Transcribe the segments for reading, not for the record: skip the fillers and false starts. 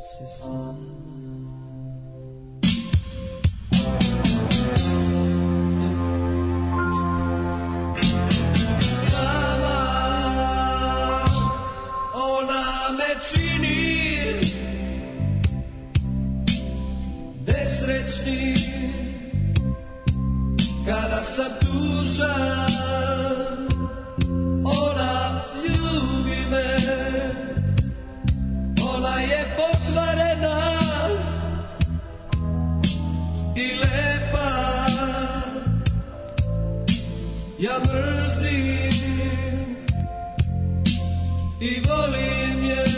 Kada sam tužan, ona ljubi me, ona je pokvarena i lepa, ja mrzim i volim je.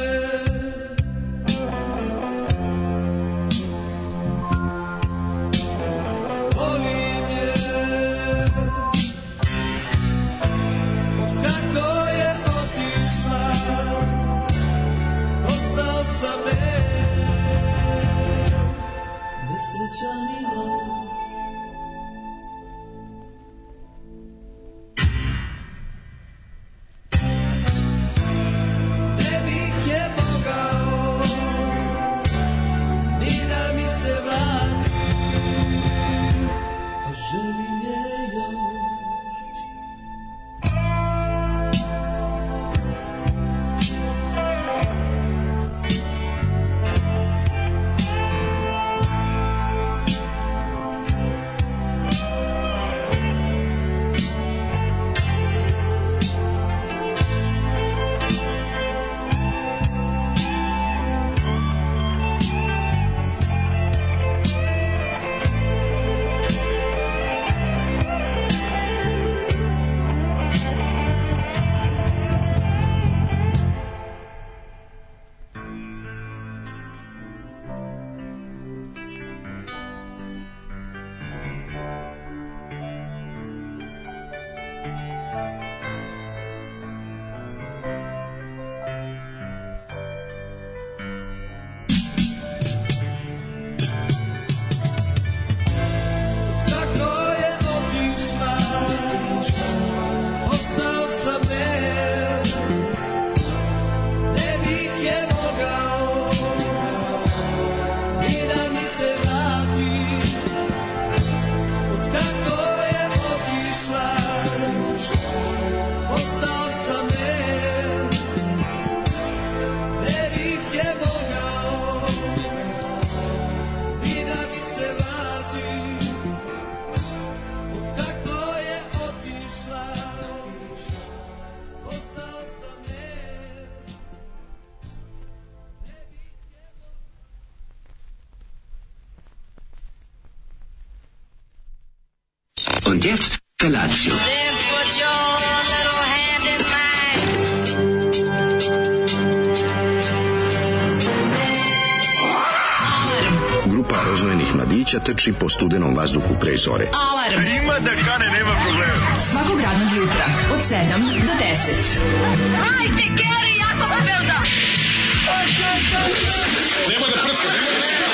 Ne bih je mogao ni da mi se vrati, a želim je još. Und jetzt Felatio. Grupa rozvojenih mladića trči po studenom vazduhu pre zore. Alarm! Ima da kane, nema problema. Svakog radnog jutra od 7 do 10. Hajde, Geri, jako se velda! Nema da prska, nema da prska.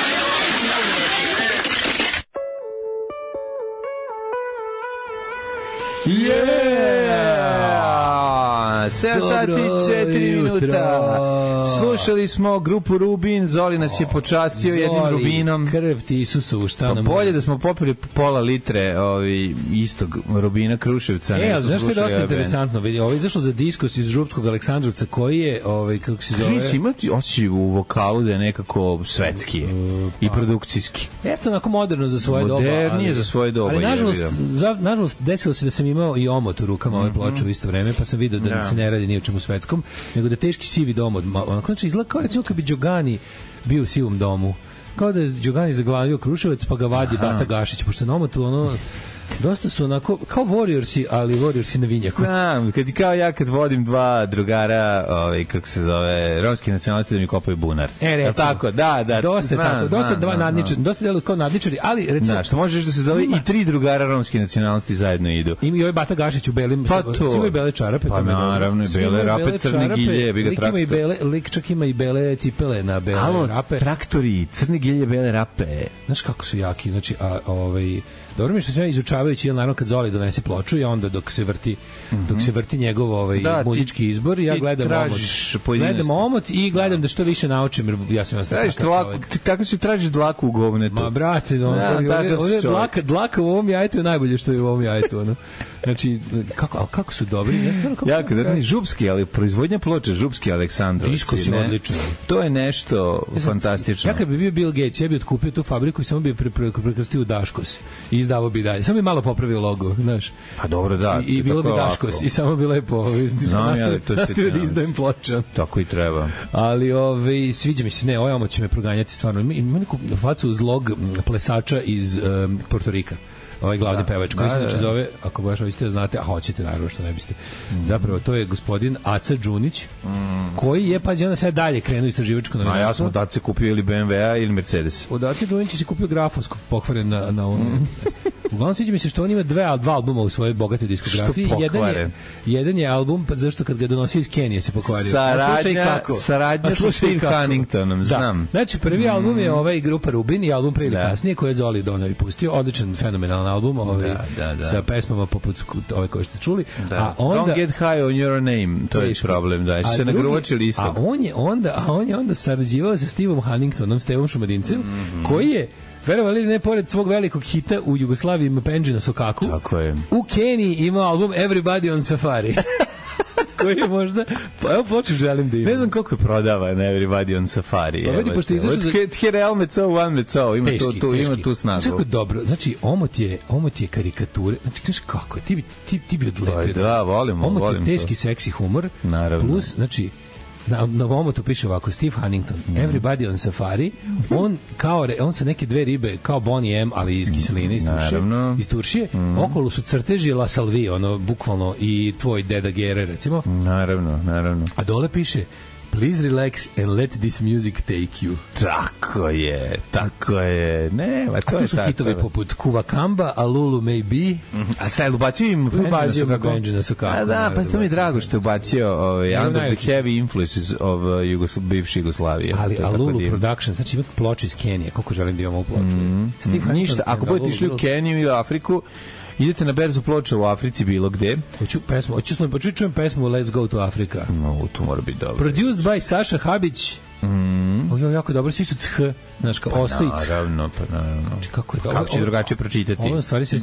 7 sati 4 minuta. Slušali smo grupu Rubin. Zoli nas je počastio jednim Rubinom. Krv ti Isusovu, šta nam... Bolje da smo popili pola litre istog Rubina Kruševca. Ali znaš što je dosta interesantno? Ovo izašlo za diskos iz Župskog Aleksandrovca koji je, kako se zove... Čini imati osjećaj u vokalu da je nekako svetski i produkcijski. Jeste onako moderno za svoje doba. Modernije za svoje doba. Ali nažalost desilo se da sam imao i omot u rukama ove ploče u isto vreme, pa sam vidio da se ne radi ni o čemu svetskom, nego da teški sivi dom onako, znači izgleda kao recimo kad bi Đogani bio u sivom domu, kao da je Đogani zaglavio Kruševac pa ga vadi Bata Gašić, pošto na omotu ono dosta su onako kao Warriorsi, ali Warriorsi na vinjaku. Znam, kad vodim dva drugara, kako se zove, romski nacionalisti da mi kopaju bunar. Recimo. Tako, da. Dosta dva nadničari, dosta delu kao nadničari, ali recimo... Znaš, to možeš da se zove i tri drugara romski nacionalisti zajedno idu. Ima i ovaj Bata Gašić u belim, svi imaju bele čarape. Pa naravno, i bele rape, crne gilje, bi ga traktor. Lik čak ima i bele cipele na bele rape. Traktori, crne gilje, bele rape. Znaš kako su jaki, znači, dobro mi što sam ja izučavao proučavajući, naravno kad Zoli donese ploču i onda dok se vrti njegov muzički izbor, ja gledam omot i gledam da što više naučim, jer ja sam takav čovjek. Tako se tražiš dlaku u govnetu. Ma brate, dlaka u ovom jajetu je najbolje što je u ovom jajetu. Znači, kako su dobri? Jako, župski, ali proizvodnja ploče, župski Aleksandrović. Disko si odlično. To je nešto fantastično. Ja kad bi bio Bill Gates, ja bi otkupio tu fabriku i samo bi prekrstio u Daškos i izdavao bi dalje. Samo bi malo popravio logo, znaš. Pa dobro, da. I bilo bi Daškos i samo bi lepo nastavio da izdajem ploče. Tako i treba. Ali sviđa mi se, ovaj omot će me proganjati stvarno. Ima neku facu zlog plesača iz Portorika. Ovaj glavni pevač koji se znači zove, ako baš oviste da znate, a hoćete naravno što ne biste. Zapravo to je gospodin Aca Đunić, koji je onda sad dalje krenuo istraživačko novinarstvo. A ja sam od Ace kupio ili BMW-a ili Mercedes. Od Ace Đunića se kupio grafoskop pokvaren na ono. Uglavnom sviđa mi se što on ima dva albuma u svojoj bogatoj diskografiji. Jedan je album, zašto kad ga donosio iz Kenije se pokvario. Saradnja sa Steve Cunningtonom, znam. Znači, prvi album je ovaj grupa Rubin i album pre ili kasnije koji je Zoli donao i pustio. Odličan, fenomenalan album sa pesmama poput ove koje ste čuli. A onda, Don't get high on your name, to je problem, da se nagruvačili isto. A on je onda sarađivao sa Steveom Cunningtonom, Stevom Šumadincem, koji je verovali li ne, pored svog velikog hita u Jugoslaviji Mpenđi na Sokaku, tako je. U Keniji imao album Everybody on Safari. Koji je možda, pa evo poču želim da imam. Ne znam koliko je prodava na Everybody on Safari. Pa vidi, pošto izašao za... Here Elmet, one Meco, ima tu snagu. Kako dobro, znači, omot je karikature, znači, znaš kako, ti bi odlepio. Da, volim to. Omot je teški, seksi humor, naravno. Plus, znači, na omotu piše ovako, Steve Huntington, Everybody on Safari, on sa neke dve ribe, kao Bonnie M, ali iz kiseline, iz Turšije, okolo su crteži La Salvi, bukvalno, i tvoj deda Gere, recimo. Naravno. A dole piše, please relax and let this music take you. Tako je. Ne, a to su hitovi poput Kuvakamba, A Lulu May Be. A sad ubacio im Benji na Sokaku. A da, pa što mi je drago što je ubacio Under the Heavy Influences of bivše Jugoslavije. Ali A Lulu Production, znači ima ploče iz Kenije, koliko želim da imamo ploču. Ništa, ako budete išli u Keniju ili Afriku, idete na berzu ploča u Africi bilo gde. Čujem pesmu Let's Go to Africa. No, to mora biti dobro. Produced by Saša Habić. Jako dobro, svi su ch, znaš, kao Ostojic. Naravno. Znači, kako je dobro. Kako će drugačije pročitati? Ono stvari se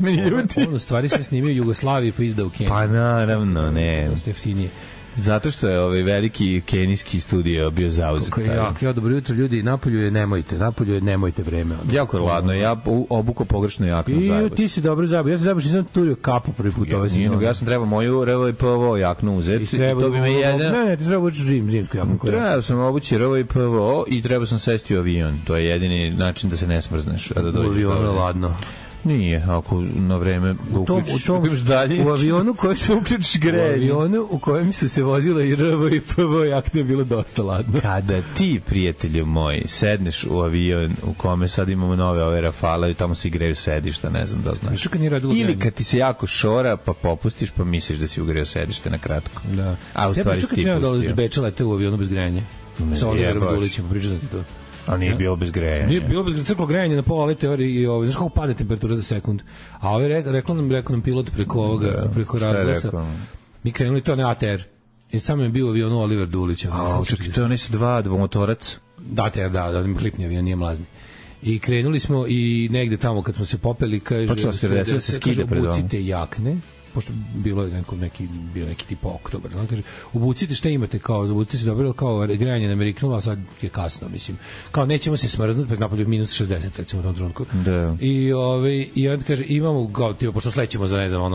snimio u Jugoslaviji pa izdao u Keniji. Pa naravno, ne. Dosta jeftinije. Zato što je ovaj veliki kenijski studio bio zauzet. Kako je dobro jutro, ljudi, napolju je nemojte vreme. Jako je ladno, ja obuko pogrešno jaknu zajebos. Ti si dobro zajebos, ja sam zajebos, nisam turio kapu prvi put ove sezone. Ja sam trebao moju RVPVO jaknu uzeti. To bi me jedan... Ne, ti treba obući zimsku jaknu. Trebao sam obući RVPVO i trebao sam sesti u avion. To je jedini način da se ne smrzneš. U avionu je ladno. Nije, ako na vreme ga uključiš daljinski. U avionu koji se uključiš grejanje. U avionu u kojem su se vozile i RV i PV jakne je bilo dosta ladno. Kada ti, prijatelju moji, sedneš u avion u kome sad imamo nove ove Rafale i tamo se greju sedišta, ne znam da znaš. Ili kad ti se jako šora pa popustiš pa misliš da si ugreo sedište na kratko. Da. A u stvari si ti pustio. Beča lete u avionu bez grejanja. Sa Oliverom Dulićem, priča sam ti to. A nije bilo bez grejanja. Nije bilo bez crklo grejanja na pola ove teorije i znaš kako pada temperatura za sekund. A ovaj rekao nam pilot preko razglasa. Mi krenuli, to ne ATR. I samo je bio avion Oliver Dulić. Čekaj, to je onaj sa dvomotorac? Da, ATR, da, klipni avion, nije mlazni. I krenuli smo i negde tamo kad smo se popeli, kaže... Počelo se skide pred ovom. Obucite jakne, pošto bilo je neki tip oktobar. On kaže, obucite šta imate, kao, obucite se dobro, kao grejanje na Amerikanu, a sad je kasno, mislim. Kao, nećemo se smrznuti, pa napolju minus 60, recimo, u tom trenutku. Da. I on kaže, imamo, kao, tipa, pošto slećemo za, ne znam,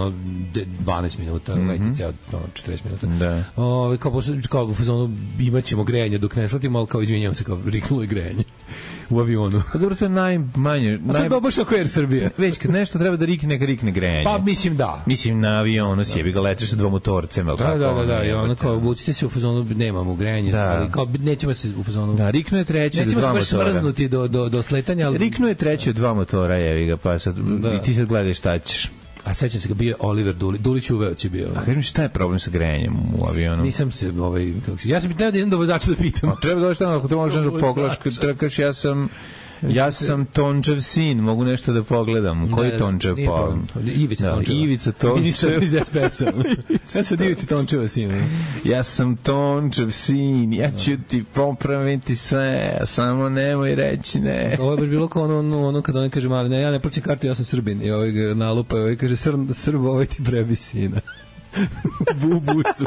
12 minuta, leti ceo, 40 minuta. Da. Kao u fazonu, imat ćemo grejanje dok ne sletimo, ali kao, izvinjavam se, kao, riknulo je grejanje u avionu. Pa dobro, to je najmanje... A to je dobro što ako Air Srbija. Već, kad nešto treba da rikne grejanje. Pa, mislim, da. Mislim, na avionu sjebi ga letiš sa dvomotorcem, ili tako? Da, i ono kao, obucite se u fazonu, nemamo grejanje, ali kao, nećemo se u fazonu... Da, riknu je treći od dva motora. Nećemo se baš smrznuti do sletanja, ali... Riknu je treći od dva motora, jevi ga, pa sad, i ti sad gledaš šta ćeš. A sećam se ga bio Oliver Dulić uveć je bio. A kažem šta je problem sa grejanjem u avionu? Nisam se ja sam trebao da idem do vozača da pitam. Treba doći tamo, ako to možeš da pogledaš, trkaš, ja sam Ja sam Tončev sin, mogu nešto da pogledam. Koji Tončev? Ivica Tončeva. Ivica Tončev. Ministar iz SPS-a. Ja sam Ivica Tončeva sin. Ja sam Tončev sin, ja ću ti popraviti sve, a samo nemoj reći ne. Ovo je baš bilo kao ono kada on kaže mali, ne, ja ne plaćam kartu, ja sam Srbin. I ovaj ga nalupa, ovaj kaže, Srb, ovaj ti prebi sina. Bubusu.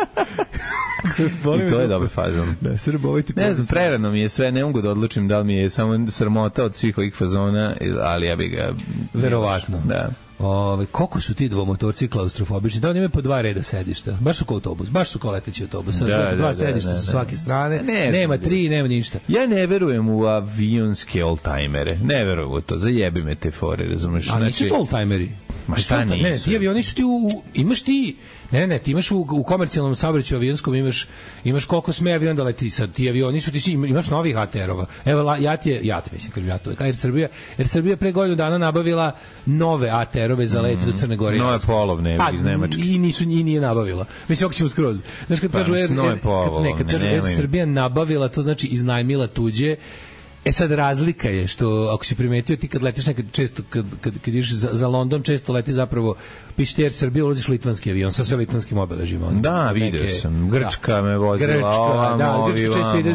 I to je dobar fazon. Da, Srb, ovaj ti prebi. Ne znam, prerano mi je sve, ne mogu da odlučim da li mi je samo sramota od svih ovih fazona, ali ja bi ga... Verovatno. Da. Koliko su ti dvomotorci klaustrofobični? Da, oni imaju po 2 reda sedišta. Baš su kao autobus, baš su kao leteći autobus. Dva sedišta sa svake strane. Nema 3, nema ništa. Ja ne verujem u avionske oldtimere. Ne verujem u to. Zajebi me te fore, razumeš? A nisu to oldtimeri? Ma šta nisu? Ne, ti avioni su ti imaš ti... Ne, ti imaš u komercijalnom saobraćaju avionskom imaš koliko sme avion da leti sad. Ti avioni su ti imaš novih ATR-ova. Evo JAT mislim kažem JAT. Air Srbija pre godinu dana nabavila nove ATR-ove za let do Crne Gore. Nove polovne iz Nemačke. I nije nabavila. Mislim okićemo skroz. Znaš kad kažu Air Srbija nabavila, to znači iznajmila tuđe. Sad razlika je što ako si primetio ti kad letiš nekad često kad ideš za London često leti zapravo piše Air Srbija, ulaziš u litvanski avion sa sve litvanskim obeležjima. Da, vidio sam. Grčka me vozila. Grčka često ide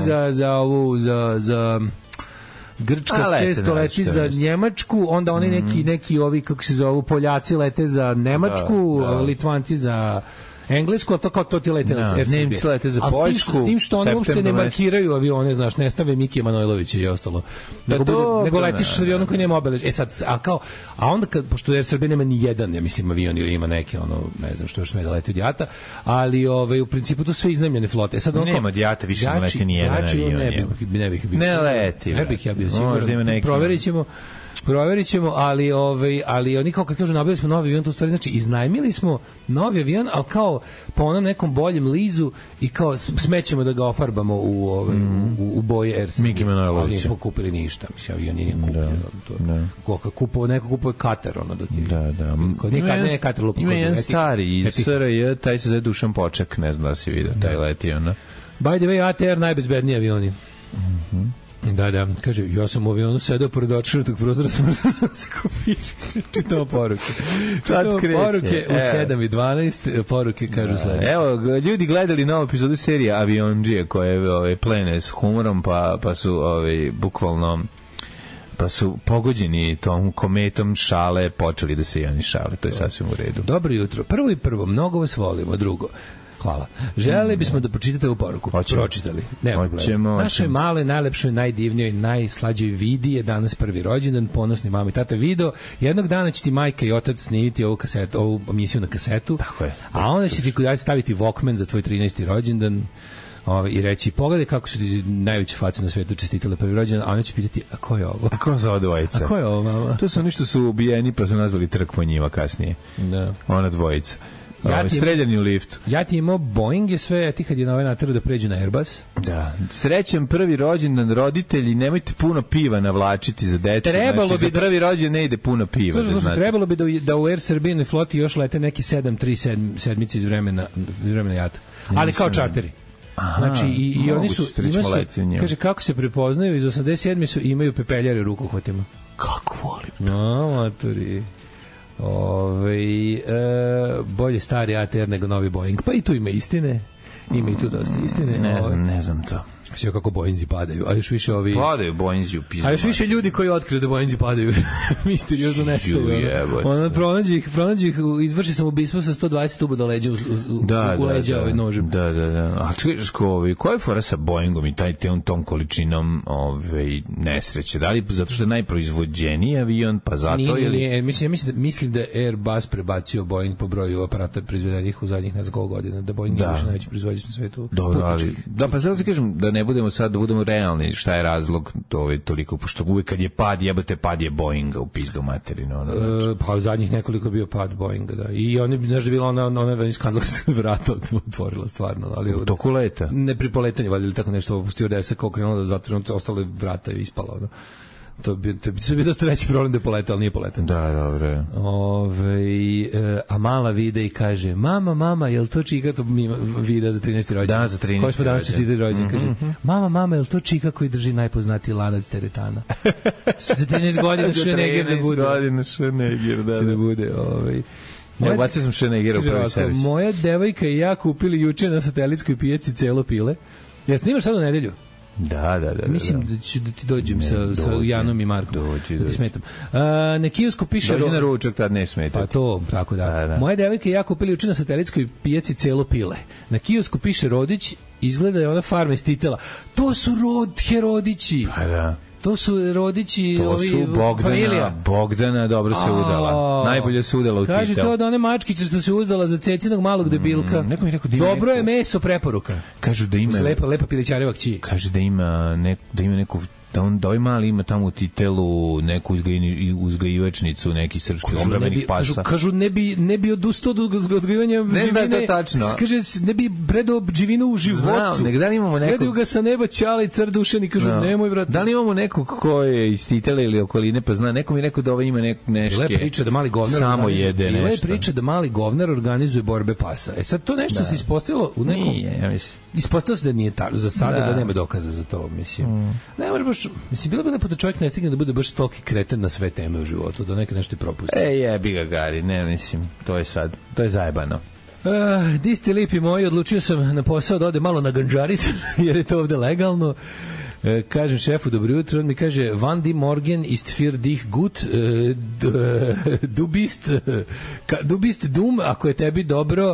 za Grčka često leti za Njemačku, onda oni neki ovi kako se zovu Poljaci lete za Nemačku, Litvanci za Englesku, to kao to ti lete na Air Nemci lete za Poljsku. S tim što oni uopšte ne markiraju avione, znaš, ne stave Mikija Manojlovića i ostalo. Nego letiš s avionom koji nema obeležja. A onda pošto Air Srbija nema ni jedan, ja mislim, avion ili ima neke, ne znam što još sme da leti od JAT-a, ali u principu to sve iznajmljene flote. Nema od JAT-a više ne leti ni jedan avion. Ne bih bio. Ne leti. Ne bih ja bio siguran. Proverit ćemo, ali oni kao kad kažu nabavili smo novi avion, to u stvari znači iznajmili smo novi avion, ali kao po onom nekom boljem lizu i kao smećemo da ga ofarbamo u boje Air Srbije. Ali nismo kupili ništa, mislim, avion nije kupio. Neko kupio Katar, nije Katar lupa. Ima jedan stari iz SRJ, taj se zove Dušan Poček, ne znam da si vidio, taj leti ona. By the way, ATR najbezbedniji avioni. Da, kaže, ja sam u avionu sedao pored otvorenog prozora, smrzao sam se kopić. Čitamo poruke. Poruke u 7:12, poruke kažu sledeće. Evo, ljudi gledali novu epizodu serije Avionđije, koje plene s humorom, pa su bukvalno pa su pogođeni tom kometom šale, počeli da se i oni šale. To je sasvim u redu. Dobro jutro. Prvo, mnogo vas volimo. Drugo, hvala. Želeli bismo da pročitate ovu poruku. Pročitali. Našoj maloj, najlepšoj, najdivnijoj, najslađoj Vidi je danas prvi rođendan, ponosni mama i tata Vido. Jednog dana će ti majka i otac snimiti ovu emisiju na kasetu. Tako je. A onda će ti staviti Walkman za tvoj 13. rođendan. I reći, pogledaj kako su ti najveće face na svetu čestitale prvi rođendan, a ona će pitati, a ko je ovo? A ko za ova dvojica? A ko je ovo, mama? To su oni što su ubijeni, pa su nazvali trk po njima kasnije. Da. Ona dvojica. Streljani u liftu. Ja ti imao Boeing je sve, a ti kad je na ovaj nateru da pređu na Airbus. Da. Srećan prvi rođendan roditelji, nemojte puno piva navlačiti za decu. Trebalo bi za prvi rođendan ne ide puno piva. Trebalo bi da u Air Srbijinoj floti još lete neki 737 sedmice iz vremena JAT. Ali kao čarteri. Znači i oni su kaže kako se prepoznaju iz 87 su imaju pepeljare u rukohvatima. Kako volim. No, matori. Bolje stari ATR nego novi Boeing. Pa i tu ima istine. Ima i tu dosta istine. Ne znam to. Sve kako Boeinzi padaju, a još više padaju Boeinzi u pizdu. A još više ljudi koji otkriju da Boeinzi padaju. Misteriozno nestaju. Pronađu ih, izvrši sam ubistvo sa 120 uboda leđa u leđa nožem. Da. A čuješ koja je fora sa Boeingom i tom količinom nesreće? Da li zato što je najproizvođeniji avion, pa zato ili... Mislim da Airbus prebacio Boeing po broju aparata proizvedenih u zadnjih ne znam koliko godina, da Boeing je više najveći proizvođač na svetu. Dobro, ali... Da, pa zato ti kažem da ne budemo sad, da budemo realni šta je razlog toliko, pošto uvijek kad je pad, pad je Boeinga u pizdu materinu. Pa u zadnjih nekoliko bio pad Boeinga, da. I on je, znaš da bila ona skandal se vrata otvorila stvarno. Ali u toku leta? Ne pri poletanju, valjda ili tako nešto, opustio desa kao krenulo da zatvoreno, ostale vrata je ispala. To bi dosta veći problem da je poletao, ali nije poletao. Da, dobro. A mala vide i kaže, mama, jel to čika, to mi Vida za 13. rođendan. Da, za 13. Koji smo danas čestitali rođendan, kaže, mama, jel to čika koji drži najpoznatiji lanac teretana? Za 13 godina Schwarzenegger da bude. Za 13 godina Schwarzenegger, da bude, Ja bacio sam Schwarzenegger u prvi servis. Moja devojka i ja kupili juče na satelitskoj pijaci celo pile. Ja snimaš sad u nedelju? Da. Mislim da ću da ti dođem sa Janom i Markom. Dođi. Da ti smetam. Na kiosku piše... Dođi na ručak, tad ne smeta. Pa to, tako da. Moja devojka i ja kupili juče na satelitskoj pijaci celo pile. Na kiosku piše Rodić, izgleda je ona farma iz Titela. To su Rodići. Pa da. To su Rodići, to ovi su Bogdana dobro se udala. Najbolje se udala u Titel. Kaže to da one mačkice što se uzdala za cecinog malog debilka. Neko mi rekao dobro je meso preporuka. Kažu da ima lepa pilićareva kći. Kaže da ima neko da ovaj mali ima tamo u Titelu neku uzgajivačnicu, neki srpski odbrambenih pasa. Kažu ne bi odustao od odgajivanja živine. Ne znam da je to tačno. Kaže ne bi predao živinu u životu. Da li imamo nekog... Gledaju ga sa neba Ćale i Car Dušan i kažu nemoj brate. Da li imamo nekog ko je iz Titela ili okoline pa zna, neko mi rekao da ovo ima neške. Lepa priča da mali govnar samo jede nešto. Lepa priča da mali govnar organizuje borbe pasa. Sad to nešto se ispostavilo u nekom... Nije, ja mislim. Ispostavilo se da nije tako. Za sada da nema dokaza za to, mislim. Ne može baš... Mislim, bilo bi lepo da čovjek ne stigne da bude baš toliki kreten na sve teme u životu, da neka nešto i propusti. Jebi ga Gari, ne mislim, to je zajebano. Di ste lipi moji, odlučio sam na posao da ode malo na ganđaricu, jer je to ovde legalno. Kažem šefu, dobro jutro, on mi kaže, Van die Morgen ist für dich gut, du bist dum, ako je tebi dobro,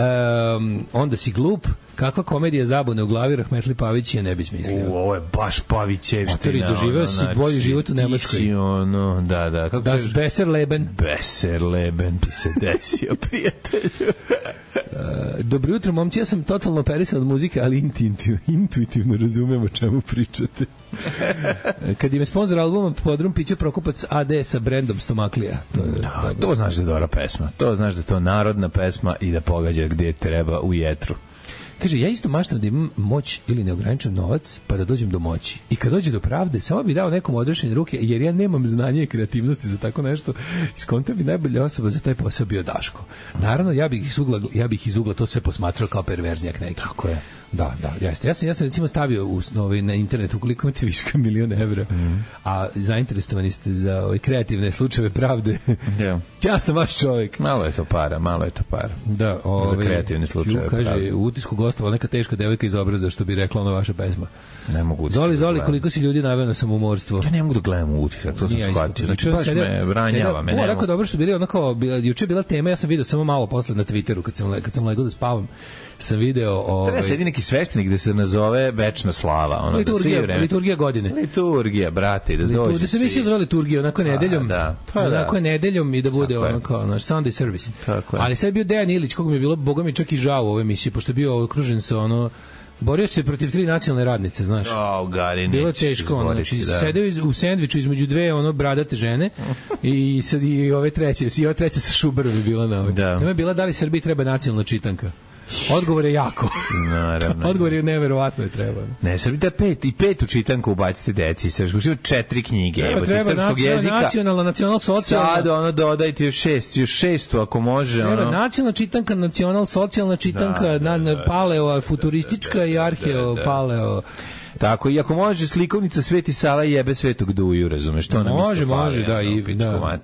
onda si glup. Kakva komedija zabune u glavi, Rahmetli Pavić je ne bi smislio. Ovo je baš Pavićevština. Doživeo si bolji život u Nemačkoj. Ti si ono, da. Das besser Leben. Besser Leben ti se desio, prijatelju. Dobro jutro, momci, ja sam totalno operisan od muzike, ali intuitivno razumem o čemu pričate. Kad im je sponsor albuma Podrum piće Prokupac AD sa brendom Stomaklija. To znaš da je dobra pesma. To znaš da je to narodna pesma i da pogađa gdje treba u jetru. Kaže, ja isto maštam da imam moć ili neograničen novac, pa da dođem do moći. I kad dođe do pravde, samo bi dao nekom odrešene ruke, jer ja nemam znanje i kreativnosti za tako nešto. Iskonta bi najbolja osoba za taj posao bio Daško. Naravno, ja bih iz ugla to sve posmatrao kao perverznjak neki. Tako je. Da, jeste. Ja sam recimo stavio na internetu koliko imate viška $1.000.000, a zainteresovani ste za kreativne slučajeve pravde. Ja sam vaš čovjek. Malo je to para. Da, za kreativne slučajeve kaže, pravde. u utisku gostovala neka teška devojka iz Obraza, što bi rekla ona vaša pesma. Ne mogu. Zoli, koliko si ljudi naveo na samomorstvo. Ja ne mogu da gledam utisak, to sam shvatio. Znači, baš me ranjava. Onako dobro što bili, onako, juče je bila tema, ja sam video samo malo posle na Twitteru, kad sam legao da spavam, sam video... Treba sedi neki sveštenik da se nazove Večna slava. Liturgija godine. Liturgija, brate, da dođe. Da se misli zove liturgija, onako nedeljom. Onako nedeljom i da bude ono kao naš Sunday service. Ali sad je bio Dejan Ilić, koga mi je bilo, boga mi čak i žao u ovoj emisiji, pošto je bio okružen sa ono... Borio se protiv 3 nacionalne radnice, znaš. Bilo je teško, znači sedeo u sendviču između dve bradate žene i sad i ova treća sa Šubarom je bila na ovoj. Tema je bila da li Srbiji treba nacionalna čitanka. Odgovor je jako. Naravno. Odgovor je neverovatno je treba. Ne, Srbija petu čitanku ubacite deci srpskog. 4 knjige srpskog jezika. Nacionalna socijalna. Sad dodajte još šestu ako može. Treba nacionalna čitanka, nacional socijalna čitanka, paleo futuristička i arheo paleo. Tako, i ako može slikovnica Sveti Sava jebe Svetog Duju, razumeš, to nam isto fali. Može, da, i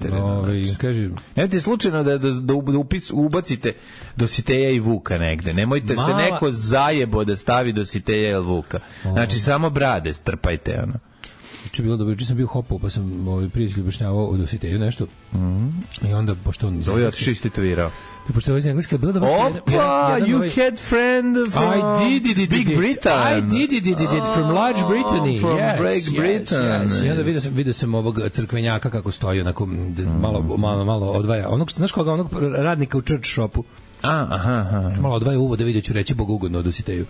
kaže... Nemojte slučajno da ubacite Dositeja i Vuka negde. Nemojte se neko zajebo da stavi Dositeja ili Vuka. Znači, samo brade strpajte, ono. Juče bilo dobro, juče sam bio hopao, pa sam prijatelj objašnjavao o Dositeju nešto. I onda, pošto on... Zove ja ti istituirao. Pošto je engleski, bilo da... Opa, you had friend from Big Britain. I did, from Large Brittany. From Big Britain. I onda vidio sam ovog crkvenjaka kako stoji, onako malo odvaja. Znaš koga, onog radnika u church shopu? Aha. Malo odvaja uvod da vidio ću reći Bogu ugodno o Dositeju.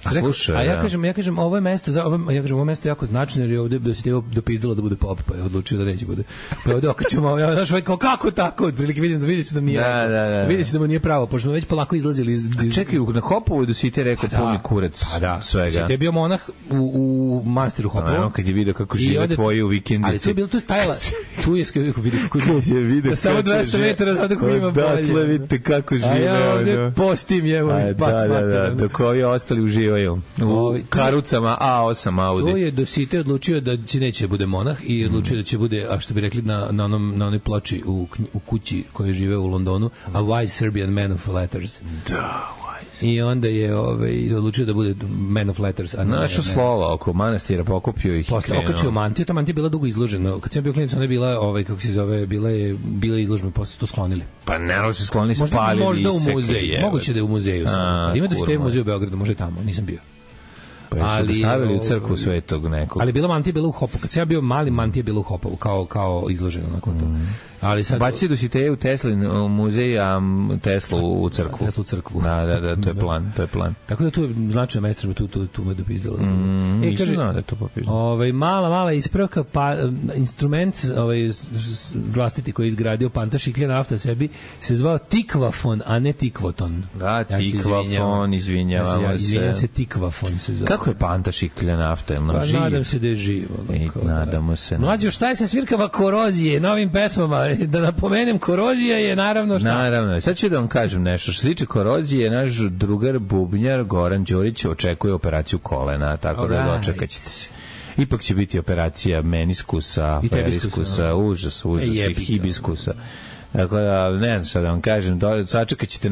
Slušaj, ja kažem ovo je mesto, ovo mesto je jako značajno jer je ovde da se teo dopizdalo da bude pop, pa je odlučio da neće bude. Pa je ovde okačimo, ja znaš, kako tako, otprilike vidi se da mi je. Vidi se da mu nije pravo, pošto smo već polako izlazili iz čekaj, na Hopovu da si ti rekao puni kurac svega. Ti je bio monah u manastiru Hopovu. Kad je video kako žive tvoji u vikendicu. Ali to je bilo tu stajala. Tu je vidio kako žive. Samo 200 metara od kako ima bolje. Dakle, vidite kako žive. A ja ovde postim je ovaj pac mater. Dok ovi ostali uživaju u karucama A8 Audi. To je Dosite odlučio da će neće bude monah i odlučio da će bude, a što bi rekli na onoj ploči u kući koje žive u Londonu, a wise Serbian man of letters. Da, i onda je odlučio da bude man of letters. Našo slovo oko manastira, pokupio ih. Posle okačio mantiju, ta mantija je bila dugo izložena. Kad sam bio klinac, ona je bila, kako se zove, bila izložba, posle to sklonili. Pa naravno se sklonili, spalili. Možda u muzeju. Moguće da je u muzeju. Ima da ste u muzeju u Beogradu, može tamo, nisam bio. Ali stavili u crkvu Svetog nekog. Ali bila mantija bila u Hopovu. Kad sam ja bio mali, mantija bila u Hopovu kao izloženo nakon to. Ali sad baci Dositeju Teslin u muzej, a Teslu u crkvu. Teslu u crkvu. Da, to je plan. Tako da tu je značajno mesto tu me dopizdalo. Kaže da to popizdalo. Mala ispravka, pa instrument vlastiti koji je izgradio Pantaš Iklja nafta sebi se zvao tikvafon, a ne tikvoton. Da, tikvafon, izvinjavamo se. Izvinjam se, tikvafon se zove. Kako je Pantaš Iklja nafta? Nadam se da je živo. Nadamo se. Mlađo, šta je sa svirkava Korozije, novim pesmama? Da napomenem, Korozija je naravno šta? Naravno. Sad ću da vam kažem nešto. Što se tiče Korozije, naš drugar bubnjar Goran Đurić očekuje operaciju kolena, tako da dočekaćete se. Ipak će biti operacija meniskusa, periskusa, užas, i hibiskusa. Tako da, ne znam šta da vam kažem, sačekat ćete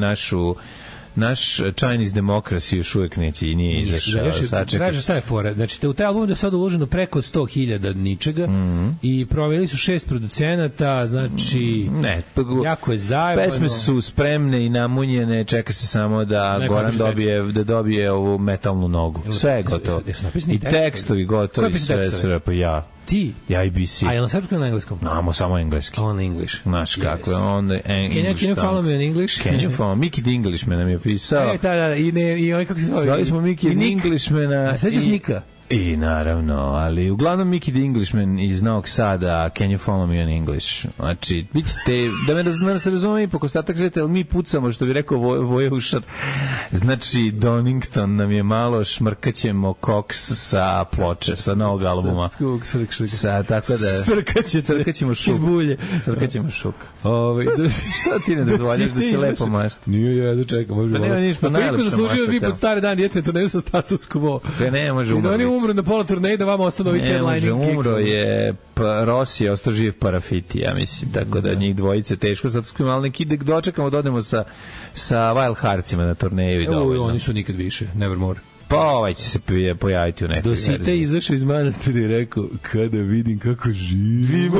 naš Chinese Democracy još uvijek neće i nije izašao. Kaže, šta je fora? Znači, u taj album je sad uloženo preko 100.000 ničega i proveli su 6 producenata, znači jako je zajebano. Pesme su spremne i namunjene, čeka se samo da Goran dobije ovu metalnu nogu. Sve je gotovo. I tekstovi gotovi, sve pa ja. Ti? Ja i BC. A je na srpskom ili na engleskom? Namo, samo engleski. On English. Znaš kako je, onda English. Can you follow me in English? Can you follow? Mickey the Englishman nam je pisao. Da, i ovaj kako se zove? Zvali smo Mickey the Englishmana. A sećaš Nika? I naravno, ali uglavnom Mickey the Englishman iz Novog Sada, Can you follow me in English? Znači, bit ćete, da se razume ipak ostatak sveta, ali mi pucamo, što bi rekao Voje Ušar. Znači, Donington nam je malo, šmrkaćemo koks sa ploče, sa novog albuma. Tako da... Crkaćemo šuk. Crkaćemo šuk. Što ti ne dozvoljaš da se lepo mašti? Nije, ja da čekam. Pa nema ništa, najlepša mašta. Koliko zaslužio da mi pod stare dan djetne turneju sa status quo? Pa ne može umrli. Umro na pola turneje da vama ostane ovih headlining kicks. Umro je Rossi je ostao živ Parafiti, ja mislim, tako da njih dvojice teško, zato smo imali neki dočekamo da odemo sa Wild Heartsima na turneju i dovoljno. Oni su nikad više, nevermore. Pa ovaj će se pojaviti u nekoj verziji. Dosite izašao iz manastira i rekao, kada vidim kako živimo.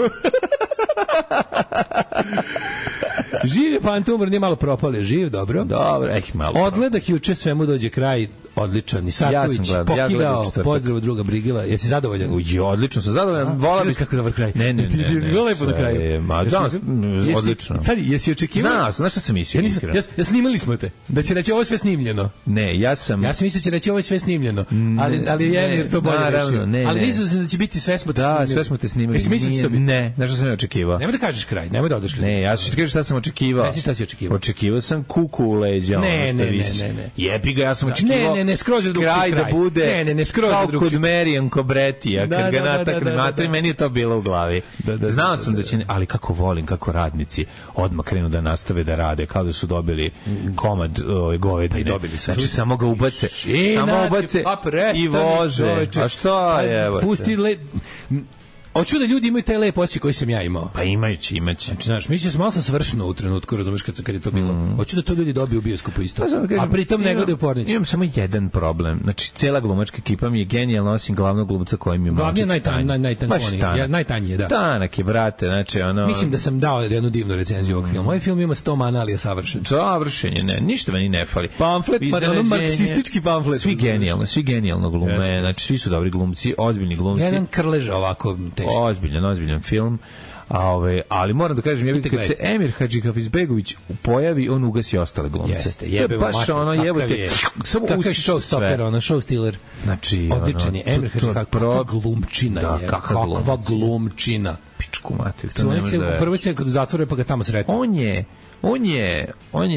Živ je Pantumor, nije malo propale, živ, dobro. Dobro, malo. Odgledak juče svemu dođe kraj, odličan. Isaković pokidao, pozdrav druga Brigila. Jesi zadovoljan? Odlično sam zadovoljan. Vola bih kako dobar kraj. Ne. Bilo lepo na kraju. Odlično. Sad jesi očekivao? Znaš šta sam mislio? Ja snimali smo te. Da će reći ovo sve snimljeno. Ne, ja sam mislio će reći ovo sve snimljeno. Ali jer to bolje rešio. Ali mislio sam da će biti sve smo te snimili. Da, sve smo te snimili. Jesi mislio će to biti? Ne, znaš šta sam očekivao. Nemoj da kažeš kraj, nemoj da odeš. Ne, ja ću ti kažem šta sam očekivao. Reci šta si očekivao. Očekivao sam kuku u leđa. Ne. Jebi ga, ja sam očekivao. Ne, skroz je drugčiji kraj. Da bude ne, skroz kao kod Marijan Kobretija, kad ga natakne matri, meni je to bilo u glavi. Znao sam da će, ali kako volim, kako radnici odmah krenu da nastave da rade, kao da su dobili komad govedine. Znači, samo ga ubace i voze. A što je? Pusti hoću da ljudi imaju taj lep osjećaj koji sam ja imao. Pa imajući. Znači, znaš, mislim sam malo sam svršno u trenutku, razumeš, kad je to bilo. Hoću da to ljudi dobiju u bioskopu isto. A pritom ne gledaju pornicu. Imam samo jedan problem. Znači, cela glumačka ekipa mi je genijalna, osim glavnog glumca koji mi je Glavni je najtanji, da. Tanak je, brate, znači, ono... Mislim da sam dao jednu divnu recenziju ovog filma. Ovaj film ima 100 mana, ali je savršen. Savršen je, ne, ništa meni ne fali. Pamflet, marksistički pamflet. Svi genijalno glume, znači, svi su dobri glumci, ozbiljni glumci. Jedan Krleža ovako teški. Ozbiljan film. Ali moram da kažem, kad se Emir Hadžihafizbegović pojavi, on ugasi ostale glumce. Jeste, jebemo baš mater, jebote. Samo usiš showstopper, show stealer. Znači, odličan je Emir Hadžihafizbegović, kakva glumčina je. Kakva glumčina. Pičku mater, to ne može da je. Prvo se kad u zatvoru, pa ga tamo sretne. On je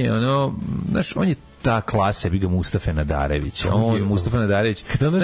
ta klasa bi ga Mustafa Nadarević. Mustafa Nadarević. Kao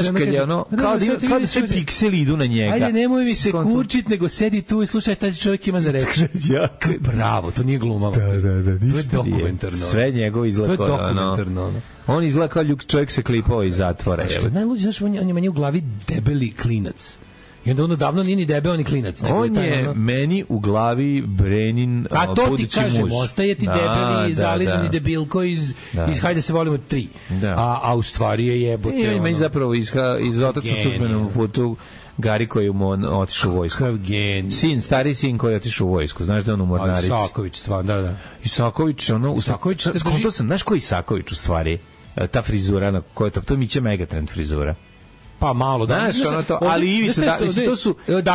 da sve pikseli idu na njega. Ajde, nemoj mi se kurčit, nego sedi tu i slušaj, taj čovjek ima za reći. Bravo, to nije glumavo. Da, to je dokumentarno. Sve njegov izgleda. To je dokumentarno. On izgleda kao čovjek se klipao iz zatvora. Najluđe, znaš, on je meni u glavi debeli klinac. I onda ono davno nije ni debeo ni klinac. On je meni u glavi Brenin budući muž. A to ti kažem, ostaje ti debeli, zalizani debilko iz Hajde se volimo 3. A u stvari je jebote. I meni zapravo iz Otac u službenom putu Gari koji je otišao u vojsku. Stari sin koji je otišao u vojsku. Znaš da on u Mornarici. Isaković, stvar, da. Isaković, znaš ko je Isaković u stvari? Ta frizura na kojoj to je Mića Megatrend frizura. Pa malo, da. Znaš, ono to, ali Ivica, to su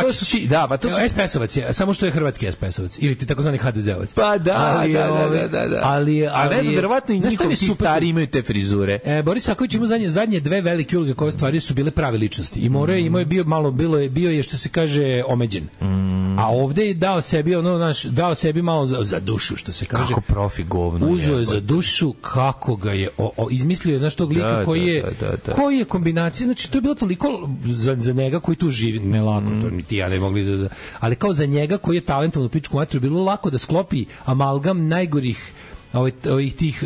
SPS-ovac je, samo što je hrvatski SPS-ovac, ili ti takozvani HDZ-ovac. Pa da. Ali ne znam, verovatno i njihovi ti stari imaju te frizure. Boris Saković ima zadnje dve velike uloge koje stvari su bile prave ličnosti. I imao je bio je što se kaže omeđen. A ovde je dao sebi malo za dušu, što se kaže. Kako profi govno. Uzeo je za dušu, kako ga je izmislio je, znaš, tog lika koji je kombinacija, znači to je bilo toliko za njega koji tu živi, ne lako, to ni ti ja ne mogli, ali kao za njega koji je talentovan u pičku materiju, bilo lako da sklopi amalgam najgorih ovih tih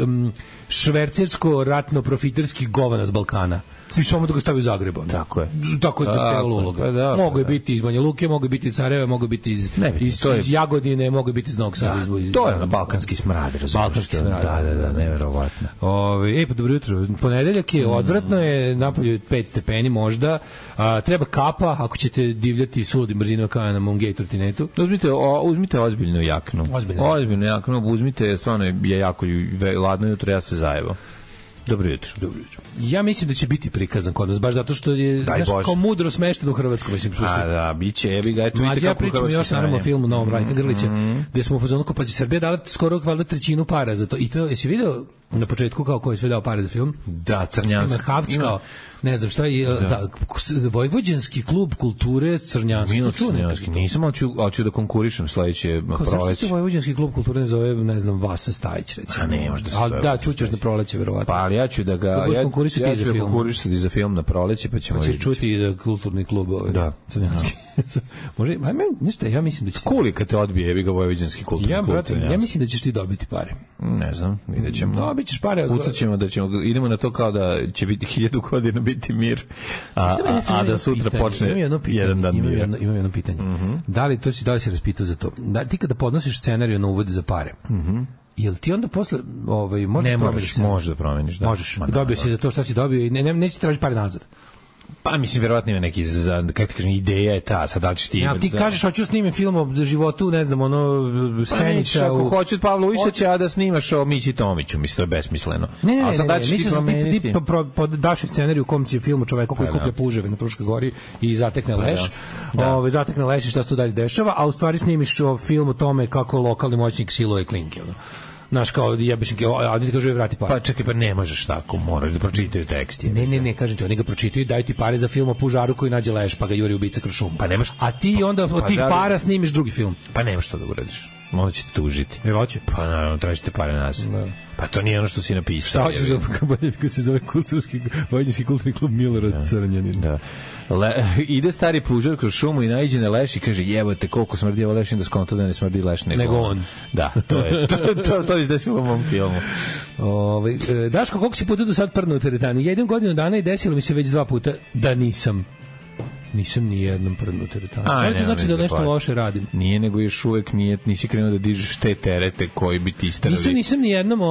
švercersko-ratno-profiterskih govana s Balkana. I samo da ga stavi u Zagreb. Tako je. Tako je zahtevalo uloga. Mogu je biti iz Banja Luke, mogu je biti iz Sarajeva, mogu je biti iz Jagodine, mogu je biti iz Novog Sada. To je balkanski smrad, razumiješ. Balkanski smrad. Da, neverovatno. Pa dobro jutro. Ponedeljak je, odvratno je, napolju 5 stepeni možda. Treba kapa, ako ćete divljati suludim brzinom kao na mom gej trotinetu. Uzmite ozbiljnu jaknu. Ozbiljnu jaknu, uzmite, stvarno je jako ladno jutro, ja se zajebao. Dobro jutro. Ja mislim da će biti prikazan kod nas, baš zato što je kao mudro smešten u Hrvatsku, mislim. Da, biće, jebi ga, eto vidite kako u Hrvatskoj još naravno o filmu novom Rajka Grlića, gde smo u fazonu kao, pazi, Srbija dala skoro valjda trećinu para za to. I to, jesi video na početku kao ko je sve dao pare za film? Da, Crnjanski. Ima Havč kao, ne znam šta je, Vojvođanski klub kulture Crnjanski. Nisam, hoću da konkurišem sledeće proleće. Što se Vojvođanski klub kulture ne zove, ne znam, Vasa Stajić, recimo. A ne, možda se zove. Da, čućeš na proleće, verovatno. Pa, ali ja ću da ga konkurisati za film na proleće, pa ćemo vidjeti. Čuti kulturni klub Crnjanski. Može, nešto, ja mislim da će... Skuli kad te odbije, jebi ga Vojvođanski kulturni klub Crnjanski. Ja mislim da ćeš ti dobiti pare. Ne znam, vidjet ćemo. Dobit ćeš pare. Pucat ćemo da ćemo, idemo na to kao da će biti 1000 godina biti mir, a da sutra počne jedan dan mira. Imam jedno pitanje. Da li se raspitao za to? Ti kada podnosiš scenariju na uvod za pare, jel ti onda posle ne možeš da promeniš, da. Možeš. Dobio si za to šta si dobio i neće tražiti pare nazad. Pa mislim verovatno ima neki, kako ti kažem, ideja je ta, sad da li ćeš ti... Ja, ti kažeš, hoću snimim film o životu, ne znam, Senica... Ako hoću od Pavla Ujsića, a da snimaš o Mići Tomiću, mislim, to je besmisleno. Ne, mislim da ti daš scenariju u kom će filmu čoveka koji skuplja puževe na Fruškoj gori i zatekne leš, zatekne leš i šta se tu dalje dešava, a u stvari snimiš film o tome kako lokalni moćnik siluje klinke, znaš, kao jebeš, a ti kaže vrati pare. Pa čekaj, pa ne možeš tako, moraš da pročitaju tekst. Ne, kažem ti, oni ga pročitaju, daju ti pare za film o pužaru koji nađe leš, pa ga juri ubica kroz šumu. Pa nemaš... A ti onda od tih para snimiš drugi film. Pa nemaš to da uradiš. Onda će te tužiti. Jer hoće? Pa naravno, tražite pare nazad. Pa to nije ono što si napisao. Šta hoćeš za kampanju koji se zove Vojvođanski kulturni klub Milorad Crnjanin. Da. Ide stari pužar kroz šumu i naiđe na leš i kaže, jebote, koliko smrdi ovo leš, da skonto da ne smrdi leš nego on. Da, to je izdesilo u mom filmu. Daško, koliko si puta do sad prnuo u teretani? Jednom godinu dana i desilo mi se već 2 puta da nisam ni jednom prdnu teretanu. To znači da nešto loše radim. Nije, nego još uvek nisi krenuo da dižeš te terete koji bi ti stavili. Nisam ni jednom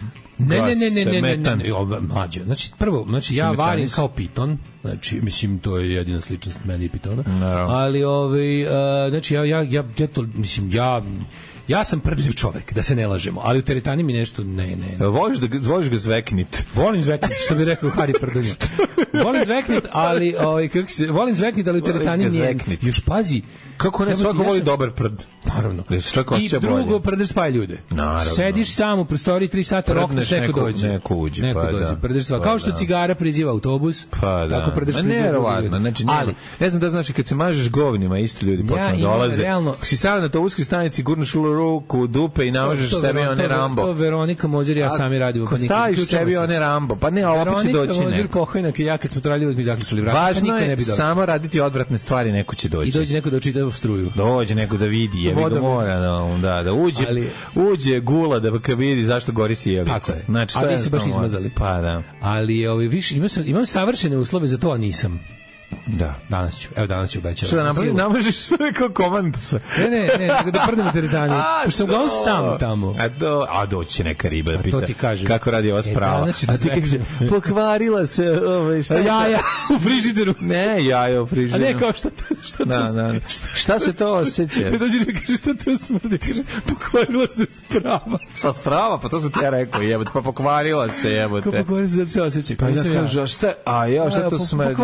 Ne, mlađe. Znači ja varim kao piton, znači mislim to je jedina sličnost meni i pitona. Ali znači ja to mislim Ja sam prdljiv čovek, da se ne lažemo, ali u teretani mi nešto ne. Voliš ga zveknit? Volim zveknit, što bi rekao Hari Prdonja. Volim zveknit, ali volim zveknit, ali u teretani mi je. Još pazi, kako ne, svako voli dobar prd. Naravno. I drugo, prdeš spaja ljude. Naravno. Sediš sam u prostoriji 3 sata, rokneš, neko dođe. Neko uđe. Prdeš spaja. Kao što cigara priziva autobus, tako prdeš priziva ljude. Znači, ne znam da znaš, kad se mažeš govnima, isto ljudi počnu dolaze. Si sad na autobuskoj stanici, gurneš ruku u dupe i namažeš sebi one Rambo. To Veronika Mozir, ja sami radimo. Ko staviš sebi one Rambo, pa ne, ovo će doći neko. Veronika Mozir Pohojnak i ja kad smo to radili, mi zaključili vrata. Važno je samo raditi odvratne stvari, neko će doći. I dođe neko da očita struju. Dođe neko da vidi, jebi ga mora, da uđe gula da vidi zašto gori sijalica. Znači, a vi se baš izmazali. Pa da. Ali više imam savršene uslove za to, a nisam. Da. Danas ću obećavam. Što da namažiš sve kao komandosa? Ne, nego da prdem u teretani. Pošto sam gledao sam tamo. A doći neka riba da pita kako radi ova sprava. A ti kaže, pokvarila se jaja u frižideru. Ne, jaja u frižideru. A ne, kao šta se to osjeća? Dođi mi kaže, šta to smrde? Kaže, pokvarila se sprava. Pa sprava, pa to sam ti ja rekao, jebote, pa pokvarila se, jebote. Kako pokvarila se, da se osjeća? Pa ja kažu, šta to smrdi?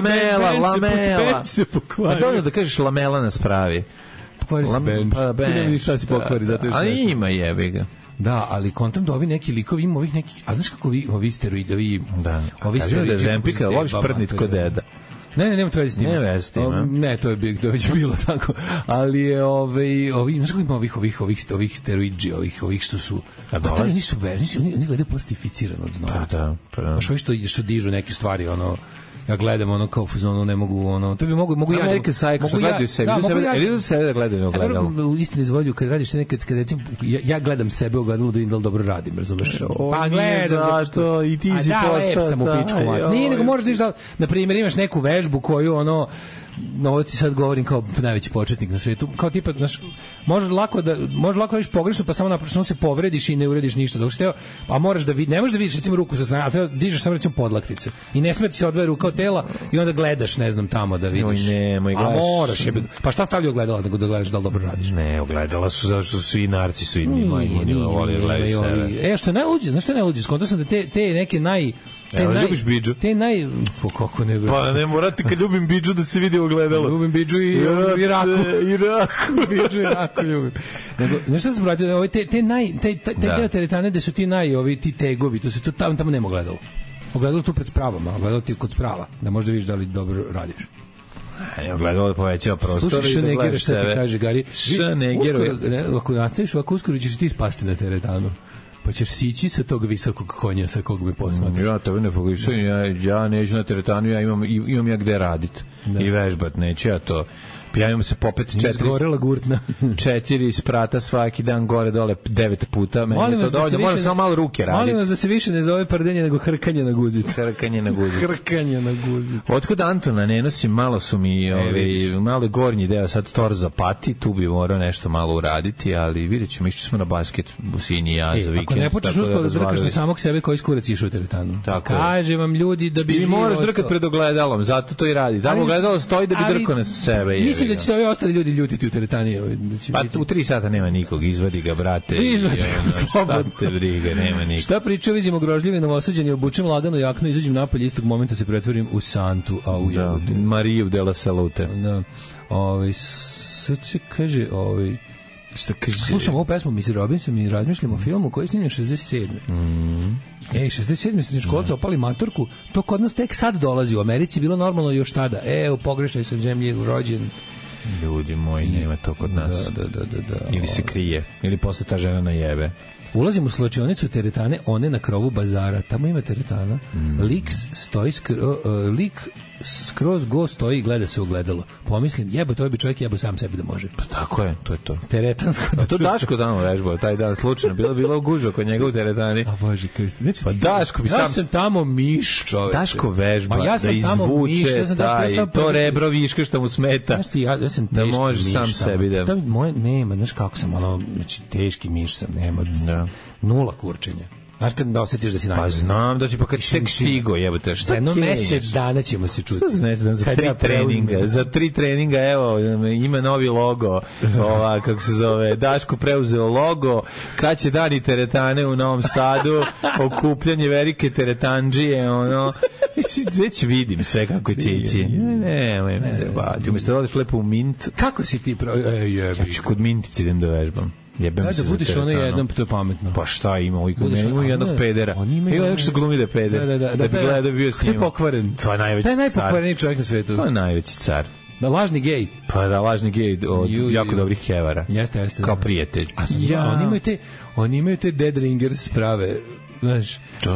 Lamela. A dobro da kažeš lamela nas pravi. Pokvari se bench. Pa bench. Ti nema ništa si pokvari, zato još nešto. Ali ima jebi ga. Da, ali kontam da ovi neki likovi ima ovih nekih, a znaš kako ovi steroidovi, ovi steroidi. Da, voliš prdnit kod deda. Ne, nema to veze s tim. Ne veze s tim. Ne, to je već bilo tako. Ali je ovi, znaš kako ima ovih steroidži, ovih što su, a to nisu verni, oni gledaju plastificirano od znoja. Pa da. Baš ovi što dižu neke stvari, ja gledam kao fuzonu, ne mogu to bi mogu ja. American Psycho, što gledaju sebi, idu sebe da gledaju ogledalo. U istini izvolju, kad radiš nekad recimo, ja gledam sebe u ogledalu da vidim da li dobro radim, razumeš? Pa gledam zašto, i ti si postao. Sam u pičku, nije, nego možeš da, na primjer, imaš neku vežbu koju ovo ti sad govorim kao najveći početnik na svetu, kao tipa, znaš, može lako viš pogrešno, pa samo naprosto se povrediš i ne urediš ništa, dok što a moraš da ne možeš da vidiš recimo ruku sa strane, a treba dižeš samo recimo podlaktice i ne sme ti se odvoje ruka od tela i onda gledaš, ne znam, tamo da vidiš. A moraš, pa šta stavlja ogledala nego da gledaš da li dobro radiš? Ne, ogledala su zašto svi narci su idni majmuni, vole gledaju sebe. Što je najluđe, znaš što je najluđe, skontao sam da te neke ljubiš bidžu? Kako ne? Pa ne morate kad ljubim bidžu da se vidi ogledalo. Ljubim bidžu i raku. Bidžu i raku ljubim. Nešto sam vratio, te teretane gde su ti ti tegovi, to se tu tamo nema ogledalo. Ogledalo tu pred spravama, ogledalo ti kod sprava, da možda vidiš da li dobro radiš. Ogledalo da povećava prostor i da gledaš sebe. Slušaj, kaže Gari, ako nastaviš ovako, uskoro ćeš ti spasti na teretanu. Pa ćeš sići sa tog visokog konja sa kog me posmatra. Ja tebe ne fokusujem, ja neću na teretanu, ja imam ja gde radit i vežbat, neću ja to. Pijavimo se popet 4 sprata svaki dan gore dole 9 puta. Meni to dođe, moram samo malo ruke raditi. Molim vas da se više ne zove prdenje nego hrkanje na guzicu. Hrkanje na guzicu. Otkud Antona ne nosim, malo su mi malo gornji deo, sad torza pati, tu bi morao nešto malo uraditi, ali vidjet ćemo, išli smo na basket u Sinji ja za vikend. Ako ne počneš uskoro da drkaš na samog sebe koji skurac išao u teretanu. Kaže vam ljudi da bi... I moraš drkat pred ogledalom, zato to i radi. Tamo ogledalo stoji da bi drkao na sebe. Mislim da će se ovi ostali ljudi ljutiti u teretani. Pa u 3 sata nema nikog, izvadi ga, brate. Šta te briga, nema nikog. Šta pričali, idemo grožljivi novosađeni, obučem lagano jaknu, izađem napolje, istog momenta se pretvorim u Santu, a u Jabuti. Mariju della Salute. Da. Sve se kaže, slušam ovu pesmu Mr. Robinson i razmišljam o filmu koji je snimljen 67. 67. srednjoškolca opali matorku, to kod nas tek sad dolazi, u Americi bilo normalno još tada. U pogrešnoj sam zemlji rođen. Ljudi moji, nema to kod nas. Da. Ili se krije, ili posle ta žena najebe. Ulazim u slačionicu teretane, one na krovu bazara. Tamo ima teretana. Lik skroz go stoji i gleda se u ogledalo. Pomislim, to bi čovjek jebo sam sebi da može. Pa tako je, to je to. Teretansko. A to Daško tamo vežbao, taj dan slučajno. Bilo gužva kod njega u teretani. A Bože, Kristi. Pa Daško bi sam... Ja sam tamo miš, čovječe. Daško vežba, da izvuče to rebro viška što mu smeta. Ja sam da može sam sebi da... Nema, znaš kako sam, znači teški miš sam, nema. Nula kurčenja. Znaš kad da osjećaš da si najbolji? Pa znam da si pa kad tek stigo, jebote, šta za jedno kenjaš? mesec dana ćemo se čuti. Šta znači za 3 treninga? Za 3 treninga, evo, ima novi logo, kako se zove, Daško preuzeo logo, kad će dani teretane u Novom Sadu, okupljanje velike teretandžije, već vidim sve kako će ići. Ne, me zebati. Umesto da odeš lepo u Mint. Kako si ti Ja ću kod Mintici idem da vežbam. Da budiš ono jednom, to je pametno. Pa šta ima? Ima jednog pedera. Ima jednog što glumi da je peder. Da bi gleda da bi bio s njima. To je pokvaren. To je najveći car. To je najpokvareniji čovjek na svetu. To je najveći car. Da, lažni gej. Pa da, lažni gej od jako dobrih kevara. Jeste. Kao prijatelj. Oni imaju te dead ringers sprave. Znaš,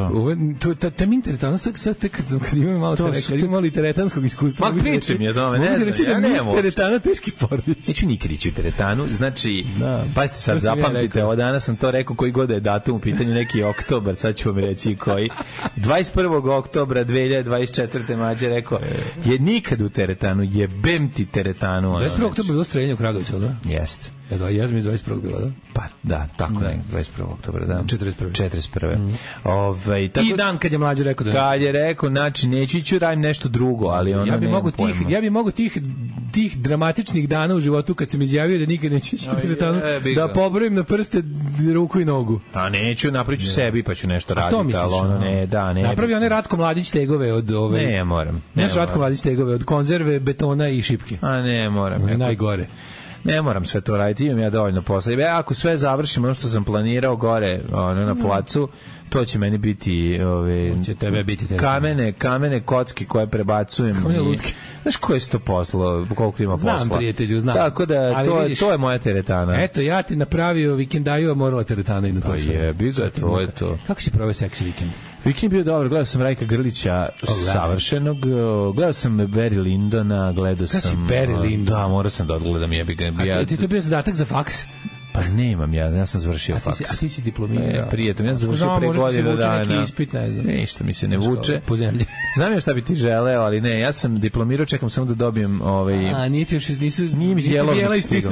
ta mi teretana sad kad imam malo teretanskog iskustva. Ma pričam je tome, ne znam, ja nemam. Teretana teški porodić. Neću nikad ići u teretanu, znači, pazite sad, zapamtite, ovo danas sam to rekao koji god je datum u pitanju, neki oktobar, sad ću vam reći koji. 21. oktobra 2024. Mađe rekao, je nikad u teretanu, jebem ti teretanu. 21. oktobra je bilo streljenje u Kragujevcu, da? Jeste. Da, ja sam iz 21. bila, da? Pa, da, tako ne, 21. oktobra, da. 41. Tako, i dan kad je mlađe rekao da... Kad je rekao, znači, neću ići radim nešto drugo, ali ono ja bi mogo tih dramatičnih dana u životu kad sam izjavio da nikad neću ići u teretanu, da pobrojim na prste ruku i nogu. A neću, napraviću sebi pa ću nešto raditi. A to misliš? Ne. Napravi one Ratko Mladić tegove od ove... Ne, moram. Znaš Ratko Mladić tegove od konzerve, betona i šipke. A ne, moram. Najgore. Ne moram sve to raditi, imam ja dovoljno posla. Ako sve završim, ono što sam planirao gore na placu, to će meni biti će tebe biti kamene kocke koje prebacujem. Kamene lutke. Znaš koje je to poslo, koliko ima posla? Znam, prijatelju, znam. Tako da, to je moja teretana. Eto, ja ti napravio vikendaju, a morala teretana i na to sve. Jebi ga, to je to. Kako si proveo seksi vikend? Vikend bio dobro, gledao sam Rajka Grlića savršenog, gledao sam Barry Lindona, gledao sam... Kada si Barry Lindon? Da, morao sam da odgledam jebi ga. A ti to bio zadatak za faks? Pa nemam ja sam završio faks. A ti si diplomirao. Prijetom, ja sam završio pre godinu dana. Neki ispit, ne znam. Ništa mi se ne vuče. Po zemlji. Znam ja šta bi ti želeo, ali ne, ja sam diplomirao, čekam samo da dobijem A, nije ti još Nije mi jelovnik stigao.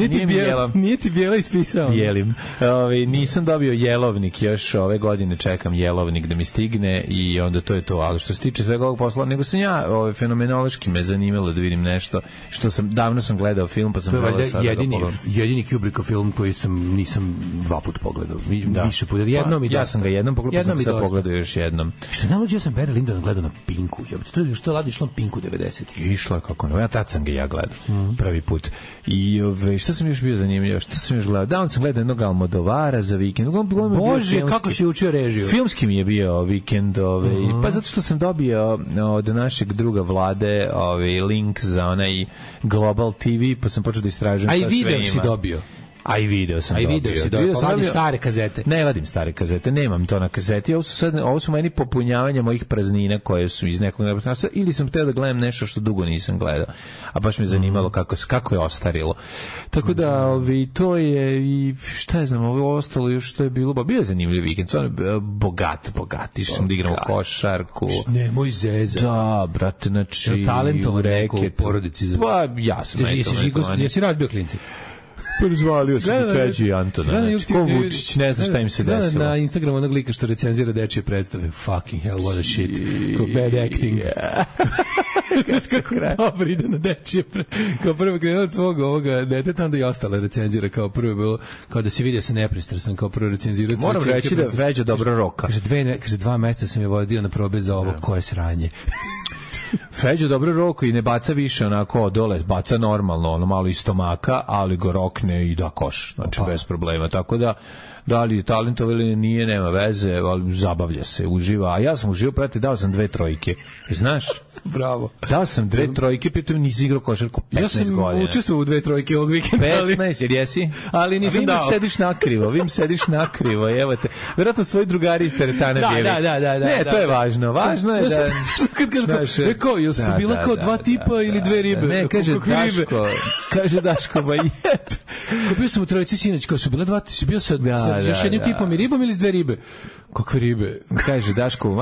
Nije ti bijela ispisao. Jelim. Nisam dobio jelovnik još ove godine, čekam jelovnik da mi stigne i onda to je to. Ali što se tiče svega ovog posla, nego sam ja fenomenološki me zanimalo da vidim nešto što davno sam gledao film, pa sam želeo sada da pogledam. Jedini Kubrickov film koji nisam 2 puta pogledao. Više puta. Jednom i ja sam ga jednom pogledao, pa sam sad pogledao još jednom. Što najluđe, ja sam Barry Lyndon gledao na Pinku. Što je išlo na Pinku 90. Išlo je kako ne. Ja tad sam ga gledao. Prvi put. I šta sam još bio zanimljivo? Šta sam još gledao? Da, on sam gledao jednog Almodovara za vikend. Bože, kako si učio režiju? Filmski mi je bio vikend. Pa zato što sam dobio od našeg druga Vlade link za onaj Global TV, pa sam počeo da istražujem šta sve ima. A i video si dobio? A i video sam dobio. Pa vadiš stare kazete? Ne vadim stare kazete, nemam to na kazeti. Ovo su meni popunjavanja mojih praznina koje su iz nekog nepoznavca, ili sam hteo da gledam nešto što dugo nisam gledao. A baš me zanimalo kako je ostarilo. Tako da to je i šta je znam, ovo ostalo još što je bilo. Bio je zanimljiv vikend, stvarno bogat. Išao sam da igram u košarku. Nemoj zeza. Da, brate, znači talentovan neko u porodici. Pa ja sam jesi razbio klinci? Razvalio sam Feđi i Antona. Ko Vučić, ne zna šta im se desilo. Na Instagramu onog lika što recenzira dečije predstave. Fucking hell, what a shit. Bad acting. Znaš kako dobro ide na dečije predstave. Kao prvo krenuo od svog ovoga deteta, onda i ostale recenzira. Kao prvo je bilo, kao da se vidi da se nepristrasan, kao prvo recenzirao. Moram reći da Feđa dobro roka. Kaže, 2 meseca sam je vodio na probe za ovo, koje sranje. Feđa dobro roko i ne baca više onako dole, baca normalno, ono malo iz stomaka, ali go rokne i da koš, znači bez problema, tako da li je talentov ili nije, nema veze, ali zabavlja se, uživa, a ja sam uživao, prati, dao sam 2 trojke, znaš? Bravo. Dao sam 2 trojke, pritom nisi igrao košarku 15 godina. Ja sam učestvovao u 2 trojke ovog vikenda. 15, jer jesi? Ali nisam dao. Vi sediš nakrivo, evo te. Vjerojatno su tvoji drugari iz teretane bili. Da. Ne, to je važno. Važno je da... Kad kažeš, kao, jel su bila kao 2 tipa ili 2 ribe? Ne, kaže Daško, ba jeb. Kao bio sam u trojici sinoć, kao su bile 2, si bio sa još jednim tipom i ribom ili s 2 ribe? Kakve ribe? Kaže Daško,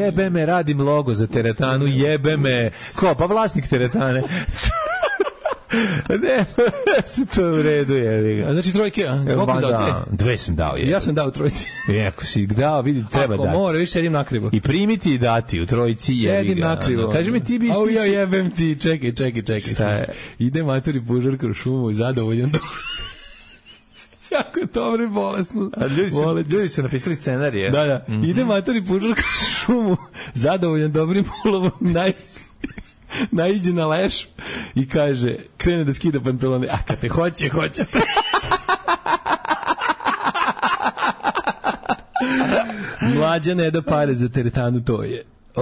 radim logo za teretanu, jebe me. Ko, pa vlasnik teretane. Ne, se to u redu je. Znači trojke, a? Koliko dao? Dve sam dao. Ja sam dao trojici. Ako si dao, vidi, treba dati. Ako mora, više sedim nakrivo. I primiti i dati u trojici jebi ga. Sedim nakrivo. Kaži mi ti bi... Ja jebem ti, čekaj. Šta je? Ide maturi pužar kroz šumu, zadovoljan do... Jako je dobro i bolesno. A ljudi su napisali scenarije. Da. Ide maturi pužar kroz šumu, zadovoljan dobrim ulovom, naiđe na leš i kaže, krene da skida pantalone, a kad te hoće. Mlađa ne da pare za teretanu, to je.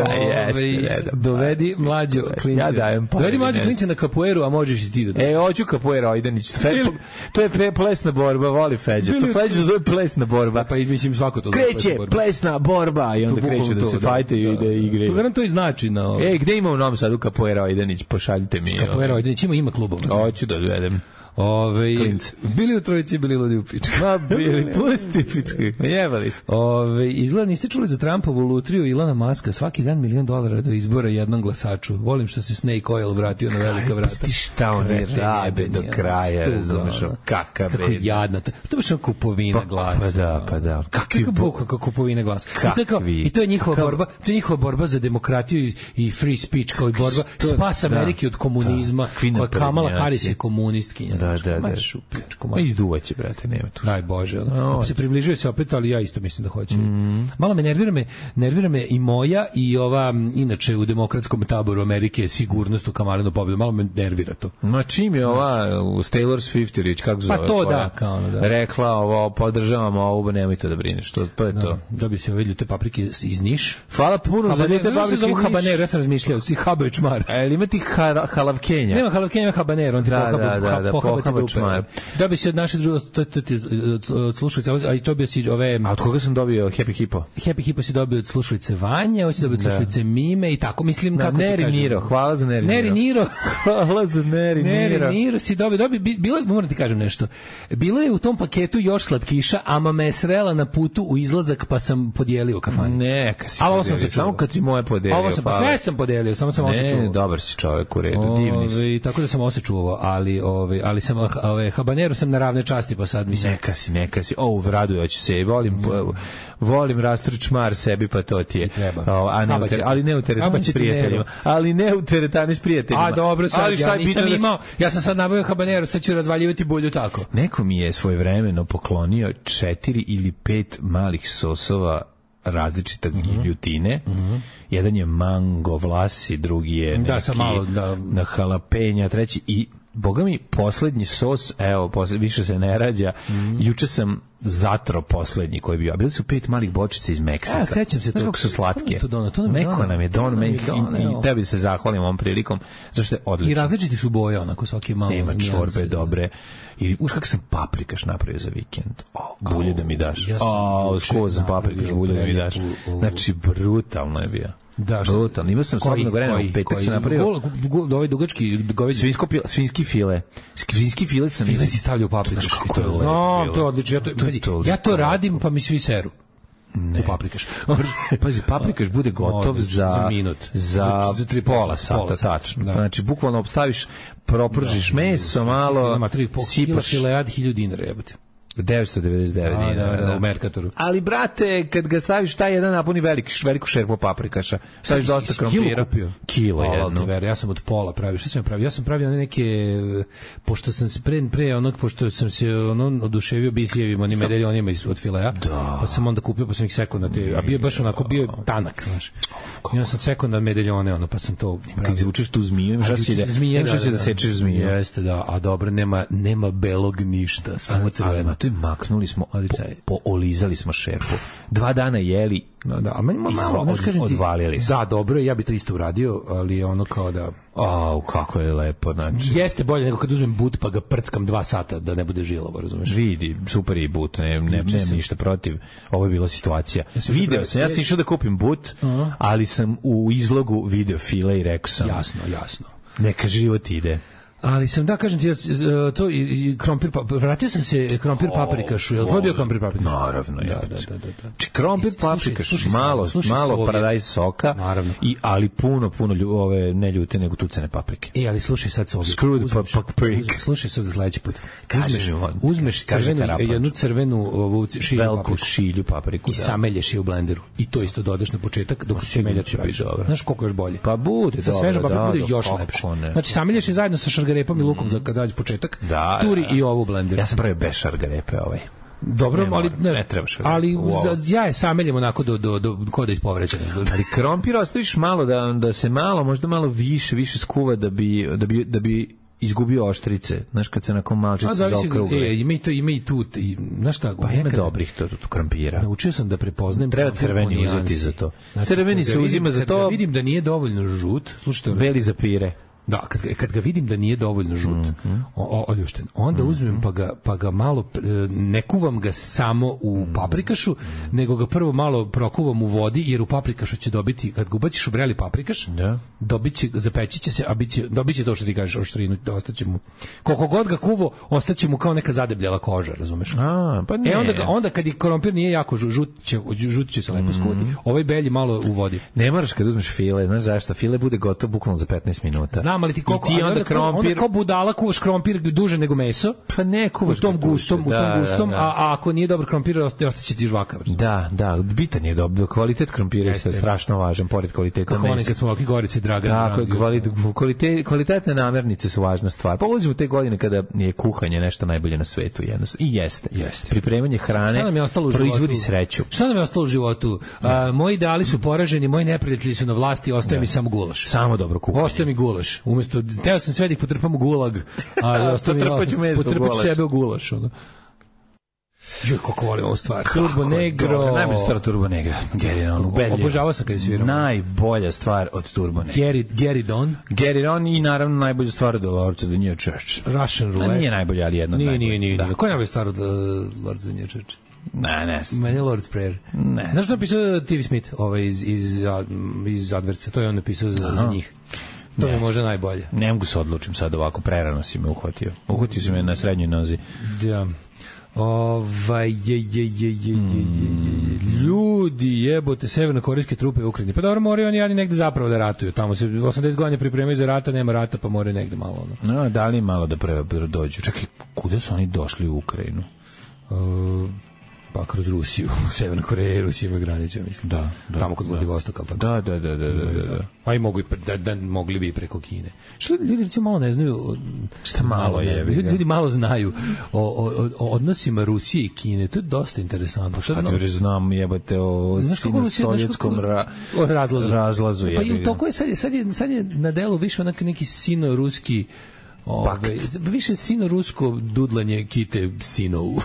Dovedi mlađu klince. Ja dajem pare. Dovedi mlađu klince na kapoeru, a možeš i ti da. Hoću kapoeru, Ajdanić. To je plesna borba, voli Feđa. To Feđa zove plesna borba. Pa i mislim svako to zove. Kreće plesna borba i onda kreću da se fajtaju i da igraju. To verujem to i znači na ovo. Gde ima u Novom Sadu kapoera, Ajdanić? Pošaljite mi. Kapoera, Ajdanić ima klubova. Hoću da odvedem. Bili u trojici, bili ludi u pičku. Bili, pusti pičku. Jebali su. Izgleda niste čuli za Trumpovu lutriju Ilona Maska, svaki dan $1 milion do izbora jednom glasaču. Volim što se Snake Oil vratio na velika vrata. Pusti šta oni rade do kraja, razumeš, kakav kako jadno. To baš kupovina glasa. Pa da. Kakvi kupovina glasa. I to je njihova borba za demokratiju i free speech, kao i borba spas Amerike od komunizma, koja Kamala Harris je komunistkinja. Da. Izduvaće, brate, nema tu. Daj Bože. Se približuje se opet, ali ja isto mislim da hoće. Malo me nervira me i moja i ova, inače u demokratskom taboru Amerike, sigurnost u Kamalinu pobedu. Malo me nervira to. Ma čim je ova u Taylor Swift, kako zove? Pa to da, kao ono, da. Rekla ovo, podržavamo ovo, nemoj to da brineš. To je to. Da bi se ove ljute paprike iz Niš. Hvala puno za ljute paprike iz Niš. Habanero, ja sam razmišljao, ti habaju čmar. Ali ima ti halavkenja? Nema halavkenja, ima habanero, on ti pohabati čmar. Dobio si od naše slušalice, a i dobio si ove... A od koga sam dobio Happy Hippo? Happy Hippo si dobio od slušalice Vanje, ovo si dobio od slušalice Mime i tako, mislim, kako ti kažem. Nero, hvala za Neri Niro. Hvala za Neri Niro si dobio, bilo je, moram ti kažem nešto, bilo je u tom paketu još slatkiša, ama me je srela na putu u izlazak, pa sam podijelio kafanu. Neka si podijelio, samo kad si moje podijelio. Sve sam podijelio, samo sam osjećao. Ne, dobar si čovjek, u redu, divni si. Tako da sam osjećao, ali sam habanero sam na ravne časti, pa sad mislim. Neka si. Vradujući se. Volim rasturi čmar sebi, pa to ti je. Ali ne u teretani s prijateljima. A dobro, sad ja nisam imao. Ja sam sad nabavio habanero, sad ću razvaljivati bulju tako. Neko mi je svojevremeno poklonio 4 ili 5 malih sosova različitog ljutine. Jedan je mango vlasi, drugi je neki na halapenja, treći i boga mi, poslednji sos, više se ne rađa. Juče sam zatro poslednji koji je bio. A bili su 5 malih bočica iz Meksika. Sećam se to. Kako su slatke. Neko nam je donao i tebi se zahvalim ovom prilikom, zašto je odlično. I različiti su boje, onako svaki malo. Nema čorbe dobre. I uš kako sam paprikaš napravio za vikend. Bulje da mi daš. Skoza paprikaš, bulje da mi daš. Znači, brutalno je bio. Brutalno. Imao sam slobodno gorena u petak sam napravio. Ovaj dugački svinski file. Svinski file sam... File si stavljao u paprikaš. To je odlično. Ja to radim, pa mi svi seru. Ne. Paprikaš. Pazi, paprikaš bude gotov za minut. Za pola sata, tačno. Znači, bukvalno obstaviš, propržiš meso, malo, sipaš. Filejad $1.000, jebote. 999 dinara u Merkatoru. Ali brate, kad ga staviš taj jedan napuni veliku šerpu paprikaša, staviš dosta krompira. Kilo jedno. Ja sam od pola pravio. Šta sam pravio? Ja sam pravio neke, pošto sam se pošto sam se oduševio bitljevim onim medaljonima od fileja, pa sam onda kupio, pa sam ih sekao na te, a bio baš onako, bio tanak, znaš. I onda sam sekao na medaljone, pa sam to pravio. Kad zvučeš tu zmiju, imaš da sečeš zmiju. Jeste, da, a dobro, nema belog ništa, samo crveno. Maknuli smo, olizali smo šerpu. 2 dana jeli a meni malo, odvalili se. Da, dobro, ja bi to isto uradio, ali ono kao da... kako je lepo, znači. Jeste bolje nego kad uzmem but pa ga prckam 2 sata da ne bude žilavo, razumeš? Vidi, super je but, nemam ništa protiv. Ovo je bila situacija. Ja sam išao da kupim but, ali sam u izlogu video file i rekao sam... Jasno. Neka život ide. Ali sam da kažem ti to i krompir vratio sam se krompir paprikašu. Jel to bio krompir paprikašu? Naravno, da. Krompir paprikaš, malo paradajz soka, naravno. Ali puno ove ne ljute nego tucene paprike. Ali slušaj sad se ovdje. Slušaj sad sledeći put. Uzmeš jednu crvenu ovu velku šilju papriku i samelješ je u blenderu. I to isto dodaš na početak dok se meljač pravi. Znaš koliko još bolje? Pa bude sa svežom paprikom bude još lepše. Znači samelješ je zajedno sa šargarepom i lukom za kad dađe početak. Turi i ovu u blenderu. Ja sam pravio bez šargarepe Dobro, ali ne trebaš. Ali ja je sameljem onako do koda ispovrećena. Ali krompir ostaviš malo da se možda malo više skuva da bi izgubio oštrice, znaš, kad se nakon malčice zaokrugle. Ima i tu, znaš šta, pa ima dobrih to krompira. Naučio sam da prepoznajem. Treba crveni uzeti za to. Crveni se uzima za to. Kad vidim da nije dovoljno žut, slušajte, beli za pire. Da, kad ga vidim da nije dovoljno žut, oljušten, onda uzmem pa ga malo, ne kuvam ga samo u paprikašu, nego ga prvo malo prokuvam u vodi, jer u paprikašu će dobiti, kad ga ubaciš u vreli paprikaš, zapeći će se, a dobit će to što ti kažeš, oštrinu, ostaće mu, koliko god ga kuvo, ostaće mu kao neka zadebljala koža, razumeš? Pa ne. Onda kad je krompir nije jako žut će se lepo skuvati, ovaj belji malo u vodi. Ne moraš kad uzmeš file, znaš zašto? File bude gotovo bukvalno za 15 minuta. Ali ti koliko onda kao budala kuvaš krompir duže nego meso. Pa ne kuvaš u tom gustom, a ako nije dobar krompir ostaće ti žvakav. Da, bitan je dobro. Kvalitet krompira je strašno važan, pored kvaliteta mesa. Kako kad smo ovakvi Gorice draga. Tako, kvalitetne namirnice su važna stvar. Pa ulazimo u te godine kada je kuhanje nešto najbolje na svetu, jednostavno. I jeste. Pripremanje hrane proizvodi sreću. Šta nam je ostalo u životu? Moji ideali su poraženi, moji neprijatelji su na vlasti, ostaje mi samo gulaš. Samo dobro kuhanje. Ostaje mi gulaš. Umesto, teo sam sve da ih potrpam u gulag, a potrpaću sebe u gulaš. Joj, kako volim ovu stvar. Turbo Negro. Najbolja stvar od Turbo Negra. Obožavao sam kada je svirao. Najbolja stvar od Turbo Negra. Gary Don i naravno najbolja stvar od Lords of the New Church. Russian Roulette. Nije najbolja, ali jedna od najbolja. Nije. Koja je najbolja stvar od Lords of the New Church? Ne. Meni je Lord's Prayer. Ne. Znaš što je napisao TV Smith iz Adversa? To je on napisao za njih. To je možda najbolje. Ne mogu se odlučim sad ovako, prerano si me uhvatio. Uhvatio si me na srednjoj nozi. Da. Ljudi, jebote, severnokorejske trupe u Ukrajini. Pa dobro, moraju oni jadni negde zapravo da ratuju. Tamo se 80 godina pripremaju za rata, nema rata, pa moraju negde malo. No, da li malo da dođu? Čekaj, kuda su oni došli u Ukrajinu? Pa kroz Rusiju, Severna Koreja i Rusija ima granicu, mislim. Da. Tamo kod Vladivostoka, al tako. Da. Pa i mogli bi preko Kine. Što ljudi recimo malo ne znaju, šta malo je. Ljudi malo znaju o odnosima Rusije i Kine. To je dosta interesantno. Šta ti znam, jebate o sovjetskom razlazu. Pa i to koje sad je na delu više onak neki sino-ruski više sino-rusko dudlanje kite sinovu.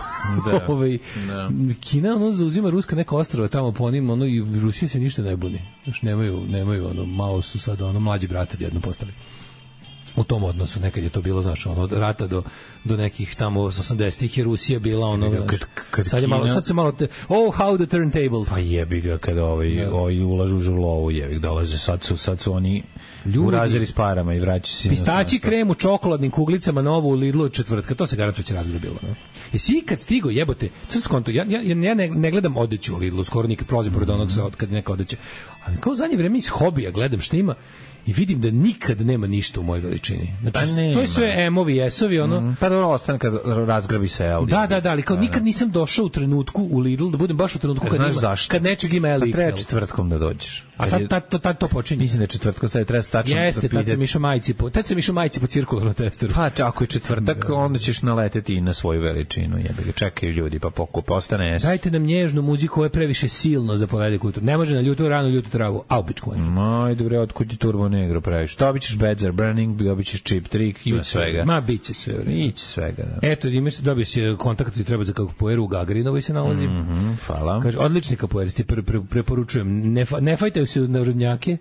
Kina zauzima ruska neka ostrava tamo po onim, i Rusija se ništa ne buni. Nemaju malo su sad mlađi brati odjedno postali. U tom odnosu nekad je to bilo, znaš, od rata do nekih tamo 80-ih je Rusija bila sad se malo how the turntables. Pa jebi ga kada ulažu u žurlovu, dolaze sad su oni urazili s parama i vraćaju se. Pistaći krem u čokoladnim kuglicama novo u Lidlu od četvrtka, to se garantuje će razgleda bilo. Jesi ikad stigo, jebote, to se skonto, ja ne gledam odeću u Lidlu, skoro nikad prolazim pored onog kad neka odeće, ali kao zadnje vreme iz hobija gledam šta ima i vidim da nikad nema ništa u mojoj veličini. Znači, to je sve M-ovi, S-ovi, Pa dobro, ostane kad razgrabi se L. Da, ali kao nikad nisam došao u trenutku u Lidl, da budem baš u trenutku kad nečeg ima L i XL. Treba četvrtkom da dođeš. A tad to počinje. Mislim da je četvrtkom sad treba stačno. Jeste, tad sam išao majici po cirkularnom testeru. Pa ako je četvrtak, onda ćeš naleteti i na svoju veličinu. Čekaju ljudi, pa pokup, ostane S. Dajte nam nježnu muziku, ovo je previše silno za ponedeljak ujutro. Ne može na ljutu ranu, ljutu travu. Aubičku. Ajde bre, otkud ti Turbo Negro praviš? Dobit ćeš Beds Are Burning, dobit ćeš Cheap Trick, ima svega. Ma, bit će sve. Iće svega, da. Eto, dobio si kontakt ti treba za kapoeru u Gagarinovoj se nalazi. Hvala. Kaže, odlični kapoeris, ti preporučujem. Ne fajtaju se uz narodnjake.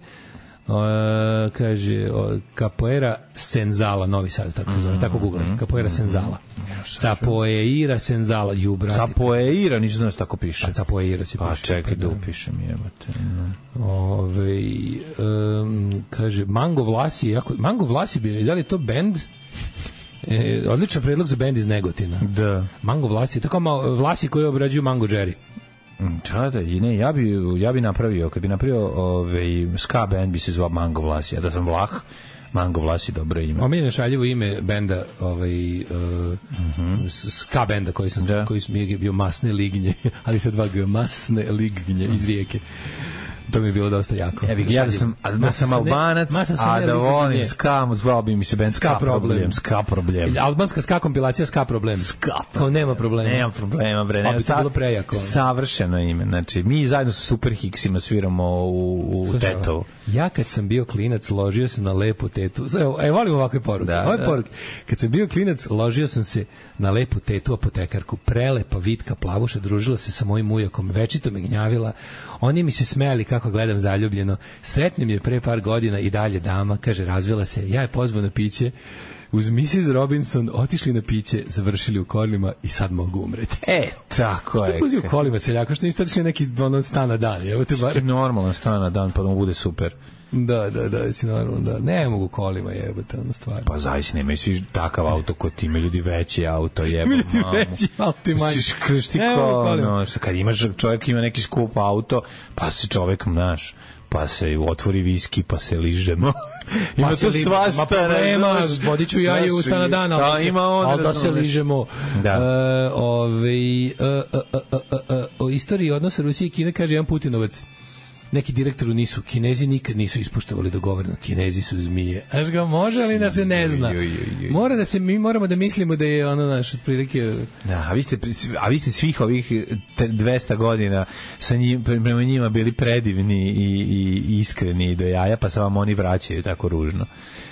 Kaže, kapoera Senzala, Novi Sad, tako google. Kapoera Senzala. Capoeira Senzala, Capoeira, ništa znaš tako piše. A Capoeira si piše. Pa čekaj da upišem, jebate. Kaže, Mango Vlasi, da li je to band? Odličan predlog za bend iz Negotina. Da. Mango Vlasi, tako Vlasi koji obrađuju Mango Jerry. Da, i ne, ja bi napravio, kad bi napravio ska band bi se zvao Mango Vlasi, a da sam Vlah, Mango Vlasi dobro ime. Omiljeno šaljivo ime benda, ska benda koji mi je bio Masne lignje, ali sa 2 G, Masne lignje iz Rijeke. To mi je bilo dosta jako. Ja da sam Albanac, a da volim ska, zvao bi mi se band Ska Problem. Ska Problem. Albanska ska kompilacija Ska Problem. Kao nema problema. Nema problema, bre. Bi to bilo prejako. Savršeno ime. Znači, mi zajedno sa Super Hicksima sviramo u Tetovu. Ja kad sam bio klinac, ložio sam na lepu tetu. Volim ovakve poruke. Ove poruke. Kad sam bio klinac, ložio sam se na lepu tetu apotekarku. Prelepa, vitka, plavuša, družila se sa mojim ujakom. Večito me gnjavila. Oni mi se smejali kako gledam zaljubljeno. Sretnem je pre par godina i dalje dama. Kaže, razvela se. Ja je pozvao na piće. Uz Mrs. Robinson otišli na piće, završili u kolima i sad mogu umreti. Tako je. Što puzi u kolima, seljaka? Što niste otišli neki stan na dan? Evo te bar. Normalan stan na dan, pa da mu bude super. Da, si normalno, da. Ne mogu kolima, jebote, ono stvar. Pa zavis, nemaju svi takav auto kod ti, imaju ljudi veći auto, jebo, ljudi veći auto, manji. Kad imaš, čovjek ima neki skup auto, pa se čovjek, znaš, pa se otvori viski, pa se ližemo. Ima to svašta. Problema, vodit ću ja i u stana dana, ali da se ližemo. O istoriji odnosa Rusije i Kine kaže jedan Putinovac. Neki direktoru nisu, Kinezi nikad nisu ispoštovali dogovoreno. Kinezi su zmije. Znaš ga, može li da se ne zna? Mi moramo da mislimo da je ono naš otprilike... Da, a vi ste svih ovih 200 godina prema njima bili predivni i iskreni do jaja, pa se vam oni vraćaju tako ružno.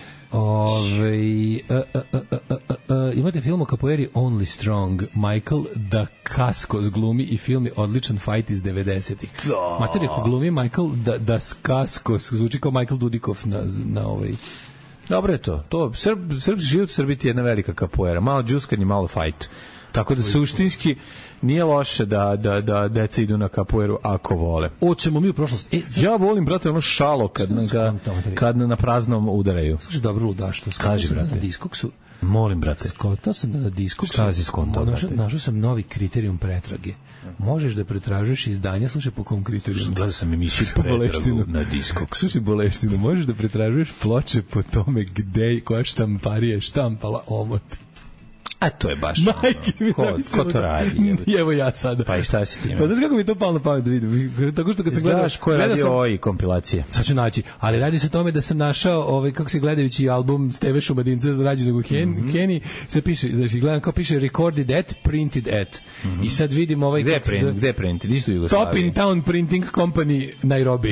Imate film o kapoeri Only Strong. Michael Dacascos glumi i film je odličan fight iz 90-ih. Mater je ko glumi Michael Dacascos, zvuči kao Michael Dudikov na ovaj... Dobro je to. Život u Srbiji je jedna velika kapoera. Malo džuskanje, malo fight. Tako da suštinski nije loše da deca idu na kapoeru ako vole. Oćemo mi u prošlost. Ja volim, brate, ono šalo kad na praznom udaraju. Slušaj, dobro ludaštvo. Kaži, brate. Na Discogsu. Molim, brate. Skontao sam da na Discogsu. Šta si skontao, brate? Našao sam novi kriterijum pretrage. Možeš da pretražuješ izdanja, slušaj po kom kriterijumu. Gledao sam emisiju pretragu na Discogsu. Slušaj, Boleštinu, možeš da pretražuješ ploče po tome gde koja štamparija je štampala omot. A to je baš ko to radi? Evo ja sada. Pa i šta si ti? Pa znaš kako mi to palo na pamet da vidim? Tako što kad sam gledao... Znaš ko je radio ovoj kompilacije? Sad ću naći. Ali radi se o tome da sam našao, kako se gledajući album Steve Šumadinca rađenog u Keniji, se piše, znači gledam kao piše recorded at, printed at. I sad vidim ovaj... Gde printed? Isto Jugoslavije. Top in Town Printing Company Nairobi.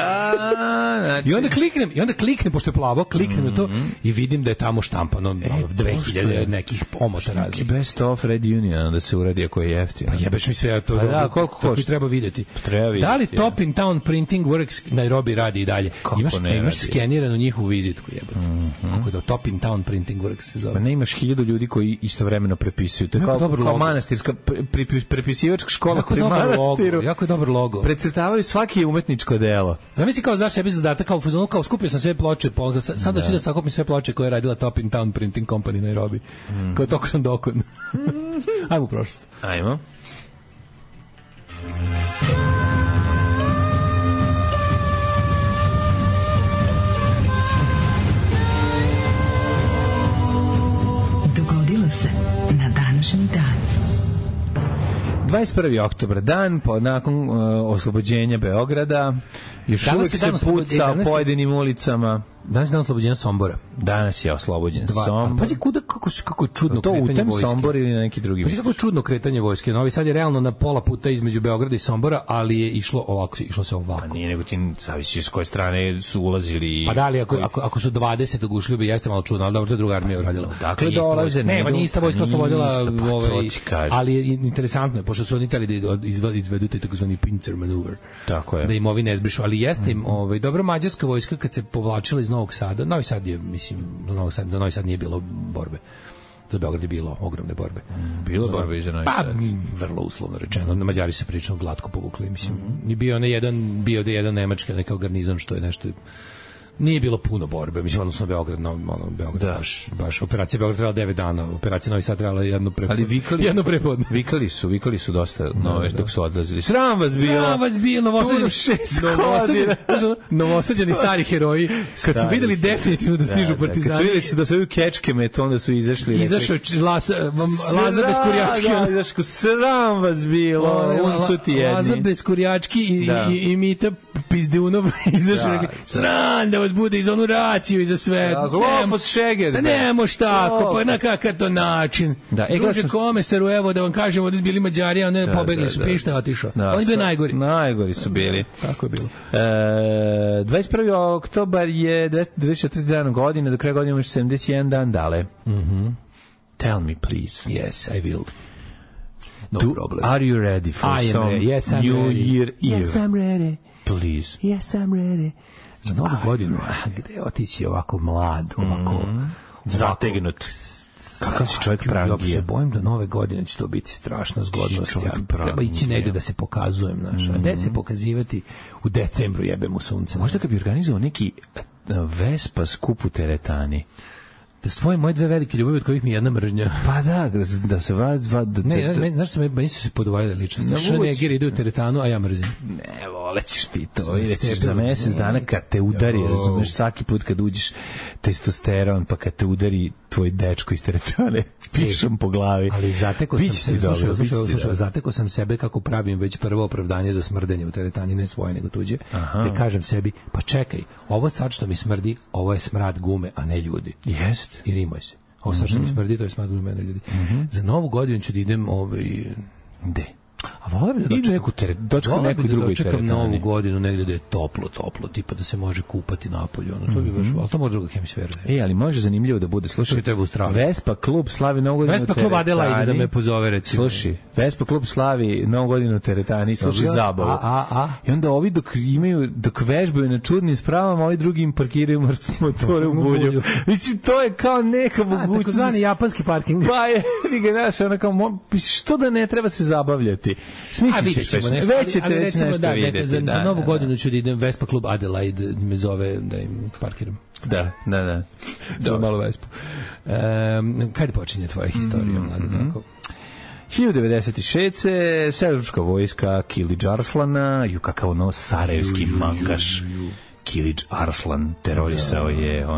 I onda kliknem, pošto je plavo, kliknem na to i vidim da je tamo štampano 2000 nekih omota raznih. Best of Red Union da se uradi ako je jeftino. Pa jebeš mi sve, ja to koliko košta? Treba vidjeti. Treba vidjeti. Da li Top in Town Printing Works Nairobi radi i dalje? Imaš skeniranu njihovu vizitku, jebote. Kako da Top in Town Printing Works se zove? Pa ne imaš 1000 ljudi koji istovremeno prepisuju. To je kao manastirska prepisivačka škola pri manastiru. Jako je dobar logo. Precrtavaju svaki umetničko delo. Zamisli kao zašto sebi zadatak kao fuzonu, kao skupio sam sve ploče, sad da ću da sakupim sve ploče koje je radila Top in Town Printing Company Nairobi. Kao toko sam dokon. Ajmo u prošlost. Ajmo. Dogodilo se na današnji dan. 21. oktobar, dan nakon oslobođenja Beograda. Još uvijek se puca u pojedinim ulicama. Danas je dan oslobođenja Sombora. Danas je oslobođen Sombor. Pazi kako je čudno to kretanje vojske. To u Sombor ili na neki drugi mjesto? Pazi kako je čudno kretanje vojske. Novi Sad je realno na pola puta između Beograda i Sombora, ali je išlo se ovako. Pa nije, nego ti zavisi s koje strane su ulazili. Pa da li, ako su 20 ušli bi jeste malo čudno, ali dobro, to je druga armija uradila. Dakle, dolaze. Nema, nije ista vojska oslobodila, ali je interesantno, pošto su oni tali da izvedu taj takozvani pincer maneuver. Tako je. Da im ovi ne zbrišu, ali jeste im, dobro, mađarska vojska kad se povlačila iz Novog Sada, Novi Sad je, mislim, za Novi Sad nije bilo borbe. Za Beograd je bilo ogromne borbe. Bilo borbe i za Novi Sad. Pa, vrlo uslovno rečeno. Na Mađari se prilično glatko povukli. Mislim, bio jedan nemački, neka garnizon što je nešto nije bilo puno borbe, mislim, odnosno Beograd, Beograd, baš operacija Beograd trajala 9 dana, operacija Novi Sad trajala jedno prepodne. Vikali su dosta nove dok su odlazili. Sram vas bilo, Novosađani stari heroji, kad su videli definitivno da stižu partizani. Kad su videli da su ovi kečke met, onda su izašli. Izašao Laza Beskurjački. Sram vas bilo, uncu ti jedni. Laza Beskurjački i Mita Pizdeunov izašao. Sram da vas bude iz onu raciju i za sve. Glofos Šeger. Da ne moš tako, pa na kakav to način. Druže komesaru, evo da vam kažemo da su bili Mađari, a ne pobegli su, pišta je otišao. Oni bili najgori. Najgori su bili. Tako je bilo. 21. oktobar je 204. dan godine, do kraja godine imaš 71 dan dale. Tell me, please. Yes, I will. No problem. Are you ready for some New Year Eve? Yes, I'm ready. Please. Yes, I'm ready. Za novu godinu, gde otići ovako mlad, ovako zategnut. Kakav si čovjek prangija? Ja se bojim da nove godine će to biti strašna zgodnost. Treba ići negde da se pokazujem, znaš. A gde se pokazivati u decembru, jebem u sunce. Možda kad bi organizovao neki Vespa skup u teretani. Da svoje moje dve velike ljubavi od kojih mi jedna mržnja. Pa da se ne, znaš se meni su se podvojile ličnosti. Šenegir ide u teretanu, a ja mrzim. Ne, volećeš ti to. I rećeš za mesec dana kad te udari, razumeš, svaki put kad uđeš testosteron, pa kad te udari tvoj dečko iz teretane, pišem po glavi. Ali zateko sam se, slušaj, zateko sam sebe kako pravim već prvo opravdanje za smrdenje u teretani, ne svoje nego tuđe. Da kažem sebi, pa čekaj, ovo sad što mi smrdi, ovo je smrad gume, a ne ljudi. Jest. I rimoj se. Ovo sad što mi smrdi, to je smrad gume, a ne ljudi. Za novu godinu ću da idem Gde? A vola bi neku drugu teretani. Novu godinu negde da je toplo, tipa da se može kupati napolju. To bi baš, ali to može druga hemisfera. Ali može zanimljivo da bude. Slušaj, Vespa klub slavi Novu godinu u teretani. Vespa klub Adelaide da me pozove, recimo. Slušaj, Vespa klub slavi Novu godinu u teretani, slušaj zabavu. I onda ovi dok vežbaju na čudnim spravama, ovi drugi im parkiraju motore u bulju. Mislim, to je kao neka mogućnost. Takozvani japanski parking. Pa je, vi ga znaš, ono kao, što da ne treba se zabavljati. Smisliš ćemo nešto, ali recimo vidjeti. Za novu godinu ću da idem Vespa klub Adelaide, me zove da im parkiram. Da. Samo malo Vespu. Kada počinje tvoja historija, mlade, tako? 1096. Seljučka vojska Kilić Arslana, kakav ono sarajevski mangaš. Kilić Arslan terorisao je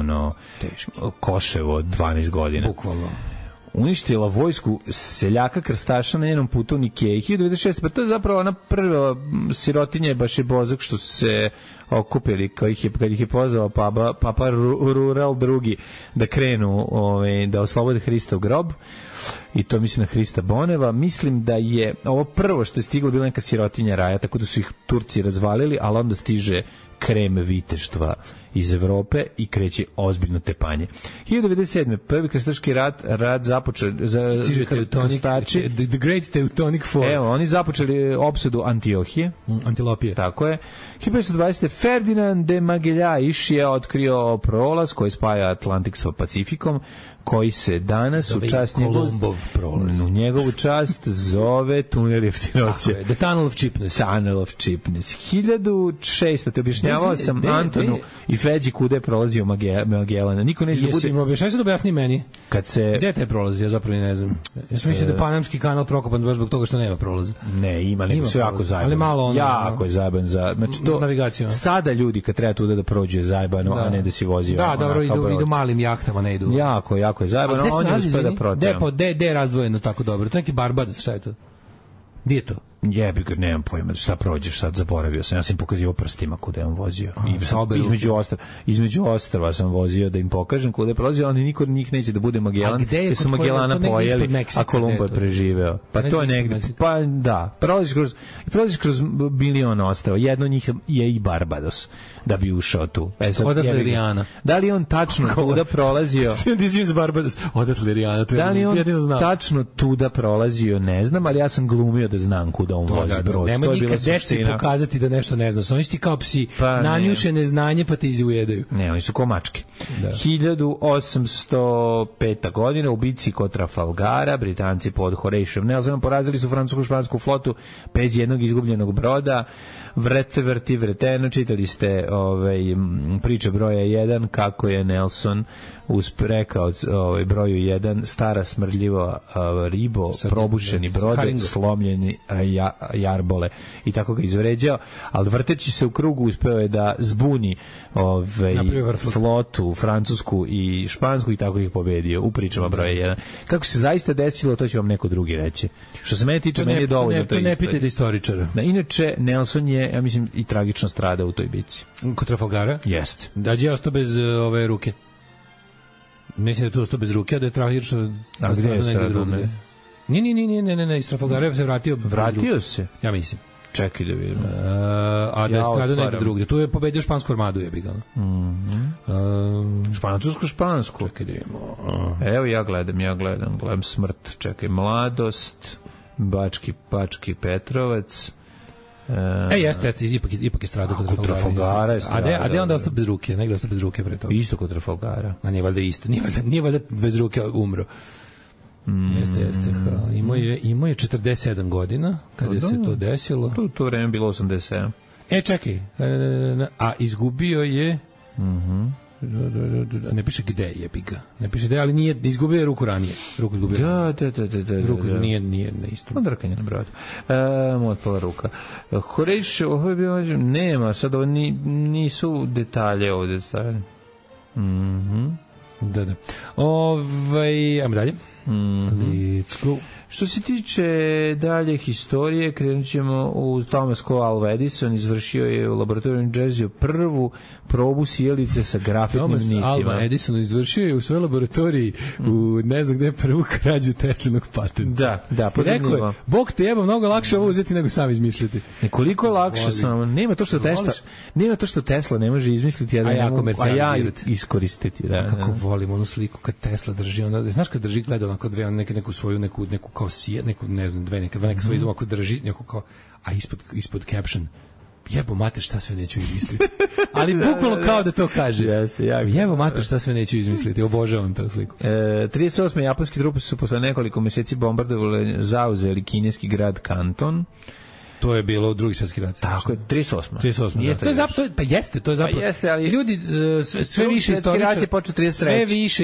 Koševo 12 godina. Bukvalno. Uništila vojsku seljaka krstaša na njenom putu u Nikeji 1996. Pa to je zapravo ona prva sirotinja baš je Bozok što su se okupili kad ih je pozvao Papa Rural II da krenu da oslobode Hristov grob i to mislim na Hrista Boneva. Mislim da je ovo prvo što je stiglo bila neka sirotinja raja, tako da su ih Turci razvalili, ali onda stiže krem viteštva iz Evrope i kreće ozbiljno tepanje. 1997. prvi krstaški rat započeo za krstači. The Great Teutonic Four. Evo, oni započeli opsadu Antiohije. Antilopije. Tako je. 1920. Ferdinand de Magelhães je otkrio prolaz koji spaja Atlantik sa Pacifikom, koji se danas u čast njegovu čast zove tunel jeftinoće. The Tunnel of Cheapness. Tunnel of Cheapness. 1600. Te objašnjavao sam Antonu i Feđi kuda je prolazio Magellana. Niko neće da bude... Jesi im objašnjavao da objasni meni? Gde je taj prolaz? Ja zapravo ne znam. Ja sam mislio da je Panamski kanal prokopan baš zbog toga što nema prolaza. Ne, ima, nego sve jako zajeban. Ali malo jako je zajeban za navigaciju. Sada ljudi kad treba tuda da prođu je zajebano, a ne da si vozio. Da, dobro, idu malim jahtama, ne idu. Jako je zajebano. On je uspio da prođe. Gde je razdvojeno tako dobro? To je neki Barbados, šta je to? Gdje je to? Jebi ga, nemam pojma šta prođeš sad, zaboravio sam. Ja sam im pokazivao prstima kuda je on vozio. Između ostrva sam vozio da im pokažem kuda je prolazio, ali niko od njih neće da bude Magellan, jer su Magellana pojeli, a Kolumbo je preživeo. Pa to je negde, pa da, prolaziš kroz milion ostrva, jedno od njih je i Barbados, da bi ušao tu. Odatle Rijana. Da li on tačno tuda prolazio? Odatle Rijana, da li on tačno tuda prolazio, ne znam, ali ja sam glumio da znam kuda da on vozi brod. Nemoj to je bila nikad deci suština. pokazati da nešto ne zna. Oni su ti kao psi, Pa nanjušene znanje pa te izujedaju. Ne, oni su ko mačke. Da. 1805. godina u bici kod Trafalgara Britanci pod Horatiom Nelsonom porazili su francusku špansku flotu bez jednog izgubljenog broda. Vrti vreteno, čitali ste priče broja 1 kako je Nelson rekao broju 1 stara smrdljiva ribo, probušeni brode, slomljeni jarbole i tako ga izvređao, ali vrteći se u krugu uspeo je da zbuni flotu francusku i špansku i tako ih pobedio u pričama broja 1. Kako se zaista desilo, to će vam neko drugi reći. Što se mene tiče, meni je dovoljno to ne pitajte istoričara. Inače, Nelson je, ja mislim, i tragično stradao u toj bici. Kod Trafalgara? Jeste. Dađe je ostao bez ove ruke. Mislim da je tu ostao bez ruke, a da je tragično stradao negdje drugdje. Ne, iz Trafalgara se vratio. Vratio se? Ja mislim. Čekaj da vidim. A da je stradao negdje drugdje. Tu je pobedio špansku armadu, je bigano. Špansku. Čekaj da vidimo. Evo ja gledam smrt. Čekaj, mladost, Pački Petrovac. Jeste, ipak je stradao kod Trafalgara. A gde onda ostao bez ruke? Negde ostao bez ruke pre toga. Isto kod Trafalgara. A nije valjda isto. Nije valjda bez ruke umro. Jeste. Imao je 47 godina kada je se to desilo. To vreme bilo 87. Čekaj. A izgubio je... Ne piše gde je biga. Ne piše gde, ali nije izgubio je ruku ranije. Ruku izgubio. Da. Ruku nije na isto. Odrkanje na bradu. Mu otpala ruka. Horatio, ovo je bilo... Nema, sad ovo nisu detalje ovde stavljene. Da. Ajmo dalje. Let's go. Što se tiče dalje historije, krenut ćemo u Thomas Cole Alva Edison, izvršio je u laboratoriju New Jersey prvu probu sjelice sa grafitnim nitima. Thomas Alva Edison izvršio je u svojoj laboratoriji u ne znam gde prvu krađu Teslinog patenta. Da, rekao je, Bog te jeba, mnogo lakše ovo uzeti nego sam izmisliti. Nekoliko je lakše samo, nema to što Tesla ne može izmisliti, a ja iskoristiti. Da, kako volim onu sliku kad Tesla drži, znaš kad drži, gleda onako dve, neku svoju, neku kao neku, ne znam, neka svoju ovako drži, neku kao, a ispod caption, jebo mater šta sve neću izmisliti. Ali bukvalno kao da to kaže. Jeste, jebo mater šta sve neću izmisliti. Obožavam tu sliku. 38. japanski trupe su posle nekoliko meseci bombardovali, zauzeli kineski grad Kanton. To je bilo Drugi svjetski rat. Tako je, 38. To je zapravo, to je zapravo. Ali ljudi sve više istoričara. Rat je počeo 33. Sve više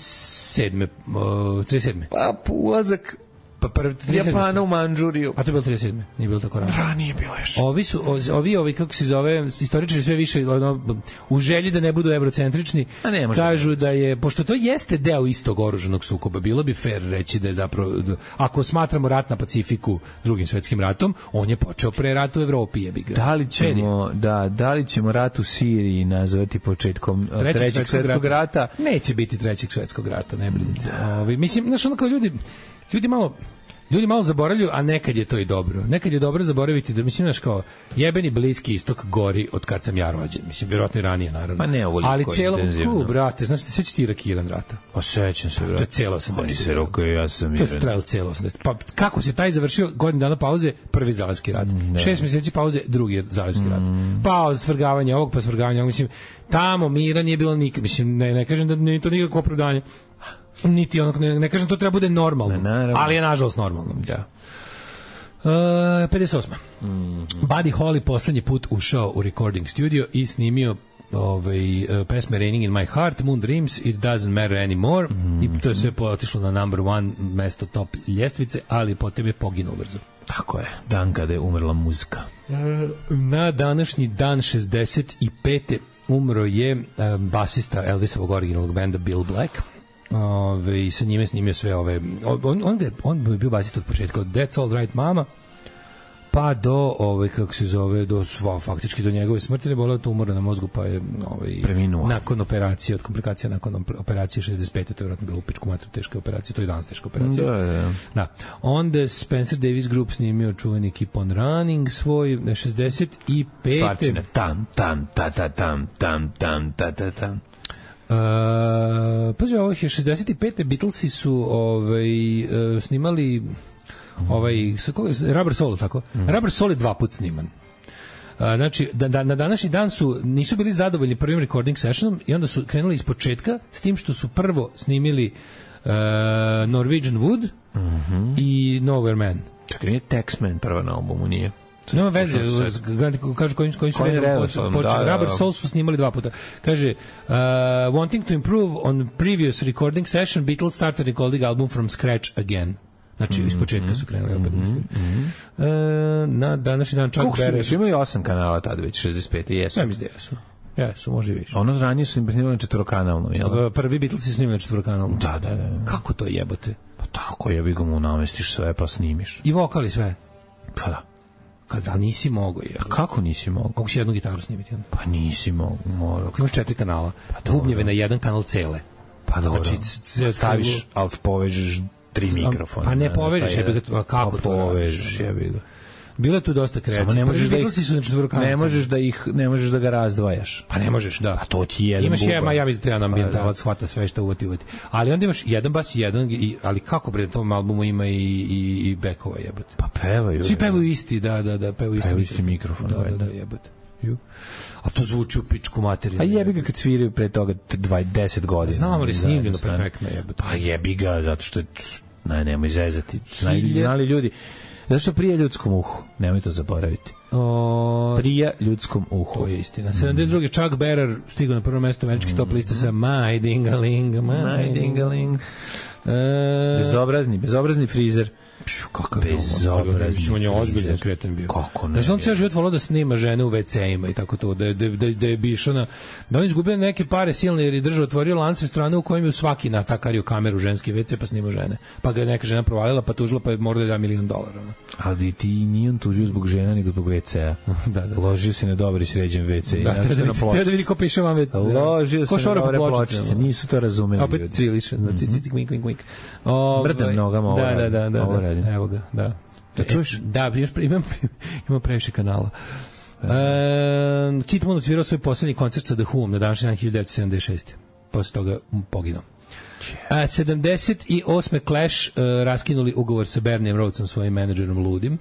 37. Pa ulazak Japana u Mandžuriju. A to je bilo 37. Nije bilo tako rano. Ranije bilo još. Ovi kako se zove, istoričari sve više u želji da ne budu eurocentrični, kažu da je, pošto to jeste deo istog oružanog sukoba, bilo bi fair reći da je zapravo, ako smatramo rat na Pacifiku Drugim svetskim ratom, on je počeo pre rata u Evropi, jebi ga. Da li ćemo rat u Siriji nazvati početkom trećeg svetskog rata? Neće biti trećeg svetskog rata, ne brinite. Mislim, znaš, ono kao ljudi malo zaboravljaju, a nekad je to i dobro. Nekad je dobro zaboraviti da, mislim, znaš, kao jebeni Bliski istok gori od kad sam ja rođen. Mislim, vjerojatno i ranije, naravno. Pa ne ovoliko ali intenzivno. Brate, znaš, ti sećaš ti Irakiran rata? Pa sećam se, brate. To je cijelo 80. Oni se rokaju, ja sam miran. To je trajalo cijelo 80. Pa kako se taj završio? Godinu dana pauze, prvi Zalivski rat. 6 mjeseci pauze, drugi Zalivski rat. Pa svrgavanje ovog, pa svrgavanje ovog. Mislim, tamo mira nije bilo nikad. Mislim, ne kažem da nije to nikakvo opravdanje. Niti onog, ne kažem to treba bude normalno, ali je nažalost normalno. Da. 58. Buddy Holly poslednji put ušao u recording studio i snimio pesme Raining in My Heart, Moon Dreams, It Doesn't Matter Anymore, i to je sve otišlo na number 1 mesto top ljestvice, ali potom je poginuo brzo. Tako je, dan kada je umrla muzika. Na današnji dan 65. umro je basista Elvisovog originalnog benda Bill Black. I sa njime snimio sve ove, on je bio basista od početka, od That's All Right Mama pa do kako se zove, do faktički do njegove smrti, ne boleo tumora na mozgu, pa je preminuo nakon operacije, od komplikacija nakon operacije 65. to je vjerojatno bilo u pičku matru teška operacija, to je danas teška operacija. Da. Onda Spencer Davis Group snimio čuveni Keep on Running svoj 65. Svarčina tam tam ta ta tam tam tam ta ta tam. Pazi, ovih je 65. Beatlesi su snimali Rubber Soul, tako? Rubber Soul je 2 puta sniman. Znači, na današnji dan nisu bili zadovoljni prvim recording sessionom i onda su krenuli iz početka s tim što su prvo snimili Norwegian Wood i Nowhere Man. Čekaj, nije Tex-Man prva na albumu, nije. Nema veze, kažu kojim su redom počeli. Rubber Soul su snimali 2 puta. Kaže, wanting to improve on previous recording session, Beatles started recording album from scratch again. Znači, iz početka su krenuli opet. Na današnji dan Chuck Berry... Su imali 8 kanala tada već, 65. Jesu. Ja mislim da jesu. Jesu, možda i više. Ono ranije su im snimali na 4-kanalnom, jel? Prvi Beatles su snimali na 4-kanalnom. Da. Kako to jebote? Pa tako jebi ga mu namestiš sve pa snimiš. I vokali sve? Pa da. Kada nisi mogao je. Kako nisi mogao? Kako si jednu gitaru snimiti? Pa nisi mogao. Imaš 4 kanala. Bubnjeve na jedan kanal cele. Pa dobro. Znači, staviš, ali povežeš 3 mikrofona. Pa ne povežeš, jebi ga, kako to povežeš, jebi ga. Bilo je tu dosta kreacije. Samo ne možeš da ga razdvajaš. Pa ne možeš, da. A to ti je jedan imaš buban. Ja mislim da jedan ambijentalac shvata sve što uvati. Ali onda imaš jedan bas i jedan, ali kako bre, na tom albumu ima i bekova jebote. Pa pevaju. Svi pevaju isti, da, pevaju isti mikrofon. Da, jebote. A to zvuči u pičku materiju. A jebi ga kad sviraju pre toga 10 godina. Znamo li snimljeno perfektno jebote. Pa jebi ga, zato što je, nemoj zezati. Znali ljudi. Zato što prija ljudskom uhu, nemoj to zaboraviti. Prija ljudskom uhu. To je istina. 72. Chuck Berry stigao na prvo mesto američkih top lista sa My Dingaling, My Dingaling. Bezobrazni frizer. Kakav bezobrazni. On je ozbiljan kreten bio. Kako ne? Znači, on cijel život volao da snima žene u WC-ima i tako to, da je bišao na... Da on izgubio neke pare silne jer je držao, otvorio lanac restorana u kojem je svaki natakario kameru ženski WC pa snimao žene. Pa ga je neka žena provalila pa tužila pa je morao da $1 milion. Ali ti nije on tužio zbog žena nego zbog WC-a. Da. Ložio se na dobar i sređen WC. Da, treba da vidi ko piše vam WC. Ložio se na dobre pločice. Nisu to razumeli. Opet cviliše. Kvink. Brtem nogama ovo. Da. Evo ga, da. Da čuješ? Da, imam previše kanala. Kit Moon odsvirao svoj poslednji koncert sa The Who na današnji dan 1976. Posle toga poginuo. 78. Clash raskinuli ugovor sa Bernijem Rhodesom, svojim menadžerom ludim.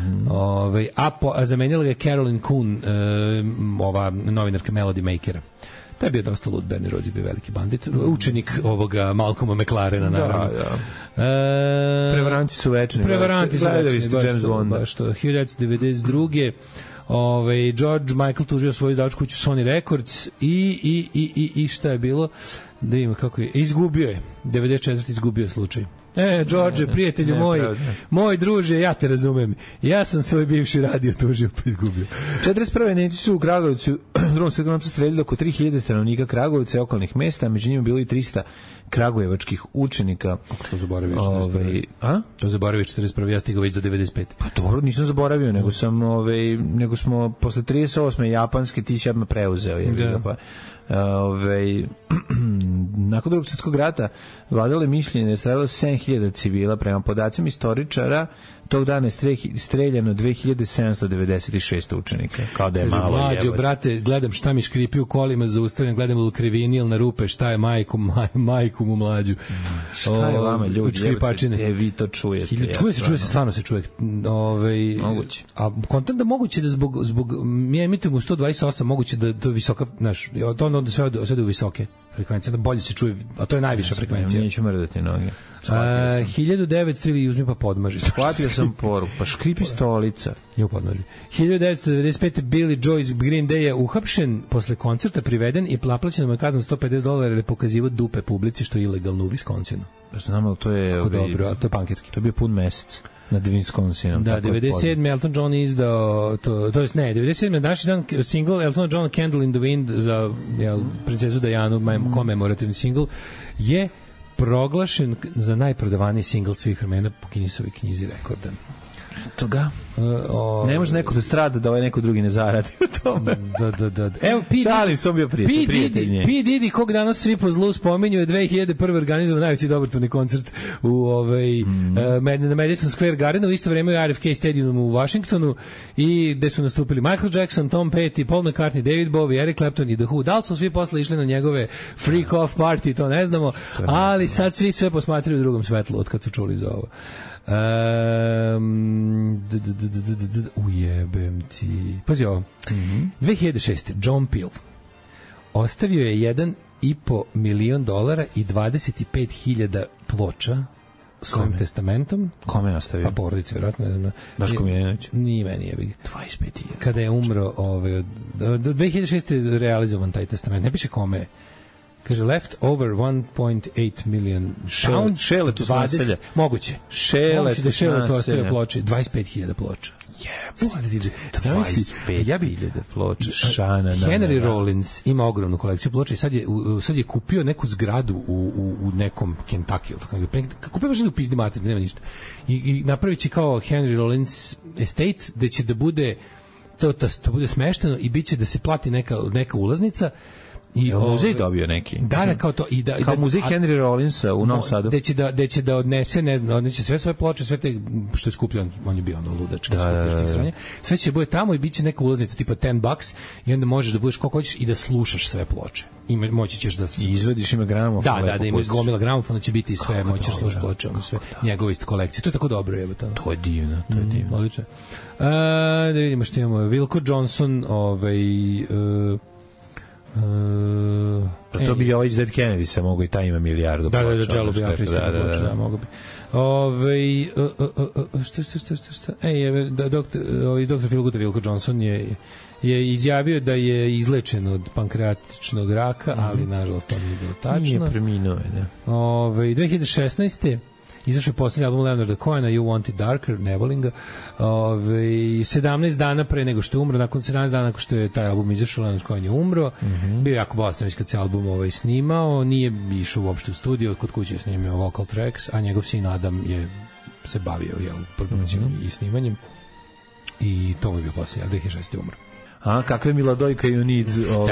A zamenjala ga Carolyn Coon, ova novinarka Melody Makera. To je bio dosta lud, Bernie Rhodes je bio veliki bandit. Učenik ovoga Malcolma McLarena, naravno. Da. Prevaranti su večni. Gledali ste James Bonda. 1992. George Michael tužio svoju izdavačku kuću Sony Records i šta je bilo? Da ima kako je. Izgubio je. 94. izgubio slučaj. George, prijatelju moj druže, ja te razumem. Ja sam svoj bivši radio tužio pa izgubio. 41. Nemci su u Kragujevcu drugom svetskom ratu streljali oko 3000 stanovnika Kragujevca i okolnih mesta, među njima bilo i 300 kragujevačkih učenika. Što zaboravio 41. To zaboravio 41. Ja stigao već do 95. Pa dobro, nisam zaboravio, nego smo posle 38. japanske ti si odmah preuzeo. Pa nakon drugog svjetskog rata vladalo je mišljenje da je stradalo 7000 civila. Prema podacima istoričara tog dana je streljano 2796 učenika. Kao da je malo jebote. Mlađo, brate, gledam šta mi škripi u kolima, zaustavljam, gledam u krivinil na rupe, šta je majku mu mlađu. Šta je vama ljudi, jebote, vi to čujete. Čuje se, stvarno se čuje. Moguće. A kontent da moguće da zbog mi emitujemo u 128, moguće da to visoka, znaš, to ono da sve do visoke frekvencije, da bolje se čuje, a to je najviša frekvencija. Neću mrdati noge. 1900 ili uzmi pa podmaži. Shvatio sam poruku, pa škripi stolica. Je u podmaži. 1995. Billy Joyce Green Day je uhapšen, posle koncerta priveden i naplaćena mu je kazna $150 jer je pokazivao dupe publici, što je ilegalno u Wisconsinu. Znam, ali to je... Tako dobro, ali to je pankerski. To je bio pun mesec nad Wisconsinom. Da, 97. Elton John izdao, to jest ne, 97. današnji dan single Elton John Candle in the Wind za princezu Dianu, komemorativni single, je proglašen za najprodavaniji single svih vremena po Guinnessovoj knjizi rekorda. Eto ga. Ne može neko da strada da ovaj neko drugi ne zaradi u tome. Da. Evo, Šalim, sam bio prijatelj. P. Diddy, kog danas svi po zlu spominju, je 2001. organizovao najveći dobrotvorni koncert na Madison Square Gardenu, u isto vreme u RFK Stadiumu u Washingtonu, i gde su nastupili Michael Jackson, Tom Petty, Paul McCartney, David Bowie, Eric Clapton i The Who. Da li su svi posle išli na njegove freak off party, to ne znamo, ali sad svi sve posmatraju u drugom svetlu od kad su čuli za ovo. Ujebem ti. Pazi ovo. 2006. John Peel ostavio je $1,5 milion i 25.000 ploča svojim testamentom. Kome je ostavio? Pa porodici, vjerojatno, ne znam. Daško Milinović? Nije meni, je bih. 25.000. Kada je umro, do 2006. je realizovan taj testament. Ne piše kome. Kaže, left over 1.8 million pounds. Šele tu naselja. Moguće. Šele tu ostavio ploče. 25.000 ploča. Jebe. 25.000 ploča. Šana. Henry Rollins ima ogromnu kolekciju ploča i sad je kupio neku zgradu u nekom Kentucky. Kupio baš u pizdi mater, nema ništa. I napravit će kao Henry Rollins estate, gde će da bude to bude smešteno i bit će da se plati neka ulaznica. I muzej dobio neki. Da, kao to i kao muzej Henry Rollinsa u Novom Sadu. Da će da odnese, ne znam, odneće sve svoje ploče, sve te što je skupljao, on je bio ono ludački, sve će bude tamo i biće neka ulaznica tipa $10 i onda možeš da budeš koliko hoćeš i da slušaš sve ploče. I moći ćeš da izvadiš ima gramofon. Da ima gomila gramofona, će biti sve, moćeš slušati ploče, sve njegove kolekcije. To je tako dobro, jebote. To je divno, odlično. Da vidimo što imamo. Wilko Johnson, to bi ovaj iz Dead Kennedy se mogu i taj ima milijardu ploča. Da, Jello bi Afrički ploča, da, mogu bi. Šta? Dr. Phil Good Wilko Johnson je izjavio da je izlečen od pankreatičnog raka, ali nažalost to nije bilo tačno. Nije preminuo, da. 2016. izašao je poslednji album Leonarda Cohena, You Want It Darker, Nevolinga. 17 dana pre nego što je umro, nakon 17 dana nakon što je taj album izašao, Leonard Cohen je umro. Bio jako bolestan već kad se album snimao, nije išao uopšte u studio, kod kuće je snimio vocal tracks, a njegov sin Adam je se bavio produkcijom i snimanjem. I to mu je bio poslednji, 2006. umro. A kakve Miladojka you need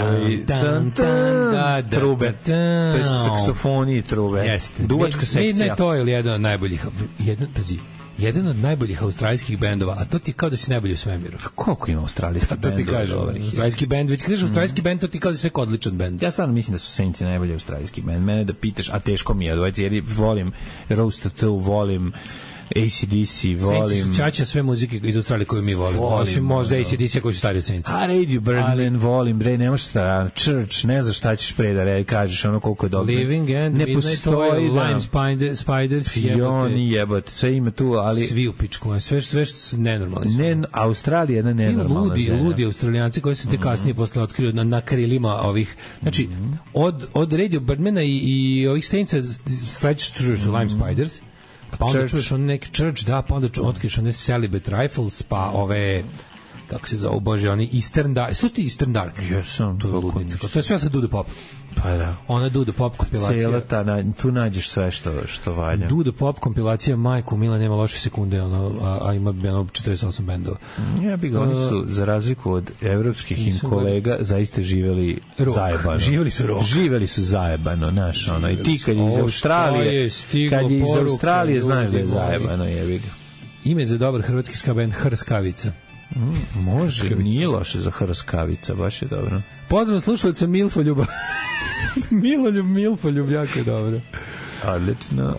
trube, to je saksofoni i trube. Jeste. Duvačka sekcija. Ne, to je jedan od najboljih, jedan od najboljih australijskih bendova, a to ti kao da si najbolji u svemiru. Koliko ima australijskih bendova? To ti kaže, australijski bend, već kažeš australijski bend, to ti kao da si neko odličan bend. Ja stvarno mislim da su Saints najbolji australijski bend. Mene da pitaš, a teško mi je, jer volim Roast Tattoo, volim AC/DC, volim... Saints su čača sve muzike iz Australije koju mi volimo. Osim možda AC/DC koji su stari od Saints. A Radio Birdman volim, bre, nemaš šta, Church, ne znaš šta ćeš pre da kažeš, ono koliko je dobro. Living End, ne Midnight Oil, Lime Spiders, jebote, sve ima tu, ali... Svi u pičku, sve nenormalni su. Ne, Australija je jedna nenormalna zemlja. Ludi Australijanci koji se te kasnije posle otkrio na krilima ovih, znači, od Radio Birdmana i ovih Saintsa, sledeći su Lime Spiders, pa onda čuješ on neki Church, da, pa onda otkriješ one Celibate Rifles, pa ove, kako se zove, bože, oni Eastern Dark, slušaj Eastern Dark? Jesam. To je ludnica, to je sve sa Do The Pop. Pa da. Ona Do The Pop kompilacija. Cijela tu nađeš sve što valja. Do The Pop kompilacija, majku Mila, nema loše sekunde, a ima 48 bendova. Ja bih ga, oni su, za razliku od evropskih kolega, zaista živeli zajebano. Živeli su zajebano, znaš, ono, i ti kad je iz Australije, znaš da je zajebano, jebi ga. Ime za dobar hrvatski ska bend Hrskavica. Može, nije loše za Hrskavica, baš je dobro. Pozdrav slušalca Milfoljuba. Milfoljub, jako je dobro. Odlično.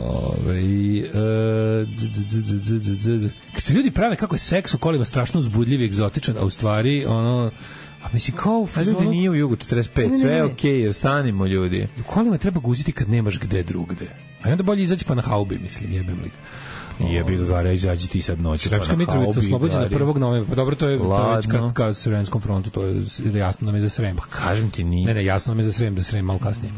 Kad se ljudi prave kako je seks u kolima strašno uzbudljiv i egzotičan, a u stvari, ono... A mislim, kao... A ljudi nije u jugu 45, sve je okej, jer stanimo ljudi. U kolima treba guziti kad nemaš gde drugde. A onda bolje izaći pa na haubi, mislim, jebem li. Jebi ga gara, izađi ti sad noću. Srpska Mitrovica oslobođena 1. novembra. Pa dobro, to je već ka Sremskom frontu, to je jasno nam je za Srem. Pa kažem ti nije. Ne, jasno nam je za Srem, da Srem malo kasnije.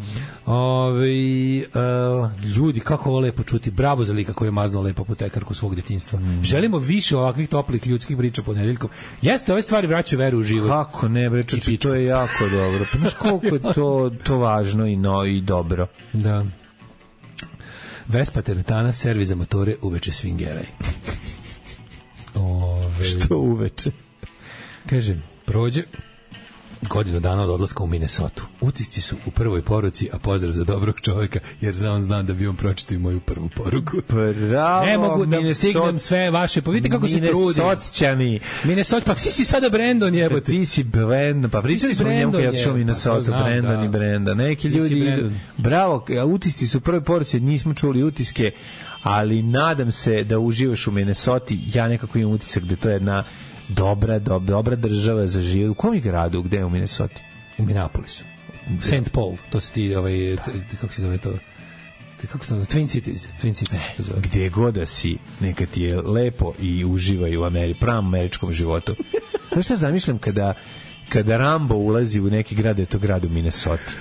Ljudi, kako ovo lepo čuti. Bravo za lika koji je maznuo lepo apotekarku svog detinjstva. Želimo više ovakvih toplih ljudskih priča ponedeljkom. Jeste, ove stvari vraćaju veru u život. Kako ne, bre, to je jako dobro. Pa znaš koliko je to važno i dobro. Da. Vespa teretana, servis za motore, uveče swingeraj. to uveče. Kažem, prođe godinu dana od odlaska u Minnesotu. Utisci su u prvoj poruci, a pozdrav za dobrog čovjeka, jer on zna da bi on pročitao moju prvu poruku. Bravo, ne mogu da stignem sve vaše, pa vidite kako se trudim. Minnesotčani. Minnesota, pa ti si sada Brandon, jebote. Ti si Brandon, pa pričali smo o njemu kad ja šao Minnesota, Brandon i Brandon. Neki ljudi, bravo, utisci su u prvoj poruci, nismo čuli utiske, ali nadam se da uživaš u Minnesoti. Ja nekako imam utisak da to je jedna dobra država za život. U kom je gradu, gde je u Minnesota? U Minneapolisu. St. Paul, to su ti, kako se zove to? Kako se zove? Twin Cities to zove. Gde god da si, neka ti je lepo i uživaj u pravom američkom životu. Znaš šta zamišljam kada Rambo ulazi u neki grad, je to grad u Minnesota?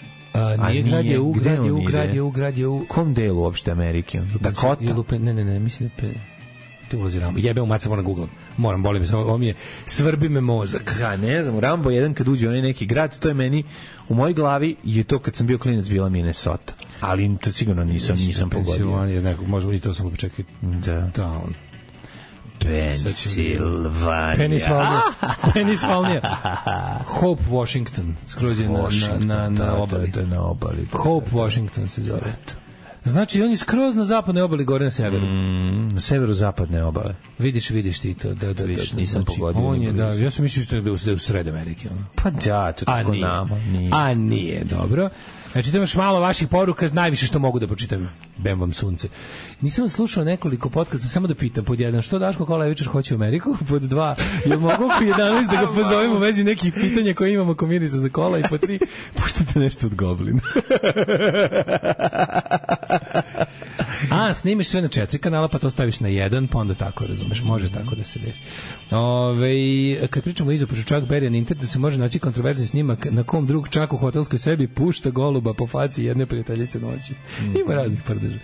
Grad je u kom delu uopšte Amerike? Dakota? Ne, mislim da ulazi Rambo. Jebe u maca, moram googlam. Boli me, ovo mi je, svrbi me mozak. Ja, ne znam, Rambo jedan kad uđe u neki grad, to je meni, u mojoj glavi je to kad sam bio klinac bila Minnesota. Ali to sigurno nisam pogodio. Možda i to sam počekaj. Da. Town. Pennsylvania. Hope, Washington. Skroz je na obali. Hope, Washington se zove. Znači, on je skroz na zapadnoj obali, gore na severu. Na severu-zapadne obale. Vidiš ti to. Vidiš, nisam pogodio. On je, ja sam mislio da je u sred Amerike. Pa da, to tako nama. A nije, dobro. Znači, da imaš malo vaših poruka, najviše što mogu da pročitam. Bem vam sunce. Nisam slušao nekoliko podcasta, samo da pitam, pod 1, što Daško Kolevičar hoće u Ameriku? Pod 2, jel mogu po 11 da ga pozovemo u vezi nekih pitanja koje imamo oko Mirisa za kola? I pod 3, puštate nešto od Goblina. Snimiš sve na 4 kanala, pa to staviš na 1, pa onda tako, razumeš, može tako da se deši. Kad pričamo o izopušu Chuck Berry na internetu, se može naći kontroverzni snimak na kom drug Chuck u hotelskoj sebi pušta goluba po faci jedne prijateljice noći. Ima raznih prdeža.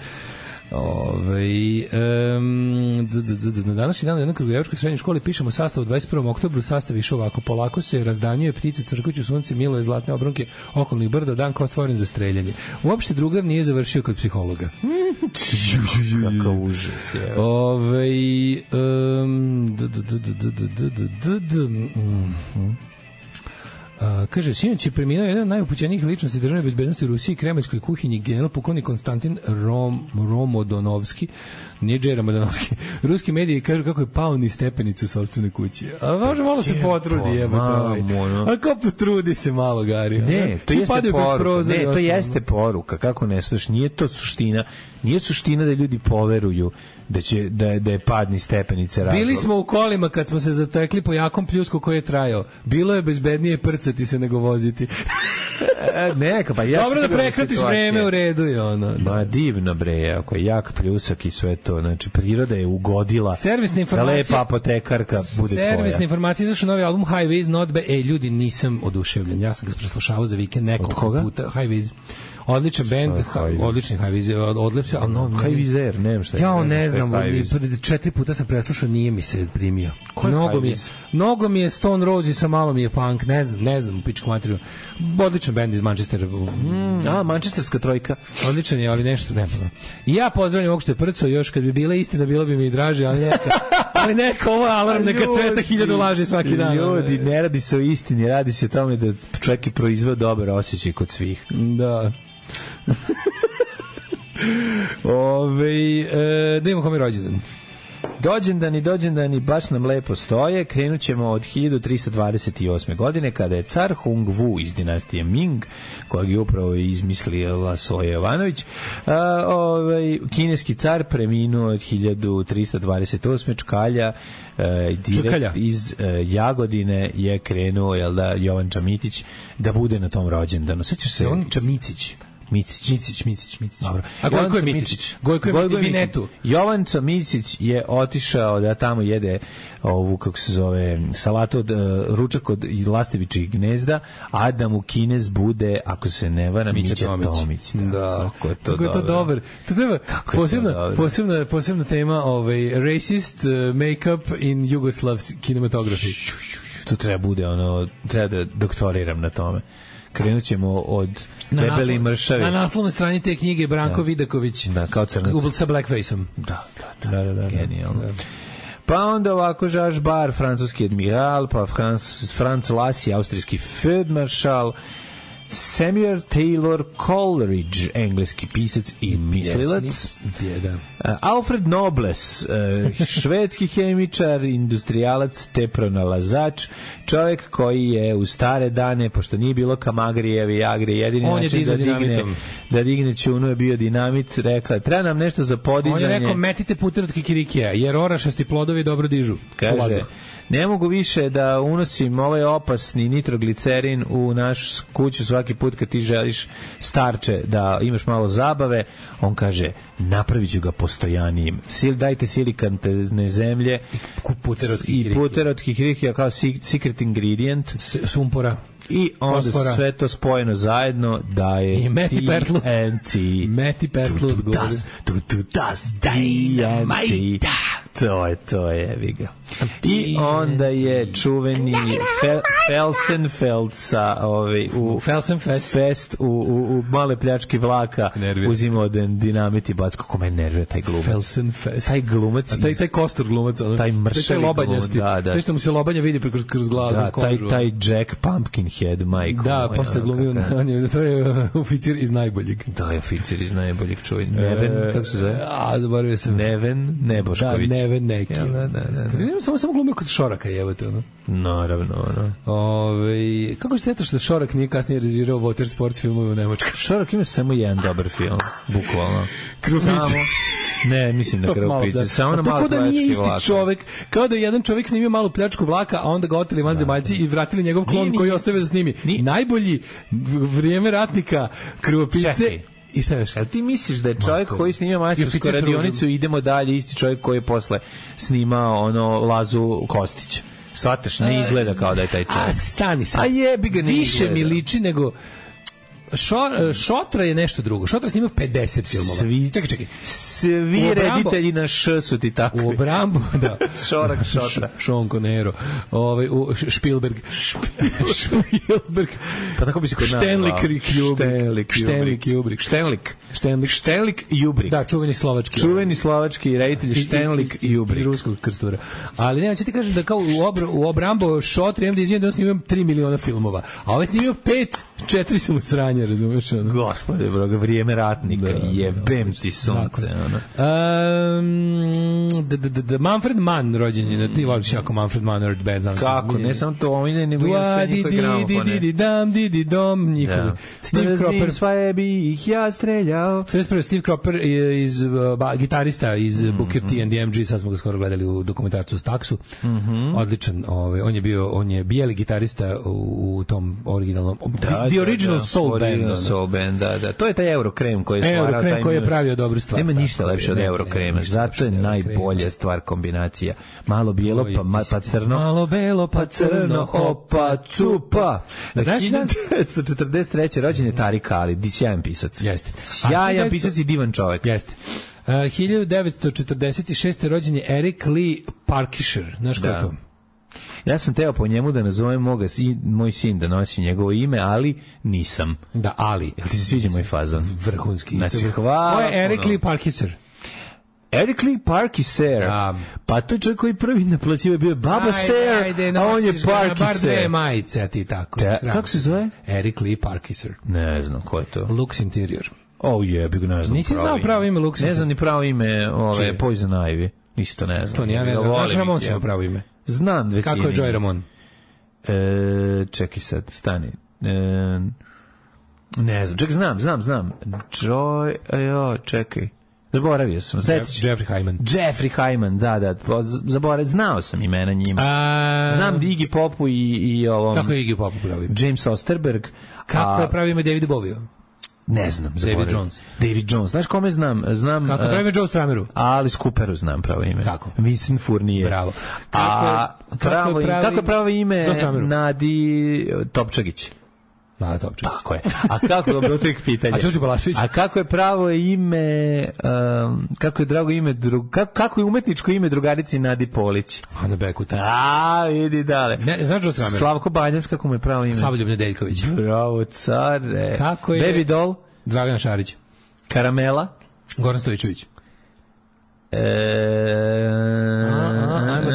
Na današnji dan u jednoj Kragujevačkoj srednjoj školi pišemo sastav u 21. oktobru. Sastav išao ovako: polako se razdanjuje, ptice crkuću, sunce miluje zlatne obronke okolnih brda, dan kao stvoren za streljanje. Uopšte drugar nije završio kod psihologa. Kakav užas je. Kaže, sinoć je preminuo jedan od najupućenijih ličnosti državne bezbednosti u Rusiji, kremaljskoj kuhinji, general pukovnik Konstantin Romodanovski, nije Džej Romodanovski. Ruski mediji kažu kako je pao niz stepenicu u sopstvenoj kući. A može malo se potrudi, jebate. A kao potrudi se malo, Gari. Ne, to jeste poruka. Ne, to jeste poruka. Kako ne slušaš? Nije to suština. Nije suština da ljudi poveruju da je pad niz stepenice razlog. Bili smo u kolima kad smo se zatekli po jakom pljusku koji je trajao. Bilo je bezbednije prcati se nego voziti. Neka, pa ja dobro da prekratiš vreme, u redu je ono. Ma divno bre, ako je jak pljusak i sve to, znači priroda je ugodila da lepa apotekarka bude tvoja. Servisna informacija, izašao novi album High Vis, Not Bad. Ljudi, nisam oduševljen. Ja sam ga preslušavao za vikend nekoliko puta. High Vis. Odličan bend, odlični High Vis, odlepio, ali no... High Viser, nemam šta je. Ja ne znam, 4 puta sam preslušao, nije mi se primio. Mnogo mi je Stone Roses, a malo mi je punk, ne znam, pičku materiju. Odličan bend iz Manchestera. Manchesterska trojka. Odličan je, ali nešto ne znam. I ja pozdravljam ovog što je prcao, još kad bi bila istina, bilo bi mi i draže, ali neka ovo alarm, neka cveta 1000 laži svaki dan. Ljudi, ne radi se o istini, radi se o tome da čovjek je proizveo dobar osjećaj kod svih. Da. Da imamo kom je rođendan. Dođendani baš nam lepo stoje. Krenut ćemo od 1328. godine, kada je car Hung Wu iz dinastije Ming, kojeg je upravo izmislila Soja Jovanović, kineski car preminuo od 1328. Čkalja direkt iz Jagodine je krenuo, Jovan Čamitić da bude na tom rođendanu. Sećaš se? Jovan Čamicić. Micić. Dobro. A Gojko je Mitić. Gojko je Vinetu. Jovan Micić je otišao da tamo jede ovu, kako se zove, salatu od ručak od lastevičih gnezda, a da mu kinez bude, ako se ne varam, Mića Tomić. Da. Kako je to dobro. To treba posebna tema, racist make-up in Yugoslav kinematography. To treba bude treba da doktoriram na tome. Krenut ćemo od Debeli mršavi. Na naslovnoj strani te knjige Branko Vidaković. Da, kao crnac. Sa blackface-om. Da. Genijalno. Da. Pa onda ovako Georges Bar, francuski admiral, pa Franz Lassie, austrijski feldmaršal, Samuel Taylor Coleridge, engleski pisac i mislilac. Alfred Nobles, švedski hemičar, industrijalac te pronalazač, čovjek koji je u stare dane, pošto nije bilo Kamagrije, Viagre, jedini način da digne čunu je bio dinamit, rekla, treba nam nešto za podizanje. On je rekao, metite puter od kikirikija, jer orašasti plodovi dobro dižu. Kaže, ne mogu više da unosim ovaj opasni nitroglicerin u našu kuću svaki put kad ti želiš, starče, da imaš malo zabave. On kaže, napravit ću ga postojanijim. Dajte silikantne zemlje i puter od kikirikija kao secret ingredient. Sumpora. I onda Fosfora. sve to spojeno zajedno daje i Meti Pertlu. Meti Pertlu to je viga. I onda je čuveni Felsenfeld sa u Felsenfest u male pljačke vlaka uzimao dinamit i bac. Kako me nervira taj glumac. Felsenfest. Taj glumac. Taj kostur glumac. Taj mršavi glumac. Da. Što mu se lobanja vidi kroz glavu. Da, taj Jack Pumpkinhead, majko. Da, posle glumio. To je oficir iz najboljeg. Da, je oficir iz najboljeg, čuj. Neven, kako se zove? Zaboravio sam. Neven Nebošković. Da, Neven neki. Da. Samo glumio kod Šoraka, jebote, ono. Naravno, ono. Kako se eto što Šorak nije kasnije režirao Water Sports filmove u Nemačkoj? Šorak ima samo jedan dobar film, bukvalno. Samo... Ne, mislim na Krvopijce. Samo na malo pljački vlaka. Tako da nije isti čovek. Kao da je jedan čovek snimio malu pljačku vlaka, a onda ga oteli vanzemaljci i vratili njegov klon koji ostavio da snimi. Najbolji Vrijeme ratnika, Krvopijce. Čekaj. I šta još? Ali ti misliš da je čovjek koji snima majstorsku radionicu, idemo dalje, isti čovjek koji je posle snimao Lazu Kostića? Shvataš, ne izgleda kao da je taj čovjek. Stani sad. A jebi ga, ne više izgleda. Mi liči nego... Šotra je nešto drugo. Šotra snima 50 filmova. Čekaj. Svi reditelji na Š su ti takvi. U obrambu, da. Šorak, Šotra. Sean Connery. Spielberg. Pa tako bi se kod nas. Štenlik Kubrick. Da, čuveni slovački reditelj Štenlik Kubrick. I ruskog krstura. Ali ne, ti kažem da kao u obrambu Šotra imam da izvijem da on snimio 3 miliona filmova. A ovaj snimio 4 su mu sranje, razumeš? Gospode, broga, Vrijeme ratnika, jebem ti sunce. Manfred Mann rođen je, ti voliš jako Manfred Mann, Earth Band. Kako, ne samo to, ovine, nego i sve njihove gramofone. Njihovi. Steve Cropper. Svoje bi ih ja streljao. Steve Cropper iz gitarista iz Booker T and the MG, sad smo ga skoro gledali u dokumentarcu Staxu. Odličan, on je bijeli gitarista u tom originalnom, the original Soul Band. Da. To je taj Eurokrem koji je stvarao taj koji je pravio dobru stvar. Nema ništa lepše od Eurokrema, zato je najbolja stvar kombinacija. Malo bijelo pa crno. Malo belo pa crno, opa, cupa. 1943. rođen je Tarik Ali, sjajan pisac. Jeste. Sjajan pisac i divan čovjek. Jeste. 1946. rođen je Eric Lee Parkisher. Znaš ko je to? Ja sam teo po njemu da nazovem moj sin da nosi njegovo ime, ali nisam. Da, Ali. Jel ti se sviđa moj fazon? Vrhunski. Znači, hvala. Ko je Eric Lee Parkisher? Eric Lee Parkiser. Pa to je čovjek koji prvi naplaćiva bio Baba Ser, a on je Parkiser. Bar dve majice, a ti tako. Kako se zove? Eric Lee Parkiser. Ne znam, ko je to? Lux Interior. Jebi ga, ne znam. Nisi znao pravo ime Lux Interior? Ne znam ni pravo ime Poison Ivy. Isto ne znam. To nije, ne znam. Znaš Ramonsijevo pravo ime? Znam većini. Kako je Joy Ramon? Čekaj sad, stani. Ne znam, znam. Čekaj. Zaboravio sam. Jeffrey Hyman, da. Znao sam imena njima. Znam Iggy Popu i ovom... Kako je Iggy Popu pravi? James Osterberg. Kako je pravi ime David Bowie? Ne znam. David Jones. Znaš kome znam? Kako pravi ime Joe Strameru? Alice Cooperu znam pravo ime. Kako? Vincent Fournier. Bravo. Kako je pravo ime Nadi Topčagić? Nada Topčagić. Tako je. A kako je bilo tek pitanje? A Ćoću Balašević? A kako je pravo ime, kako je umetničko ime drugarici Nadi Polić? Ana Bekuta. Vidi dale. Ne, znaš Joe Stramer? Slavko Banjac, kako mu je pravo ime? Slavoljub Nedeljković. Bravo, care. Kako je? Baby Doll? Dragana Šarić. Karamela? Goran Stojičević.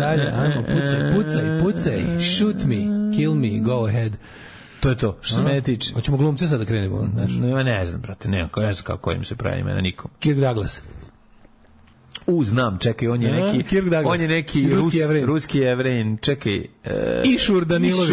Ajmo, pucaj, shoot me, kill me, go ahead. To je to, što se mene tiče. Hoćemo glumce sad da krenemo, znaš? Ne znam, brate, ne znam kako im se pravi imena nikom. Kirk Douglas. Znam, čekaj, on je neki ruski Jevrein, čekaj. Išur Danilović.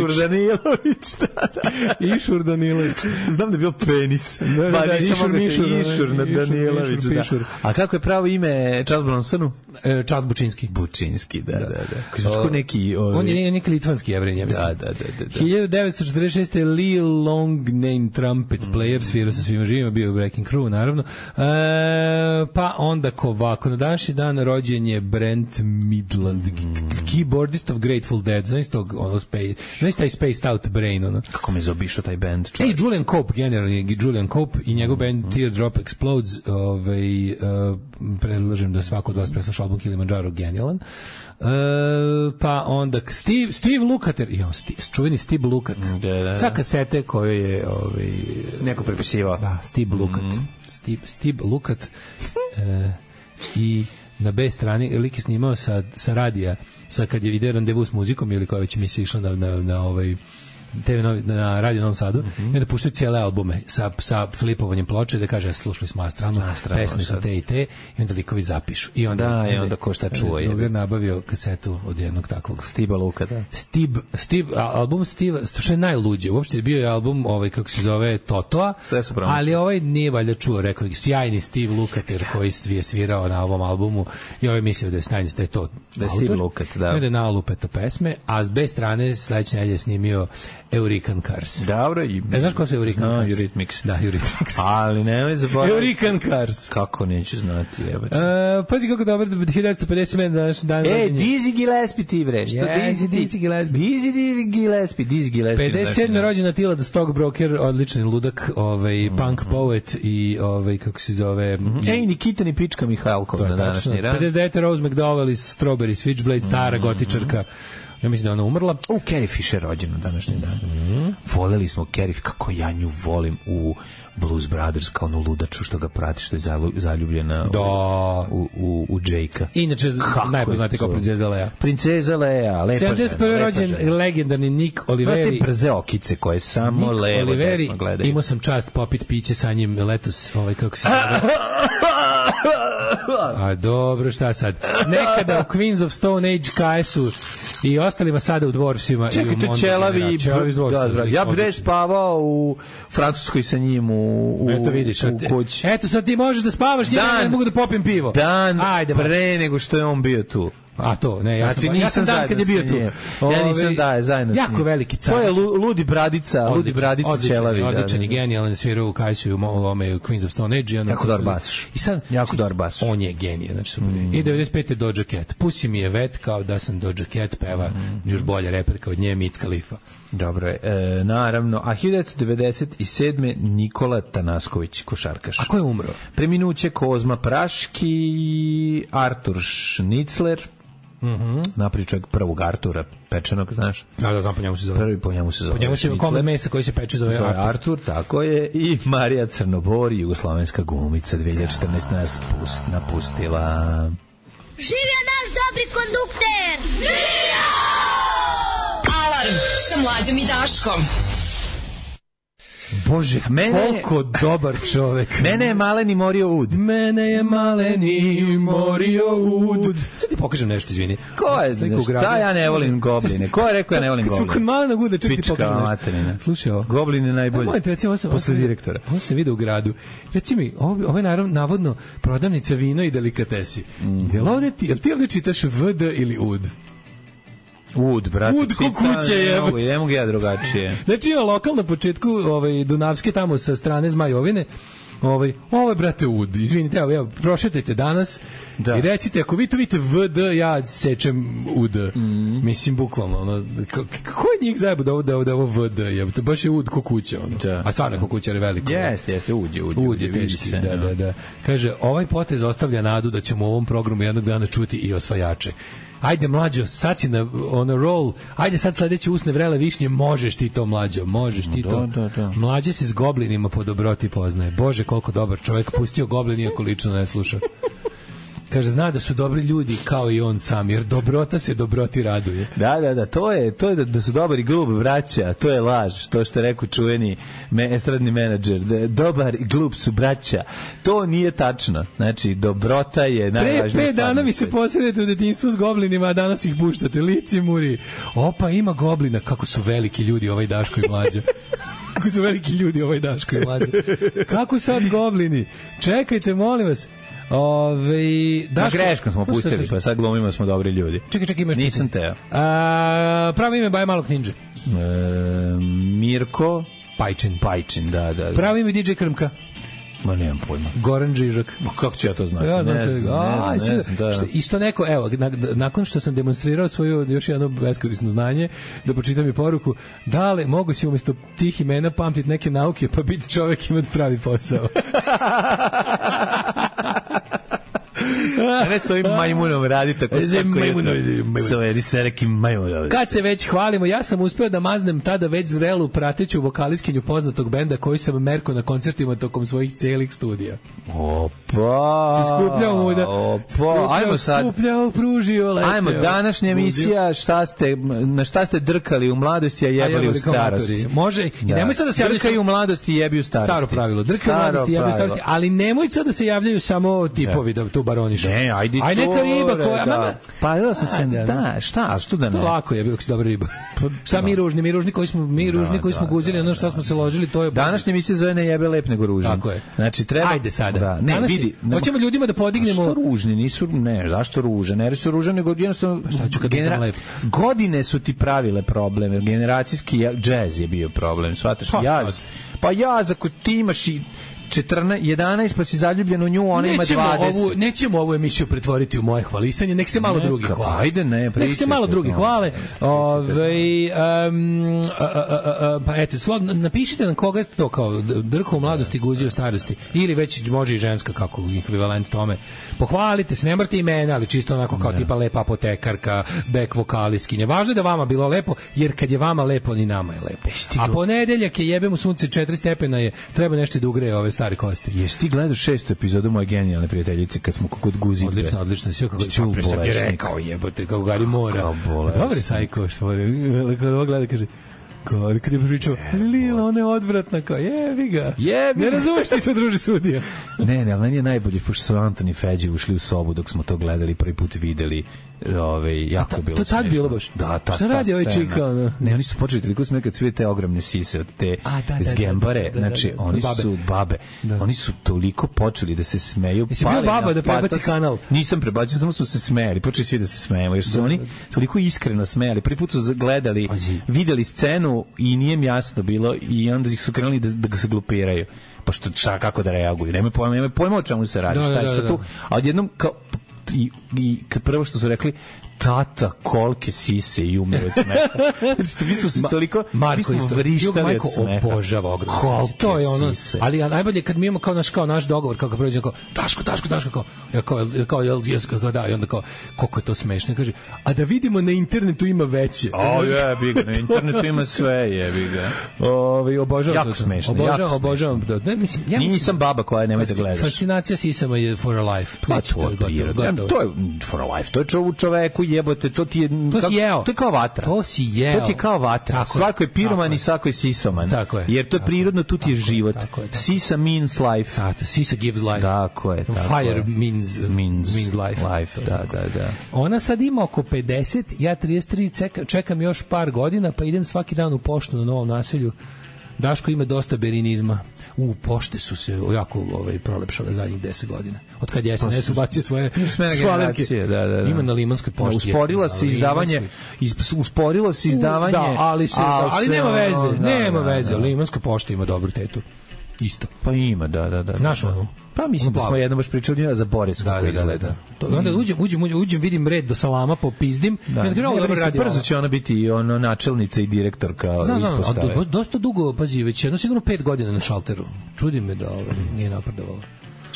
Išur Danilović. Znam da je bio penis. Išur Danilović. A kako je pravo ime Charles Bronsonu? Charles Bučinski. Bučinski, da. Neki... On je neki litvanski Jevrein, ja mislim. Da. 1946. Lee Longnane trumpet player, svirao sa svima živima, bio u Breaking Crew, naravno. Pa onda ovako, na današnji dan rođen je Brent Midland, keyboardist of Grateful Dead. Znaš taj Spaced Out Brain, ono? Kako me zaobišao taj band? Julian Cope, generalni Julian Cope i njegov band Teardrop Explodes, predlažem da svako od vas presluša album Kilimanjaro, genijalan. Pa onda Steve Lukather, čuveni Steve Lukat, sa kasete koje je neko prepisivao. Da, Steve Lukat. Steve Lukat i na B strani lik je snimao sa radija, kad je ide Randevu s muzikom ili koja već mi se išla na Radio Novom Sadu, i onda puštaju cijele albume sa flipovanjem ploče, da kaže slušali smo Astranu, pesme su te i te, i onda likovi zapišu. I onda ko šta čuje. Drugar nabavio kasetu od jednog takvog Steve Luka, da. Album Steve, što je najluđe, uopšte bio je album, kako se zove, Totoa, ali nije valjda čuo, rekao, sjajni Steve Lukather koji je svirao na ovom albumu, i mislio da je snajni, da je to da je Steve Lukat, da. I onda je nalupeto pesme, a s B strane sledeće nedelje snimio Eurican Cars. Dobro. Znaš ko su Eurican Cars? Eurythmics. Da, Eurythmics. Ali nemoj zaboraviti. Eurican Cars. Kako neću znati, jebate. Pazi kako dobro, 1957 današnji dan. Dizzy Gillespie ti bre. Dizzy Gillespie. 57. rođen Attila the Stockbroker, odlični ludak, punk poet i kako se zove... Nikita ni pička Mihajlkov na današnji dan. 59. Rose McDowell iz Strawberry Switchblade, stara gotičarka. Ja mislim da ona umrla. Carrie Fisher rođena današnji dan. Voleli smo Carrie, kako ja nju volim u Blues Brothers, kao onu ludaču što ga prati, što je zaljubljena u Jake-a. Inače, najpoznati kao Princeza Lea. Princeza Lea, lepa žena. 71. rođen legendarni Nick Oliveri. Te brze okice koje samo levo desno gledaju. Imao sam čast popit piće sa njim letos, kako se zove. A dobro, šta sad? Nekada u Queens of Stone Age KS-u i ostalima, sada u Dvorsima. Čekajte, Čelavi ja bih spavao u Francuskoj sa njim u kući. Eto, sad ti možeš da spavaš, ja ne mogu da popijem pivo. Dan pre nego što je on bio tu. A to, ne, ja sam dan kad je bio tu. Ja nisam zajedno s njim. Jako veliki car. To je Ludi Bradica Čelavi. Odličan i genijalan, svirao u Kajsu u Queens of Stone Age. Jako dobar baš. Jako dobar baš. On je genije, znači super. I 95. Doja Cat. Pussy mi je vet, kao da sam Doja Cat, peva još bolja reperka od nje, Mits Khalifa. Dobro je, naravno. A 1997. Nikola Tanasković, košarkaš. A ko je umro? Preminuće Kozma Praški, Artur Šnicler, napravi čovjek prvog Artura pečenog, znaš? Da, znam, po njemu se zove. Prvi po njemu se zove. Po njemu se komad mesa koji se peče zove Artur, tako je. I Marija Crnobor, jugoslovenska glumica, 2014 nas napustila. Živio naš dobri kondukter! Živio! Alarm sa Mlađom i Daškom. Bože, koliko dobar čovek. Mene je maleni morio ud. Sad ti pokažem nešto, izvini. Ko je? Šta ja ne volim gobline? Ko je rekao ja ne volim gobline? Kod malenog uda, čekaj ti pokažem nešto. Materina. Slušaj ovo. Gobline je najbolje. Posle direktora. Ovo sam vidio u gradu. Reci mi, ovo je navodno prodavnica vino i delikatesi. Jel ti ovde čitaš VD ili UD? Ud, brate. Ud ko kuće je. Ne mogu ja drugačije. Znači, ima lokal na početku Dunavske, tamo sa strane Zmajovine. Ovo je, brate, ud. Izvinite, evo, prošetajte danas i recite, ako vi to vidite VD, ja sečem ud. Mislim, bukvalno, ko je njih zajebo da ovo VD? To baš je ud ko kuća, a stvarno ko kuća je veliko. Jeste, ud je. Ud je teški, da. Kaže, ovaj potez ostavlja nadu da ćemo u ovom programu jednog dana čuti i osvajače. Ajde, mlađo, sad si on a roll, ajde sad sledeće usne vrele višnje, možeš ti to, mlađo, možeš ti to. Da. Mlađe se s goblinima po dobroti poznaje. Bože, koliko dobar čovjek, pustio goblin iako lično ne sluša. Kaže, zna da su dobri ljudi kao i on sam, jer dobrota se dobroti raduje. Da, to je da su dobar i glup braća, to je laž, to što je rekao čuveni estradni menadžer, da dobar i glup su braća, to nije tačno, znači dobrota je najvažnija. Pre 5 dana mi se posredete u detinjstvu s goblinima, a danas ih puštate, lici muri. Opa, ima goblina, kako su veliki ljudi ovaj Daško i Mlađa. Kako su veliki ljudi ovaj Daško i Mlađa. Kako sad goblini? Čekajte, molim vas. Na greškom smo pustili, pa sad glumimo da smo dobri ljudi. Čekaj, imaš. Nisam teo. Pravo ime Baja Malog Ninja. Mirko Pajčin, da. Pravo ime DJ Krmka. Ma nemam pojma. Goran Žižak. Kako ću ja to znati? Ja ne znam. Isto neko, evo, nakon što sam demonstrirao svoju još jedno beskorisno znanje, da pročitam i poruku, dale, mogu si umjesto tih imena pamtiti neke nauke, pa biti čovek imati pravi posao. Ne s ovim majmunom radi tako sa nekim majmunom. Kad se već hvalimo, ja sam uspeo da maznem tada već zrelu prateću vokalistkinju poznatog benda koji sam merko na koncertima tokom svojih celih studija. Opa! Si skupljao muda. Ajmo sad. Skupljao, pružio, leteo. Ajmo, današnja emisija, na šta ste drkali u mladosti, a jebali u starosti. Može, i nemoj sad da se javljaju... Drkaj u mladosti, jebi u starosti. Staro pravilo, drkaj u mladosti, jebi u starosti, ali nemoj sad da se javljaju samo tipovi da tu baronišu. Ne, ajde cure. Aj neka riba koja... Da. Pa da sam se... Da, šta, što da ne? To lako je, ako si dobra riba. Šta mi ružni koji smo guzili, ono što smo se ložili, to je... Današnja emisija zove ne jebe lep nego ružan. Tako je. Znači, treba... Ajde sada. Da, ne, vidi. Hoćemo ljudima da podignemo... Što ružni, nisu... Ne, zašto ružan? Ne su ružan, nego jednostavno... Šta ću kad nisam lep? Godine su ti pravile probleme. Generacijski džez je bio problem. Shvataš? Jaz. Pa jaz, ako ti imaš i 11 pa si zaljubljen u nju, ona ima 20. Nećemo ovu emisiju pretvoriti u moje hvalisanje, nek se malo drugi hvale. Ajde, ne, nek se malo drugi hvale. Pa eto, napišite nam koga to kao drko u mladosti, guzio u starosti, ili već može i ženska kako ekvivalent tome. Pohvalite se, ne morate imena, ali čisto onako kao tipa lepa apotekarka, back vokalistkinja. Važno je da vama bilo lepo, jer kad je vama lepo, ni nama je lepo. A ponedeljak je jebemo sunce 4 stepena je, treba nešto da ugreje ove stare kosti. Jesi ti gledao 6. epizodu Moje genijalne prijateljice kad smo kod Guzidbe? Odlično, sve kako sam je rekao, jebote, kako Gari mora. Dobri sajko, što voli, kad ovo gleda, kaže, kad je pričao, Lila, ona je odvratna, kao, jebi ga. Ne razumeš ti to, druži sudija. Ne, ali meni je najbolje, pošto su Antoni i Feđi ušli u sobu dok smo to gledali, prvi put videli, jako je bilo to tad bilo baš. Da, ta šta radi ovaj čika, ono? Ne, oni su počeli toliko smijeti kad su vidjeli te ogromne sise od te zgembare, znači oni su babe, oni su toliko počeli da se smeju. Jesi bio baba da prebaci kanal? Nisam prebacio, samo smo se smejali, počeli svi da se smejemo, jer su oni toliko iskreno smejali, prvi put su gledali, videli scenu i nije mi jasno bilo i onda ih su krenuli da ga se glupiraju. Pa šta, kako da reaguju, nemoj pojma o čemu se radi, šta je sad tu, a odjednom kao i prvo što su rekli tata kolike sise i umre od smeha. Znači, mi smo se toliko vrištali od smeha. Obožava ogromno. To je ono, ali najbolje kad mi imamo kao naš dogovor, kako prođe, kao Daško, kao da, i onda kao, koliko je to smešno, kaže, a da vidimo na internetu ima veće. Jebi ga, na internetu ima sve, jebi ga. Obožavam jako smešno, obožavam. Nisam baba koja nemoj da gledaš. Fascinacija sisama je for a life. To je for a life, to je čoveku jebote, to ti je to je kao vatra. To si jeo. To ti je kao vatra. Svako je piroman i svako je sisoman. Jer to je prirodno, tu ti je život. Sisa means life. Sisa gives life. Tako je. Fire means life. Da. Ona sad ima oko 50, ja 33, čekam još par godina, pa idem svaki dan u poštu na Novom naselju. Daško ima dosta berinizma. Pošte su se jako prolepšale zadnjih 10 godina. Od kad je SNS ubacio svoje skvalerke. Da. Ima na Limanskoj pošti. Usporilo se izdavanje. Da, ali nema veze. Limanskoj pošti ima dobru tetu. Isto. Pa ima, da. Znaš ono? Pa mislim da smo jednom baš pričali za Boris. Da. Onda uđem, vidim red do salama, popizdim. Brzo će ona biti načelnica i direktorka ispostave. Dosta dugo, pazi, već sigurno 5 godina na šalteru. Čudi me da nije napredovala.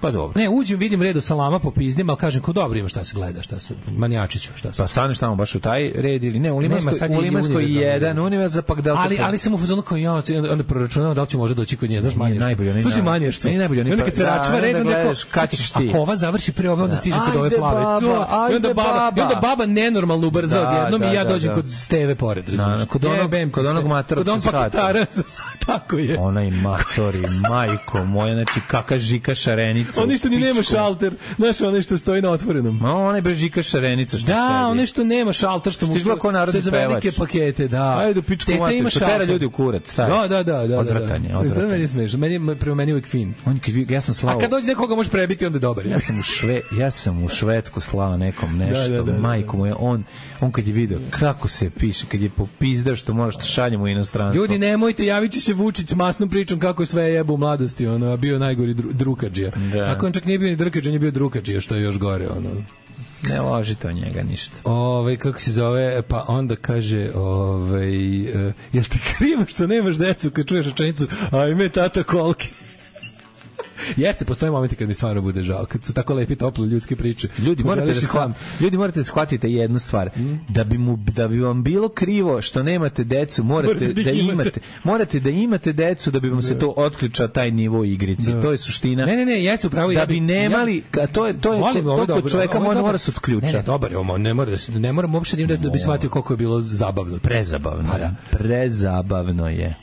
Pa dobro. Ne, uđem, vidim redu salama po pizdim, ali kažem, ko dobro ima šta se gleda, šta se, manijačiću, šta se. Pa staneš tamo baš u taj red ili ne, u Limanskoj jedan univerza, pa da... Ali sam u fazonu kao ja, onda proračunao da li će može doći kod nje, znaš manje što. Slušaj manje što. Onda kad se račva red, onda ako ova završi pre ove, onda stiže kod ove plave. I onda baba nenormalno ubrza odjednom i ja dođem kod Steve pored. Kod onog matora sa paketara, tako je. Onaj matori, majko moja, znači kaka Žika Šarenica. Oni što ni nema šalter, znaš, onaj što stoji na otvorenom. Onaj bre Žika Šarenica što da, onaj što nema šalter, što mu sve za velike pakete, da. Ajde, pičku mater, što tera ljudi u kurac. Da. Odvratanje. Meni je smešno, prema meni uvijek fin. Ja sam slao... A kad dođe nekoga može prebiti, onda je dobar. Ja sam u Švedsku slao nekom nešto, majko moja, on kad je video kako se piše, kad je popizdao što moraš da šaljemo u inostranstvo. Ljudi, nemojte, javit će se Vučić s masnom pričom kako je sve jebo u mladosti, a bio najgori drukadžija. Ako on čak nije bio ni drukadžija, on je bio drukadžija, što je još gore, Ne ložite od njega ništa. Kako se zove, pa onda kaže, jel ti krivo što nemaš decu kad čuješ rečenicu, ajme tata kolke? Jeste, postoje momenti kad mi stvarno bude žao, kad su tako lepi, toplo ljudske priče. Ljudi morate da shvatite jednu stvar, da bi vam bilo krivo što nemate decu, morate da imate decu da bi vam se to otključa taj nivo igrici. To je suština. Ne, jeste upravo. Da bi nemali, to je kod čoveka mora se otključa. Ne, dobar je ovo, ne moram uopšte da bi shvatio koliko je bilo zabavno. Prezabavno je.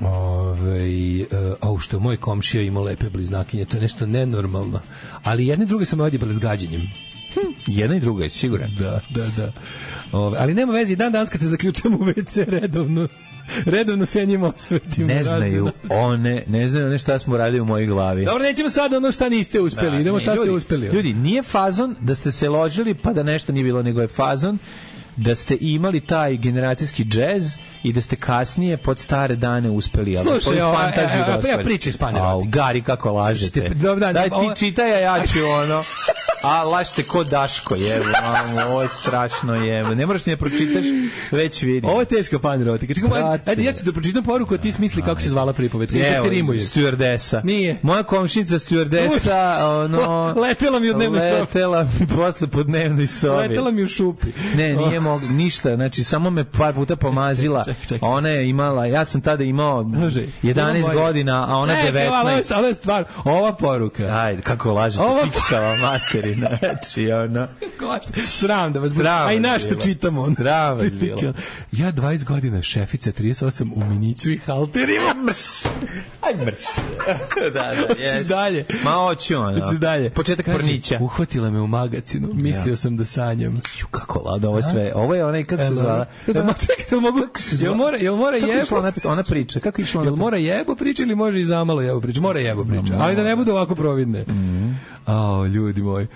Što moj komšija ima lepe bliznakinje, to je nešto nenormalno, ali jedne i druge su me odjebali s gađenjem. Jedna i druga je siguran. Da. Ali nema veze, dan danas kad se zaključamo u WC redovno sve njima osvetim. Ne znaju one šta smo radili u mojoj glavi. Dobro, nećemo sad ono šta niste uspeli, idemo šta ste uspeli. Ljudi, nije fazon da ste se ložili pa da nešto nije bilo, nego je fazon da ste imali taj generacijski džez i da ste kasnije pod stare dane uspeli. Slušaj, ja pričam iz Panerotika. Gari, kako lažete. Daj ti čitaj, a ja ću a lažete ko Daško, ovo je strašno, ne moraš ni da pročitaš, već vidim. Ovo je teška Panerotika. Ajde, ja ću da pročitam poruku, a ti smisli kako se zvala pripovetka. Evo, stewardesa. Nije. Moja komšinica stewardesa, letela mi u dnevnoj sobi. Letela mi posle po dnevnoj sobi. Letela mi u šupi. Ne, nije mogla, ništa, znači samo me par puta pomazila. Ona je imala, ja sam tada imao 11 godina, a ona 19. Ovo je stvar, ova poruka. Ajde, kako lažete, pičkava materina. Znači, sram da vas bilo. A i našto čitamo. Sram vas bilo. Ja 20 godina, šefica 38 u miniću i halterima. Aj mrš. Da, hoćeš dalje. Ma hoću ono. Hoćeš dalje. Početak pornića. Uhvatila me u magacinu, mislio sam da sanjam. Kako lada, ovo je sve. Ovo je onaj, kako se zvala? Čekajte, mogu... Jel mora jebo? Ona priča, kako išla ona? Jel mora jebo priča ili može i zamalo jebo priča? Mora jebo priča, ali da ne bude ovako providne. Ljudi moji.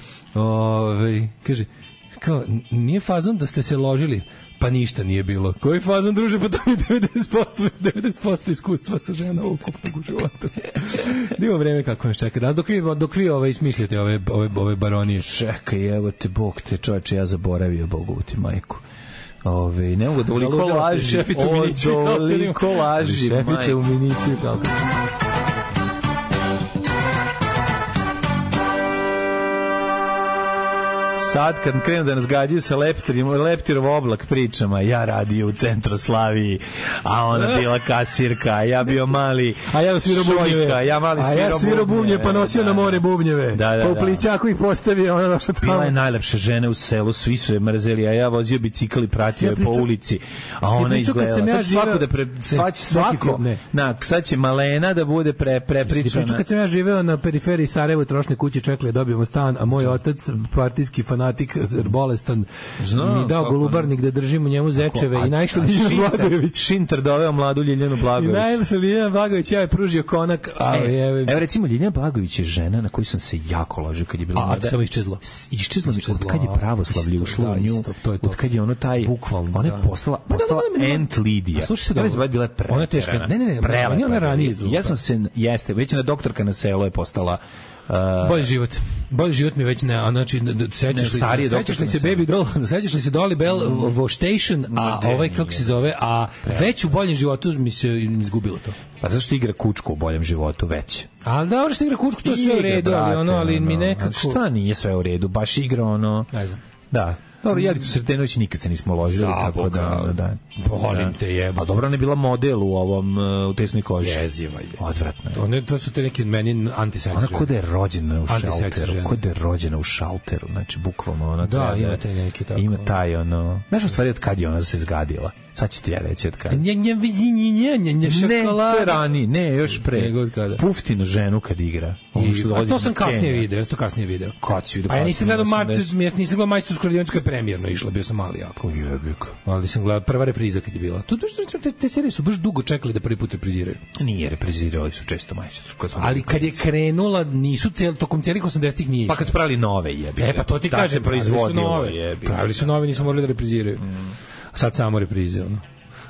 Kaže, kao, nije fazon da ste se ložili, pa ništa nije bilo. Koji fazon, druže, pa to mi 90% iskustva sa žena ukupnog u životu. Divo vreme kako nas čeka danas, dok vi smišljate ove baronije. Čekaj, evo te, Bog te čoveče, ja zaboravio, Bogu ti majku. Ne mogu da toliko laži. Šefica u miniću. Toliko laži. Šefica u miniću. Sad kad krenu da nas gađaju sa Leptirov oblak pričama, ja radio u Centroslaviji, a ona bila kasirka, a ja bio mali šojka, ja mali svirao bubnjeve, pa nosio na more bubnjeve, pa u plićaku ih postavio, ona došla tamo. Bila je najlepša žena u selu, svi su je mrzeli, a ja vozio bicikl i pratio je po ulici, a ona izgledala. Sad će Malena da bude prepričana. Kad sam ja živeo na periferiji Sarajevo, trošne kuće, čekali, dobijemo stan, a moj otac, partijski fanatik, bolestan, mi dao golubarnik da držimo njemu zečeve i najšla Ljiljana Blagojević. Šinter doveo mladu Ljiljanu Blagojević. I najšla Ljiljana Blagojević, ja je pružio konak. Evo recimo, Ljiljana Blagojević je žena na koju sam se jako ložio kad je bila mlada. A samo iščezla. Iščezla mi od kad je pravoslavlje ušlo u nju, od kad je ono taj, ona je postala Ant Lidija. Slušaj se dobro. Bila je preterana. Ne, ona ranije izgleda. Ja sam se, već na doktorka na selu je postala Bolji život mi već ne, znači sećaš li se Baby Doll, sećaš li se Dolly Bell Station, a ovaj kako se zove, a već u boljem životu mi se izgubilo to. Pa zašto igra kučku u boljem životu već? Ali dobro što igra kučku, to sve u redu, ali mi nekako... Šta nije sve u redu, baš igra ono... Ne znam. Da. Dobro, Jelicu Sretenović nikad se nismo ložili, tako da. Volim te jeba. A dobro, ona je bila model u ovom, u tesnoj koži. Jeziva je. Odvratno je. To su te neki meni antiseks. Ona kod je rođena u šalteru. Kod je rođena u šalteru, znači bukvalno ona. Da, ima taj neki tako. Ima taj ono... Znaš u stvari od kad je ona se zgadila? Sad ću ti ja reći od kada. Ne, šokolada. To je rani, ne, još pre. Puftinu ženu kad igra. To sam kasnije video, Kad si vidio? A ja nisam gledao Majstorsku radionicu koja je premijerno išla, bio sam mali jako. Jebik. Ali sam gledao prva repriza kad je bila. Te serije su baš dugo čekali da prvi put repriziraju. Nije reprizirali su često Majstorsku. Ali kad je krenula, nisu tokom cijelih 80-ih nije. Pa kad su pravili nove jebik. Pa to ti kažem, proizvodilo pravili su nove, nisu morali da repriziraju. Sad samo reprize, ono.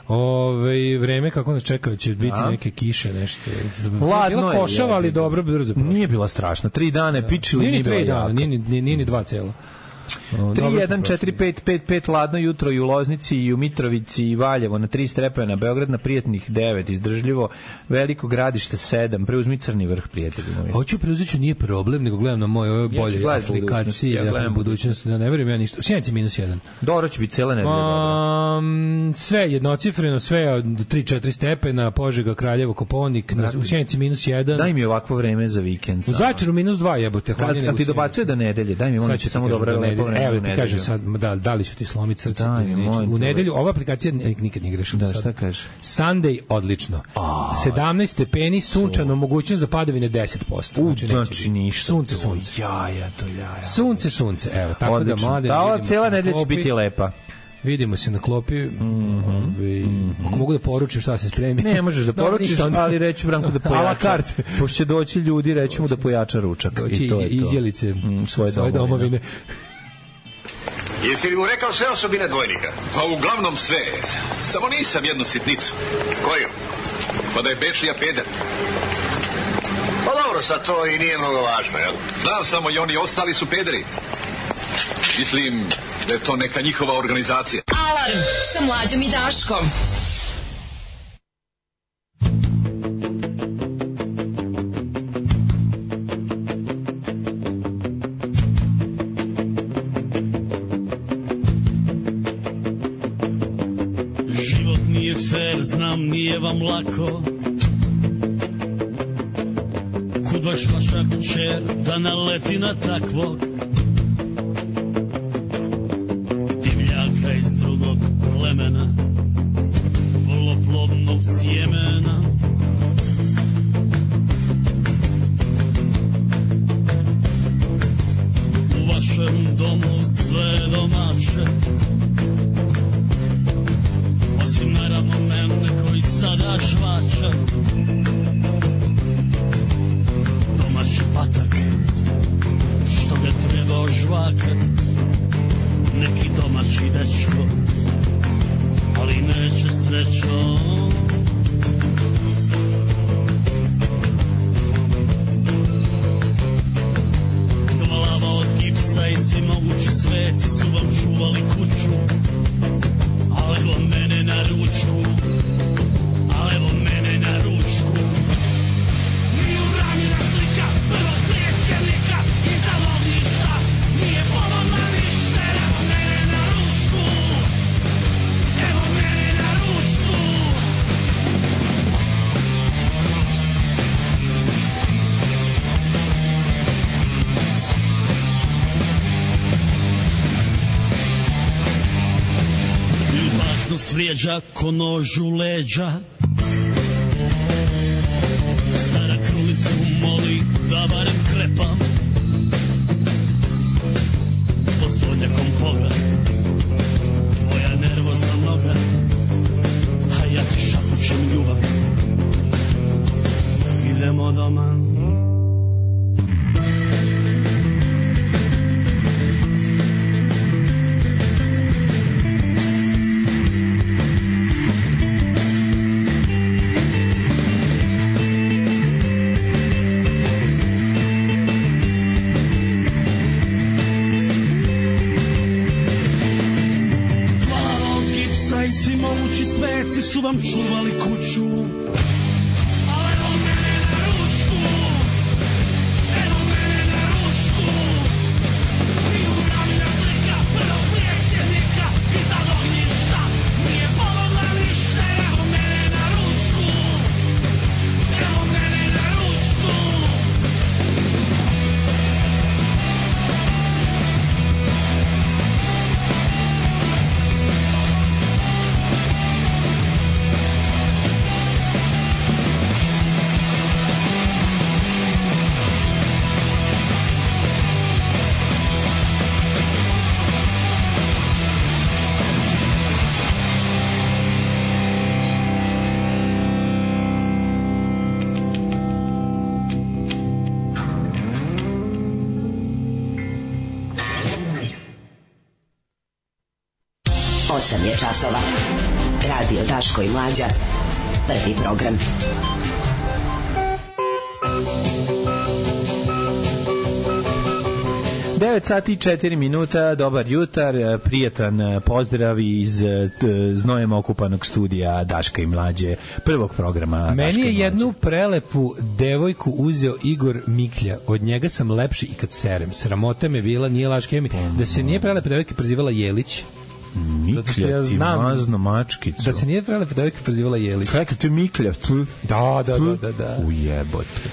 Vreme kako nas čeka, će biti neke kiše, nešto. Ladno je. Košava, ali dobro, brzo. Nije bila strašna. 3 dana pičili, nije bilo jako. Nije ni 2 cela. 3-1-4-5-5-5 ladno jutro i u Loznici i u Mitrovici i Valjevo na 3 stepena, Beograd na prijatnih 9, izdržljivo, Veliko Gradište 7, preuzmi Crni Vrh, prijatelji moji. Hoću preuzeću, nije problem, nego gledam na moje bolje aplikaciji, ja gledam budućnost, da ne verujem ja ništa. Sjenici -1. Dobro će biti cela nedelja. Sve jednocifreno, sve od 3-4 stepena, Požega, Kraljevo, Koponik, u Sjenici -1. Daj mi ovakvo vreme za vikend. U Zaječaru -2 jebote. Kad ti dobacuje do nedelje, daj mi će samo dobro. Evo ti kažem sad, da li ću ti slomiti srce. U nedelju, ova aplikacija nikad nije grešila. Da, šta kažeš? Sunday, odlično. 17 stepeni, sunčano, mogućnost za padavine 10%. Znači ništa. Sunce. Jaja. Sunce, evo, tako da mlade. Da, ova cijela nedelja će biti lepa. Vidimo se na klopi. Ako mogu da poručim šta se spremi. Ne možeš da poručiš, ali reći Branko da pojača. Pošto će doći ljudi, reći mu da pojača ručak. Doći iz Jelice svoje domovine. Jesi li mu rekao sve osobine dvojnika? Pa uglavnom sve. Samo nisam jednu sitnicu. Koju? Pa da je Bečlija peder. Pa dobro, sad to i nije mnogo važno, jel? Znam samo i oni ostali su pederi. Mislim da je to neka njihova organizacija. Alarm sa Mlađom i Daškom. Znam, nije vam lako. Kud baš vaša kćer da naleti na takvog divljaka iz drugog plemena, voloplodnog sjemena. U vašem domu sve domaće, osim naravno mene koji sada žvača. Domaći patak, što ga treba ožvakat, neki domaći dečko, ali neće srećo. Glava od gipsa i svi mogući sveci su vam čuvali kuću, ali evo mene na ručku, ali evo mene na ručku. Nije uranjena slika prvog predsjednika iza lovništa, nije polovna ništa, evo mene na ručku, evo mene na ručku. Ljubaznost vrijeđa ko nož u leđa, stara krulicu moli da barem krepam, poslodnjakom pogled, tvoja nervozna noga, a ja ti šapućem ljubav, idemo doma. i svi mogući sveci su vam čuvali kuću. Ali evo mene na ručku, evo mene na ručku, i uramlja slika prvog predsjednika iznad ognjišta, nije pomogla ništa. Evo mene na ručku, evo mene na ručku. Osam je časova. Radio Daško i Mlađa. Prvi program. Devet sati i 4 minuta, dobar jutar, prijatan pozdrav iz znojem okupanog studija Daška i Mlađe, prvog programa. Meni je jednu prelepu devojku uzeo Igor Miklja, od njega sam lepši i kad serem. Sramota me bila, nije laž kemi, da se nije prelepa devojka prezivala Jelić. Zato što ja znam mazno mačkicu. da se nije prelepa devojka prezivala Jelić. Kako to je Miklja? Da. Ujebote.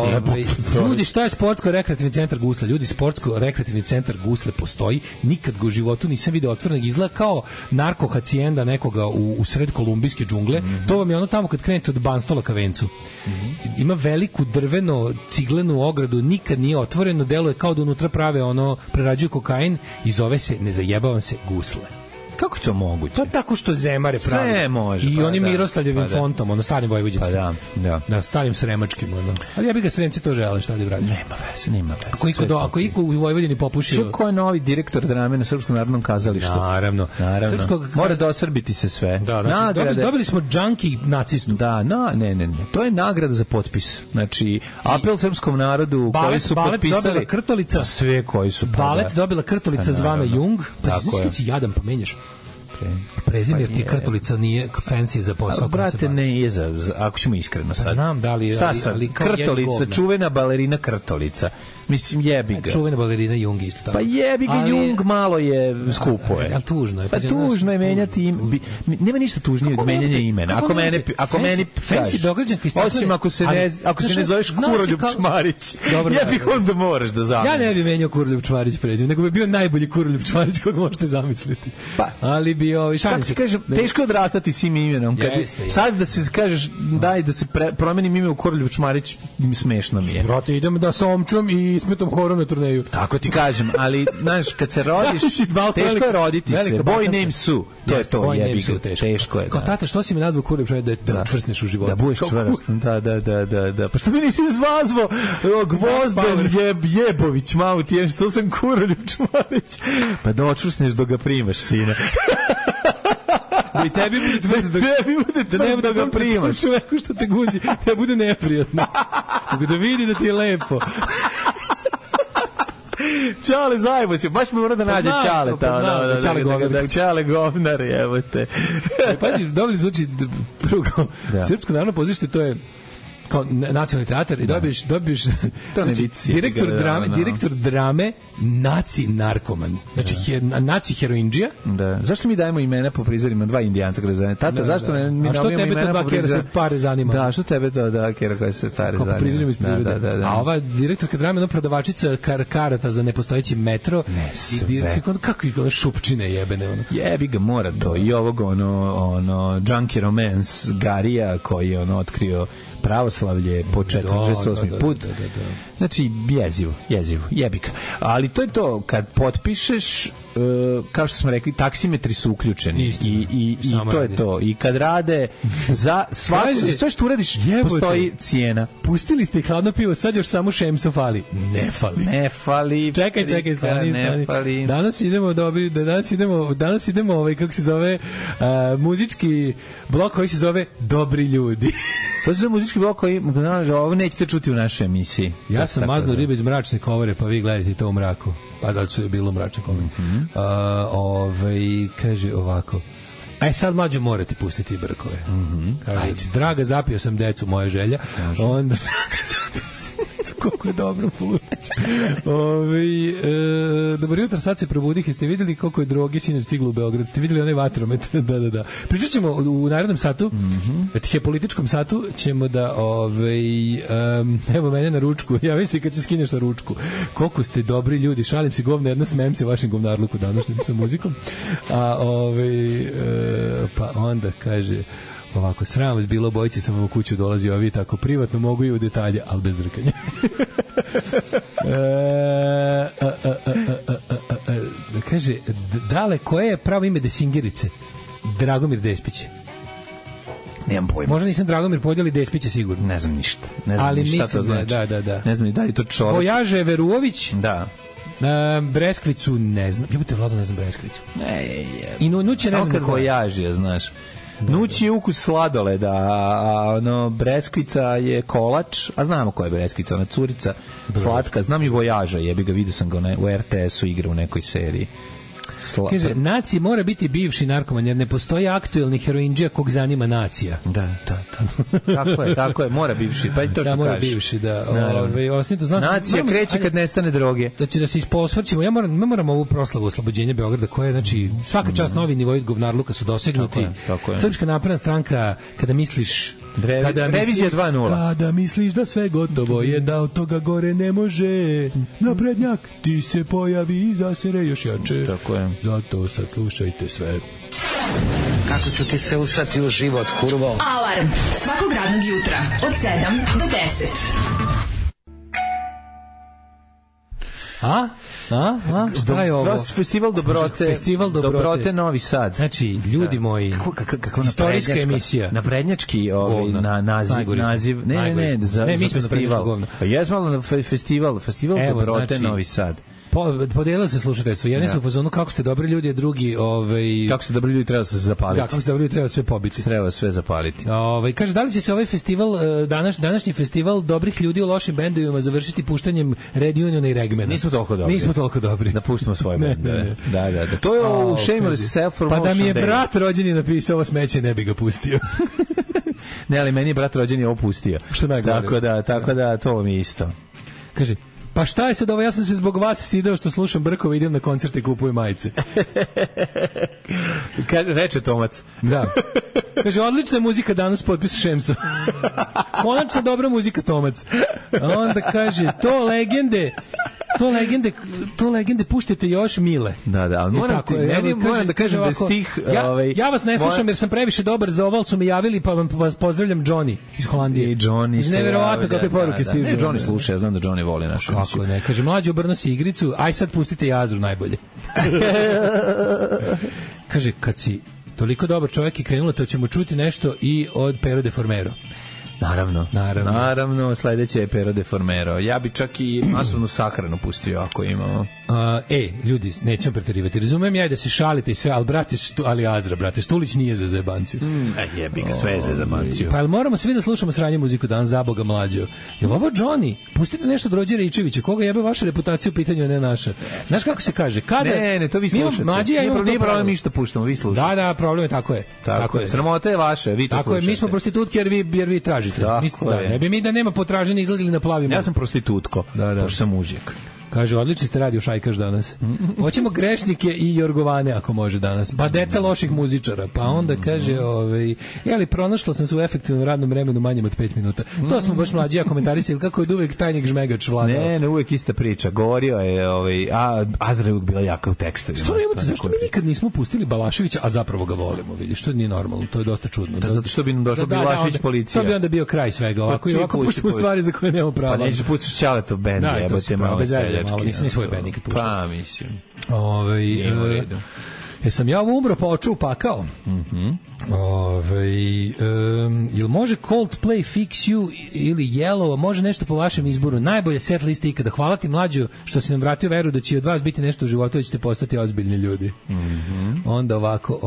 Ljudi, šta je sportsko-rekreativni centar Gusle? Ljudi, sportsko-rekreativni centar Gusle postoji. Nikad ga u životu nisam video otvorenog. Izgleda kao narko-hacijenda nekoga u sred kolumbijske džungle. To vam je ono tamo kad krenete od Banstola ka Vencu. Ima veliku drveno ciglenu ogradu, nikad nije otvoreno, deluje kao da unutra prave ono, prerađuju kokain i zove se, ne zajebavam se, Gusle. Kako je to moguće? Pa tako što zemare pravi. Sve može. I pa onim da, Miroslavljevim pa fontom, ono starim vojvođanskim. Pa da. Na starim sremačkim, ono. Ali ja bih ga Sremci to žele, šta da brati. Nema veze. Ako iko u Vojvodini popušio... Ko je novi direktor drame na Srpskom narodnom kazalištu? Naravno. Mora da osrbiti se sve. Da, znači, dobili smo džanki nacistu. Da, ne. To je nagrada za potpis. Znači, apel srpskom narodu koji su potpisali... Balet dobila Krtolica. Sve koji su... Balet dobila Krtolica zvana Jung. Pa si jadan pomenješ. Prezimir ti Krtolica nije fancy za posao. Brate, ne je ako ćemo iskreno sad. Znam da li... Šta sad? Krtolica, čuvena balerina Krtolica. Mislim, jebi ga. Čuvena balerina Jung isto tako. Pa jebi ga, Jung malo je skupo je. Ali tužno je. Pa tužno je menjati ime. Nema ništa tužnije od menjanja imena. Ako meni fancy Beograđanka isto. Osim ako se ne zoveš Kuroljub Čmarić. Jebi ga, onda moraš da zameniš. Ja ne bih menjao Kuroljub Čmarić prezime, nego bi bio najbolji Kuroljub Čmarić kog možete zamisliti. Ali bi kako ti kažem, teško je odrastati s imenom. Sad da se kažeš daj da se promenim ime u Kuroljub Čmarić, smešno mi je. Brate, idem da sa Omčom i Smetom Horom na turneju. Tako ti kažem, ali znaš, kad se rodiš, teško je roditi se. Boy name Su. To je to, jebi ga. Teško je. Kao tata, što si mi nazvao Kuroljub Čmarić da čvrsneš u životu? Da budeš čvrst. Da. Pa što mi nisi zvazvo Gvozden Jebović, malo ti je, što sam Kuroljub Čmarić? Pa da očvrsneš dok ga primaš, sine. Da i tebi bude tvrdo da ga primaš. Čoveku što te guzi, da bude neprijatno. Da vidi da ti je lepo. Ćale zajebo se, baš mi mora da nađe Ćale. Ćale govnar, evo te. Pazi, dobili zvuči prvo Srpsko narodno pozorište, to je kao nacionalni teatar i dobiješ direktor drame naci narkoman. Znači naci heroindžija. Da. Zašto mi dajemo imena po prizorima dva indijanca kada zove? Tata, zašto ne mi dobijemo imena po prizorima? Se pare zanima. Da, što tebe to da kera koja se pare zanima? Po prizorima iz prirode. Da. A ova direktorka drame, prodavačica karata za nepostojeći metro i kakvi šupčine jebene ono. Jebi ga, mora to. I ovog ono Junkie Romance Garija koji je otkrio pravoslavlje po 48. put. Znači, jezivo, jebika. Ali to je to, kad potpišeš, kao što smo rekli, taksimetri su uključeni i to je to. I kad rade za sve što uradiš, postoji cijena. Pustili ste hladno pivo, sad još samo šemso fali. Ne fali. Čekaj, stani. Danas idemo kako se zove, muzički blok koji se zove Dobri ljudi. To je za muzički blok koji, ovo nećete čuti u našoj emisiji. Ja sam maznuo ribe iz mračne kovare, pa vi gledajte to u mraku. Pa da su je bilo mračne kovare. Kaže ovako. Sad mlađo morate pustiti Brkove. Kaže, draga, zapio sam decu, moja želja. Onda koliko je dobro Pulučić. Dobro jutro, sad se probudih. Jeste vidjeli koliko je droge sinoć stiglo u Beograd? Ste vidjeli onaj vatromet? Da. Pričat ćemo u narednom satu, političkom satu, ćemo da evo mene na ručku. Javi se kad se skineš na ručku. Koliko ste dobri ljudi. Šalim se govna, jedna smejem se vašem govnarluku današnjim sa muzikom. Pa onda kaže ovako, sram vas bilo, bojici sam vam u kuću dolazio, a vi tako privatno mogu i u detalje, ali bez drkanja. Kaže, Dale, koje je pravo ime Desingerice? Dragomir Despić. Nemam pojma. Možda nisam Dragomir Podjeli, Despić je sigurno. Ne znam ništa. Ne znam ali ništa mislim to znači. Da. Ne znam ni da li to čovjek. Vojaže Veruović. Da. Breskvicu ne znam. Jebote, Vlado, ne znam Breskvicu. I Nuće ne znam. Samo kad vojažija, znaš. Nuć je ukus sladoleda, a breskvica je kolač, a znamo ko je breskvica, ona curica slatka, znam i vojaža, jebi ga, vidio sam ga u RTS-u igra u nekoj seriji. Kaže, nacija mora biti bivši narkoman, jer ne postoji aktuelni heroindžija kog zanima nacija. Da. Tako je, mora bivši, pa i to što mora kažeš. Bivši, da. Nacija kreće kad nestane droge. Da će da se isposvrćimo. Mi moramo ovu proslavu oslobođenja Beograda, koja je, znači, svaka čast novi nivoi govnarluka su dosegnuti. Tako je. Srpska napredna stranka, kada misliš Revizija 2.0. Kada misliš da sve gotovo je, da od toga gore ne može, naprednjak, ti se pojavi i zasere još jače. Tako je. Zato sad slušajte sve. Kako ću ti se usrati u život, kurvo? Alarm svakog radnog jutra od 7 do 10. Šta je ovo? Festival Dobrote Novi Sad. Znači, ljudi moji, istorijska emisija. Naprednjački naziv. Ne, za festival. Pa jesmo na festival Dobrote Novi Sad. Podelilo se slušateljstvo. Jedni su u fazonu kako ste dobri ljudi, a drugi kako ste dobri ljudi, treba se zapaliti. Kako ste dobri ljudi, treba sve pobiti. Treba sve zapaliti. Kaže, da li će se ovaj festival, današnji festival dobrih ljudi u lošim bendovima završiti puštanjem Red Uniona i Regmana? Nismo toliko dobri. Da pustimo svoje bendove. Da. To je u Shameless Self-Promotion. Pa da mi je brat rođeni napisao ovo smeće, ne bi ga pustio. Ne, ali meni je brat rođeni ovo pustio. Što najgore. Tako da, to mi je isto. Kaže, pa šta je sad ovo? Ja sam se zbog vas stideo što slušam Brkova, idem na koncerte i kupujem majice. Reče Tomac. Da. Kaže, odlična muzika danas, potpis Šemsa. Konačno dobra muzika, Tomac. A onda kaže, to legende puštajte još mile. Da, ali moram da kažem da je stih... Ja vas ne slušam jer sam previše dobar za oval, su mi javili, pa vas pozdravljam Johnny iz Holandije. I Johnny se... Neverovatno kakve poruke stižu. Ne, Johnny sluša, ja znam da Johnny voli našu emisiju. Kako ne, kaže, mlađe obrno si igricu, aj sad pustite Jazru najbolje. Kaže, kad si toliko dobar čovjek i krenulo, to ćemo čuti nešto i od Pero de Formero. Naravno, sledeće je Pero de Formero. Ja bi čak i masovnu sahranu pustio ako imamo. Ljudi, nećemo preterivati. Razumem ja i da se šalite i sve, ali Azra, brate, Štulić nije za zebanciju. Jebi ga, sve je za zebanciju. Pa ali moramo svi da slušamo sranje muziku danas, za Boga mlađo. Jel ovo Johnny? Pustite nešto od Rođera Ičevića, koga jebe vaša reputacija u pitanju, ne naša. Znaš kako se kaže? Ne, to vi slušate. Nije problem mi što puštamo, vi slušate. Da, problem je, tako je. Sramota je vaše, vi to slušate. Tako je, mi smo prostitutke jer vi tražite. Ne bi mi da nema potražnje izlazili na plavi most. Ja sam prostitutko, pošto sam mužjak. Kaže, odlični ste radio šajkaš danas. Hoćemo grešnike i jorgovane ako može danas. Pa deca loših muzičara. Pa onda kaže, jeli, pronašla sam se u efektivnom radnom vremenu manjem od 5 minuta. To smo baš mlađi, ja komentarisali kako je uvek tajnik žmegač vladao. Ne, uvek ista priča. Govorio je, Azra je uvek bila jaka u tekstovima. Zašto mi nikad nismo pustili Balaševića, a zapravo ga volimo, vidiš, to nije normalno, to je dosta čudno. Zato što bi nam došla Balašević policija. To bi onda bio kraj svega. Ovako puštimo stvari za koje nemamo prava. Pa nećeš pustiš Ćaletov bend, jebote malo. Malo nisam ni svoje benike puštao. Pa, mislim. Jesam ja umro pa oču upakao? Jel može Coldplay, Fix You ili Yellow, može nešto po vašem izboru? Najbolje set liste ikada. Hvala ti, mlađo, što si nam vratio veru da će od vas biti nešto u životu, da ćete postati ozbiljni ljudi. Onda ovako,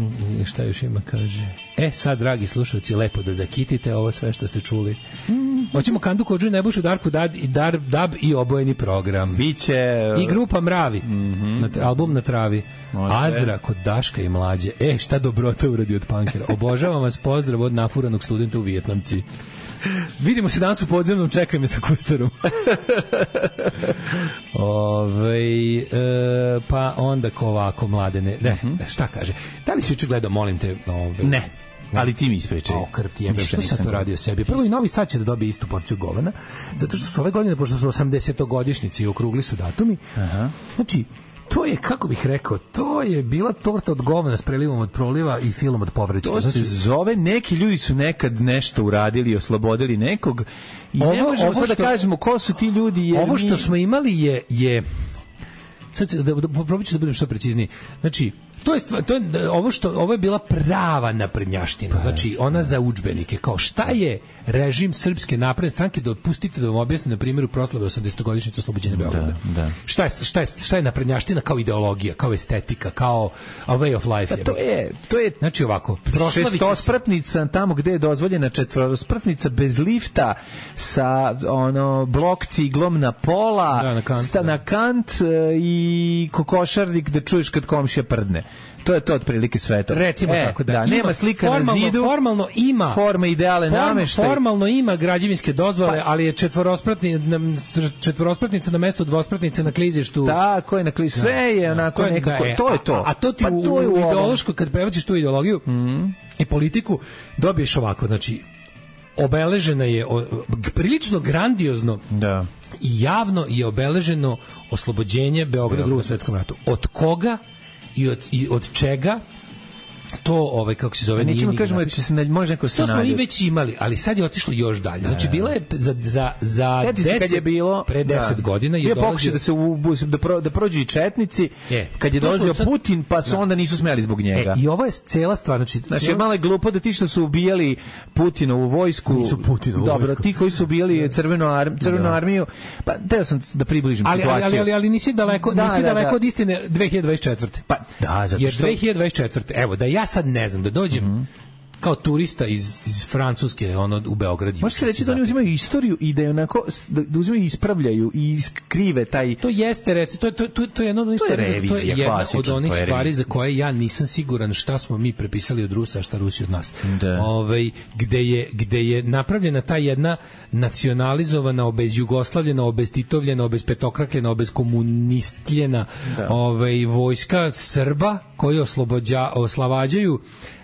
šta još ima, kaže? Sad, dragi slušalci, lepo da zakitite ovo sve što ste čuli. Hoćemo Kandu Kodžu, Nebušu, Darku Dab i obojeni program. Biće... I grupa Mravi. Album Na travi. Azdra kod Daška i Mlađe. Šta dobrota uradi od punkera. Obožavam vas, pozdrav od nafuranog studenta u Vijetnamci. Vidimo se danas u podzemnom, čekaj me sa Kustarom. Pa onda ovako, Mladene. Šta kaže? Da li si juče gledao, molim te? Ne. Ali ti mi ispričaj. Krv ti jebe, što sam to radio sebi? Prvo i Novi Sad će da dobije istu porciju govana, zato što su ove godine, pošto su 80-godišnjici i okrugli su datumi, znači, to je, kako bih rekao, to je bila torta od govana s prelivom od proliva i filom od povrećika. To se zove, neki ljudi su nekad nešto uradili i oslobodili nekog i ne možemo sad da kažemo ko su ti ljudi. Ovo što smo imali je sad probat ću da budem što precizniji. Znači, ovo je bila prava naprednjaština. Znači, ona za udžbenike. Kao šta je režim Srpske napredne stranke, da otpustite da vam objasnim na primjeru proslave 80-godišnjice oslobođenja Beograda. Šta je naprednjaština kao ideologija, kao estetika, kao a way of life? To je znači ovako, šestospratnica tamo gde je dozvoljena četvorospratnica bez lifta sa blok ciglom na pola, na kant i kokošarnik da čuješ kad komšija prdne. To je to otprilike sve to. Recimo tako da. Nema slika na zidu. Formalno ima forma, ideale, nameštaj. Formalno ima građevinske dozvole, ali je četvorospratnica na mesto dvospratnice na klizištu. Tako je, na klizištu. Sve je onako nekako. To je to. A to ti u ideološko, kad prebaciš tu ideologiju i politiku, dobiješ ovako, znači, obeležena je prilično grandiozno i javno je obeleženo oslobođenje Beograda u Drugom svetskom ratu. Od koga i od čega to kako se zove, nećemo kažemo da će se može neko se nađe. To smo i već imali, ali sad je otišlo još dalje. Znači bila je za 10 kad je bilo pre 10 godina je pokušaj da prođu i četnici kad je dolazio Putin, pa se onda nisu smeli zbog njega. I ovo je cela stvar, znači malo je glupo da ti što su ubijali Putinovu vojsku. Nisu Putinovu vojsku. Dobro, ti koji su ubijali Crvenu armiju, pa teo sam da približim situaciju. Ali nisi daleko od istine 2024. Pa da, zato što jer 2024. Evo da ja sad ne znam, da dođem kao turista iz Francuske u Beograd. Može se reći da oni uzimaju istoriju i da je onako da uzimaju i ispravljaju i skrive taj... To jeste, reci, to je jedna od onih stvari za koje ja nisam siguran šta smo mi prepisali od Rusa, a šta Rusi od nas. Gde je napravljena ta jedna nacionalizovana, obezjugoslavljena, obeztitovljena, obezpetokrakljena, obezkomunistljena vojska Srba koji oslavađaju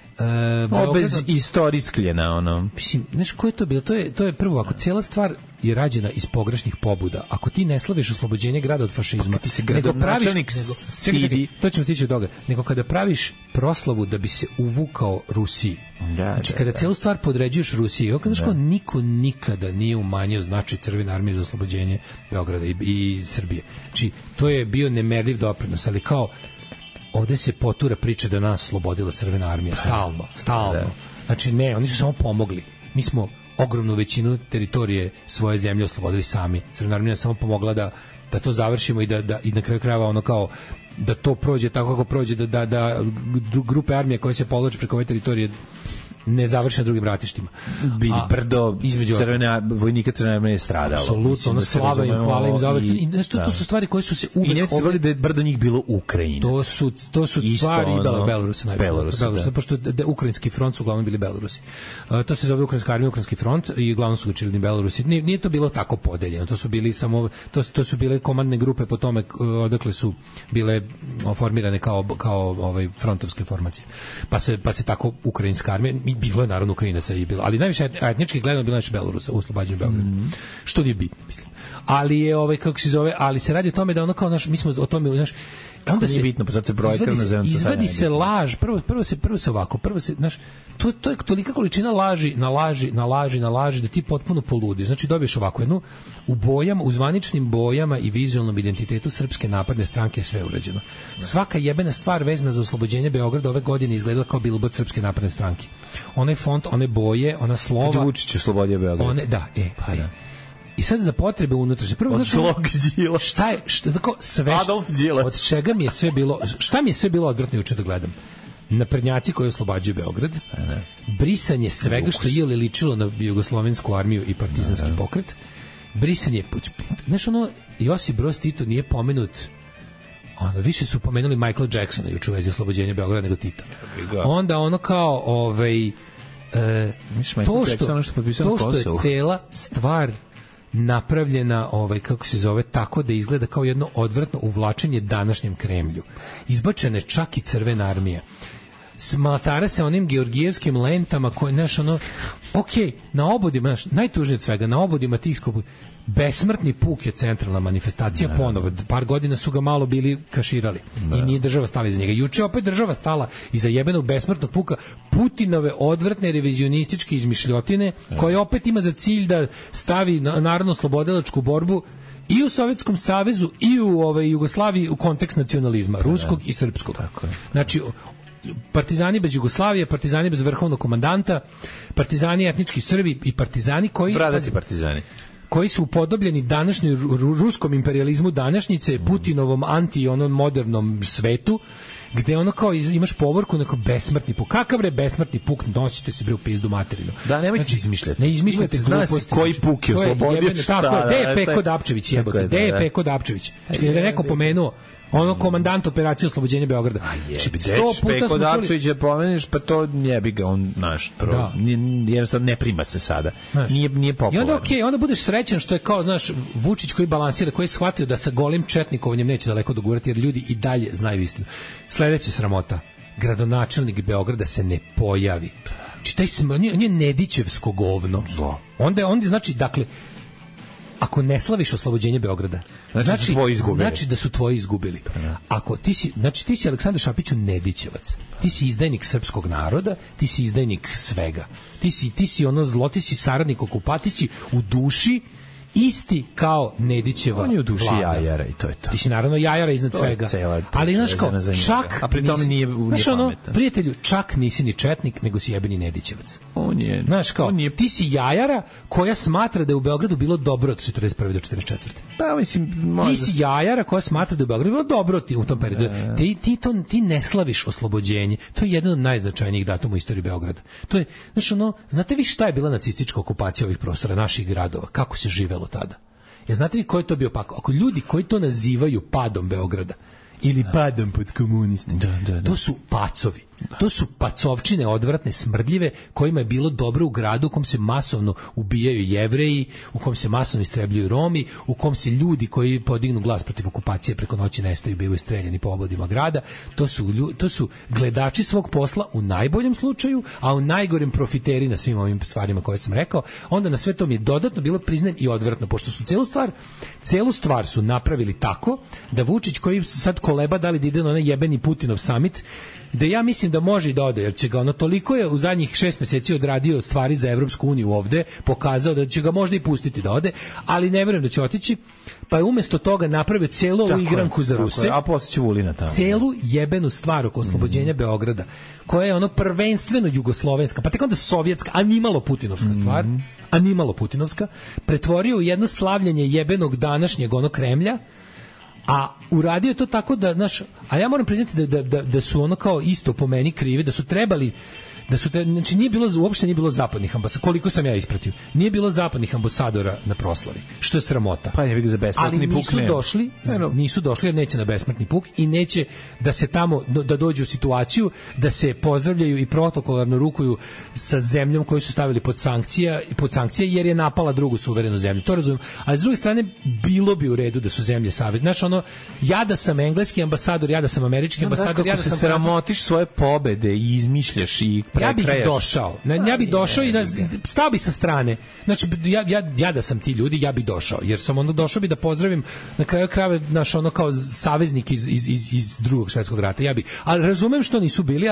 bez istorijskljena Mislim, znaš ko je to bilo? To je prvo, ako cijela stvar je rađena iz pogrešnih pobuda, ako ti ne slaviš oslobođenje grada od fašizma, ti se gradonačelnik stidi, to ćemo stići od toga, nego kada praviš proslavu da bi se uvukao Rusiji, znači kada cijelu stvar podređuješ Rusiji, niko nikada nije umanjio značaj Crvene armije za oslobođenje Beograda i Srbije. Znači, to je bio nemerljiv doprinos, ali kao ovde se potura priča da nas oslobodila Crvena armija, stalno. Znači ne, oni su samo pomogli. Mi smo ogromnu većinu teritorije svoje zemlje oslobodili sami. Crvena armija samo pomogla da to završimo i da i na kraju krajeva da to prođe tako kako prođe, da grupe armije koje se povlače preko ove teritorije ne završi na drugim ratištima. Brdo vojnika Crvene armije je stradalo. Apsolutno, slava im, hvala im za uvek. To su stvari koje su se uvek... I ne se da je brdo njih bilo Ukrajinac. To su stvari i Belorusa najbolje. Pošto ukrajinski front su uglavnom bili Belorusi. To se zove Ukrajinska armija, Ukrajinski front i uglavnom su ga činili Belorusi. Nije to bilo tako podeljeno. To su bili samo... To su bile komandne grupe po tome odakle su bile formirane kao frontovske formacije. Pa se tako Ukrajinska armija bilo je naravno Ukrajinaca i bilo, ali najviše etnički gledano bilo je Belorusa u oslobađanju Beograda. Što nije bitno, mislim. Ali je kako se zove, ali se radi o tome da kao mi smo o tome onda nije bitno, pa sad se brojka na zemlju. Izvadi se laž, prvo se ovako, to je tolika količina laži da ti potpuno poludiš. Znači dobiješ ovako jednu u zvaničnim bojama i vizualnom identitetu Srpske napredne stranke je sve urađeno. Svaka jebena stvar vezana za oslobođenje Beograda ove godine izgledala kao billboard Srpske napredne stranke. Onaj font, one boje, ona slova. Kad je Vučić oslobodio Beograd. I sad za potrebe unutrašnje. Od slog Đila. Šta je, tako sve, Adolf Đilas. Od čega mi je sve bilo, šta mi je sve bilo odvratno juče da gledam? naprednjaci koji oslobađaju Beograd, brisanje svega što je ličilo na jugoslovensku armiju i partizanski pokret, brisanje, znaš ono, Josip Broz Tito nije pomenut, više su pomenuli Michaela Jacksona juče u vezi oslobođenja Beograda nego Tita. Onda ono kao to što je cela stvar napravljena kako se zove, tako da izgleda kao jedno odvratno uvlačenje današnjem Kremlju. Izbačene čak i Crvena armija. Smatara se onim georgijevskim lentama koje, znaš, na obodima, najtužnije od svega, na obodima tih skupa, besmrtni puk je centralna manifestacija ponovo. Par godina su ga malo bili kaširali i nije država stala iza njega. Juče opet država stala iza jebenog besmrtnog puka Putinove odvratne revizionističke izmišljotine koje opet ima za cilj da stavi narodno-slobodilačku borbu i u Sovjetskom savezu i u Jugoslaviji u kontekst nacionalizma, ruskog i srpskog. Znači, partizani bez Jugoslavije, partizani bez vrhovnog komandanta, partizani etnički Srbi i partizani koji... Bradati partizani. Koji su upodobljeni današnjoj ruskom imperializmu današnjice, Putinovom onom modernom svetu, gde ono kao imaš povorku neko besmrtni puk. Kakav je besmrtni puk? Nosite se bre u pizdu materinu. Da, nemojte izmišljati. Ne izmišljate gluposti. Koji puk je oslobodio? Tako je, gde je Peko Dapčević jebote? Gde je Peko Dapčević? Je da neko pomenuo komandant operacije oslobođenja Beograda. Peko Dapčevića pomeniš, pa to jebi ga, on naš, jednostavno ne prima se sada. Nije popularno. I onda budeš srećan što je kao, znaš, Vučić koji balansira, koji je shvatio da sa golim četnikovanjem neće daleko dogurati, jer ljudi i dalje znaju istinu. Sledeća sramota, gradonačelnik Beograda se ne pojavi. On je Nedićevsko govno. Onda znači, dakle, ako ne slaviš oslobođenje Beograda, znači da su tvoji izgubili. Ako ti si Aleksandar Šapiću Nedićevac, ti si izdajnik srpskog naroda, ti si izdajnik svega. Ti si ono zlo, ti si saradnik okupacije, ti si u duši isti kao Nedićeva vlada. On je u duši jajara i to je to. Ti si naravno jajara iznad svega. Ali znaš kao, čak... A pri tome nije pametan. Prijatelju, čak nisi ni četnik, nego si jebeni Nedićevac. On je... Znaš kao, ti si jajara koja smatra da je u Beogradu bilo dobro od 41. do 44. Pa mislim... Ti si jajara koja smatra da je u Beogradu bilo dobro u tom periodu. Ti ne slaviš oslobođenje. To je jedan od najznačajnijih datuma u istoriji Beograda. To je, znaš ono, znate vi šta je bila nacistička okupacija ovih prostora, naših gradova? Kako se živelo tada? Znate vi ko je to bio pako? Ako ljudi koji to nazivaju padom Beograda ili padom pod komuniste, to su pacovi. To su pacovčine odvratne, smrdljive, kojima je bilo dobro u gradu u kom se masovno ubijaju Jevreji, u kom se masovno istrebljuju Romi, u kom se ljudi koji podignu glas protiv okupacije preko noći nestaju, bivaju streljani po obodima grada. To su gledači svog posla u najboljem slučaju, a u najgorem profiteri na svim ovim stvarima koje sam rekao. Onda na sve to mi je dodatno bilo priznajem i odvratno, pošto su celu stvar su napravili tako da Vučić, koji sad koleba da li da ide na onaj jebeni Putinov summit, da ja mislim da može i da ode, jer će ga toliko je u zadnjih 6 meseci odradio stvari za Evropsku uniju ovde, pokazao da će ga možda i pustiti da ode, ali ne verujem da će otići, pa je umesto toga napravio celu ovu igranku za Ruse, a posle će Vulina tamo. Celu jebenu stvar oko oslobođenja Beograda, koja je prvenstveno jugoslovenska, pa tek onda sovjetska, a nimalo putinovska stvar, pretvorio u jedno slavljanje jebenog današnjeg Kremlja. A uradio to tako da, znaš, a ja moram priznati da su ono kao isto po meni krivi, da su trebali, znači uopšte nije bilo zapadnih ambasadora, koliko sam ja ispratio, nije bilo zapadnih ambasadora na proslavi, što je sramota. Pa je za besmrtni puk nisu došli jer neće na besmrtni puk i neće da se tamo, da dođu u situaciju da se pozdravljaju i protokolarno rukuju sa zemljom koju su stavili pod sankcije jer je napala drugu suverenu zemlju. To razumijem. A s druge strane, bilo bi u redu da su zemlje savez. Znaš, ja da sam engleski ambasador, ja da sam američki ambasador, ja da sam... sramotiš svoje pobede i izmišljaš i ja bih došao i stao bi sa strane. Znači, ja da sam ti ljudi, ja bih došao. Jer sam došao bi da pozdravim na kraju krajeva naš kao saveznik iz Drugog svjetskog rata. Ali razumem što nisu bili,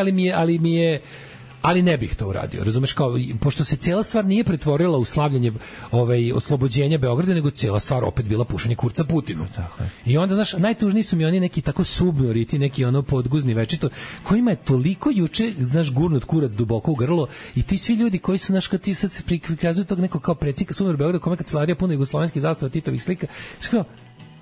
ali ne bih to uradio. Razumeš, kao, pošto se cijela stvar nije pretvorila u slavljanje oslobođenja Beograda, nego cijela stvar opet bila pušenje kurca Putinu. Tako je. I onda, znaš, najtužniji su mi oni neki tako subnoriti, neki podguzni večito, kojima je toliko juče, znaš, gurnut kurac duboko u grlo i ti svi ljudi koji su, znaš, kad ti sad se prikazuju tog nekog kao predsjednika Sunor Beograda, kome kancelarija puno jugoslovenskih zastava, Titovih slika, znaš, kao,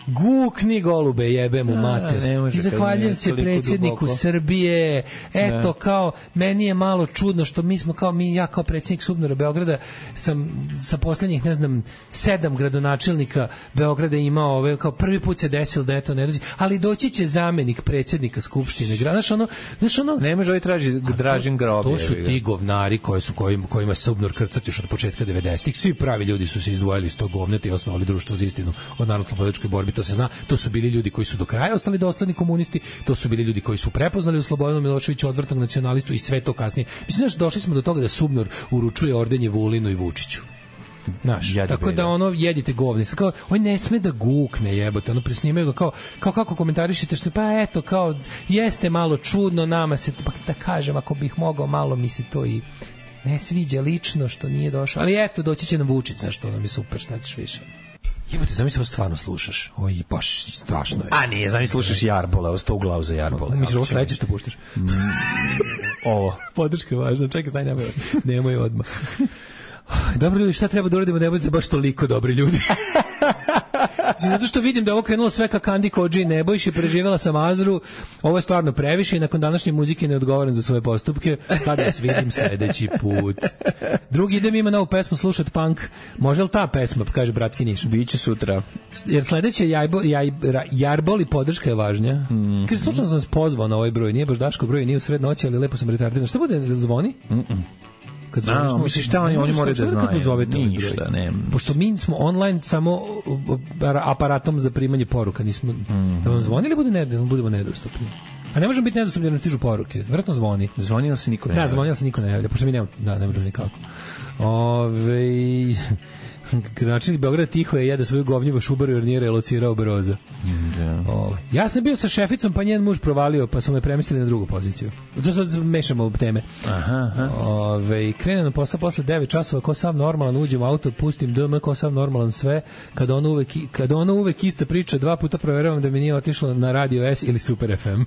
Gukni golube, jebem u mater. I zahvaljujem se predsjedniku Srbije. Eto, kao, meni je malo čudno što mi smo ja kao predsjednik SUBNOR-a Beograda sam sa poslednjih, ne znam, 7 gradonačelnika Beograda imao ove, kao prvi put se desilo da eto ne dođe, ali doći će zamenik predsjednika Skupštine. Znaš ono... Ne može ovaj traži Dražin Grob. To su ti govnari kojima SUBNOR krcat još od početka 90-ih. Svi pravi ljudi su se izdvojili iz tog govneta i osnovali društvo za istinu od narodno-slobodilačkoj borbi. To se zna, to su bili ljudi koji su do kraja ostali dosledni komunisti, to su bili ljudi koji su prepoznali u Slobodanu Miloševiću odvrtnog nacionalistu i sve to kasnije. Mislim da došli smo do toga da SUBNOR uručuje ordenje Vulinu i Vučiću. Znaš, tako da ono jedite govne. Kao, on ne sme da gukne, jebote, ono presnimaju ga kao kako komentarišite što pa eto kao jeste malo čudno nama se, pa da kažem ako bih mogao malo mi se to i ne sviđa lično što nije došao, ali eto doći će nam Vučić, znaš, to nam je super, šta ćeš više. Jebote, zamisli ovo stvarno slušaš. Ovo je baš strašno je. A nije, zamisli slušaš Jarbola, ovo sto u glavu za Jarbola. Misliš, ovo sledeće što puštaš? Ovo. Podrška je važna, čekaj, staj, nemoj odmah. Dobro ljudi, šta treba da uradimo, ne budete baš toliko dobri ljudi. Zato što vidim da je ovo krenulo sve ka Kandi Kodži i Nebojši, preživjela sam Azru, ovo je stvarno previše i nakon današnje muzike ne odgovaram za svoje postupke, kada vas vidim sledeći put. Drugi idem ima novu pesmu slušat punk, može li ta pesma, kaže bratski Niš? Biće sutra. Jer sledeće Jarbol i podrška je važnja. Kaže, slučajno sam se pozvao na ovaj broj, nije baš Daško broj, nije u sred noći, ali lepo sam retardiran. Šta bude, zvoni? Misliš šta oni moraju da znaju? Ništa, ne. Pošto mi smo online samo aparatom za primanje poruka, nismo da vam zvoni ili budemo nedostupni. A ne možemo biti nedostupni jer nam stižu poruke. Vjerojatno zvoni. Zvonila se niko ne javlja. Da, zvonila se niko ne javlja, pošto mi ne možemo nikako. Gradonačelnik Beograda tiho je jede svoju govnjivu šubaru jer nije relocirao Broza. Ja sam bio sa šeficom pa njen muž provalio pa su me premestili na drugu poziciju. To sad mešamo teme. Krenem na posao posle 9 časova ko sav normalan, uđem u auto, pustim DM ko sav normalan sve, kada ono uvek ista priča, 2 puta proveravam da mi nije otišlo na Radio S ili Super FM.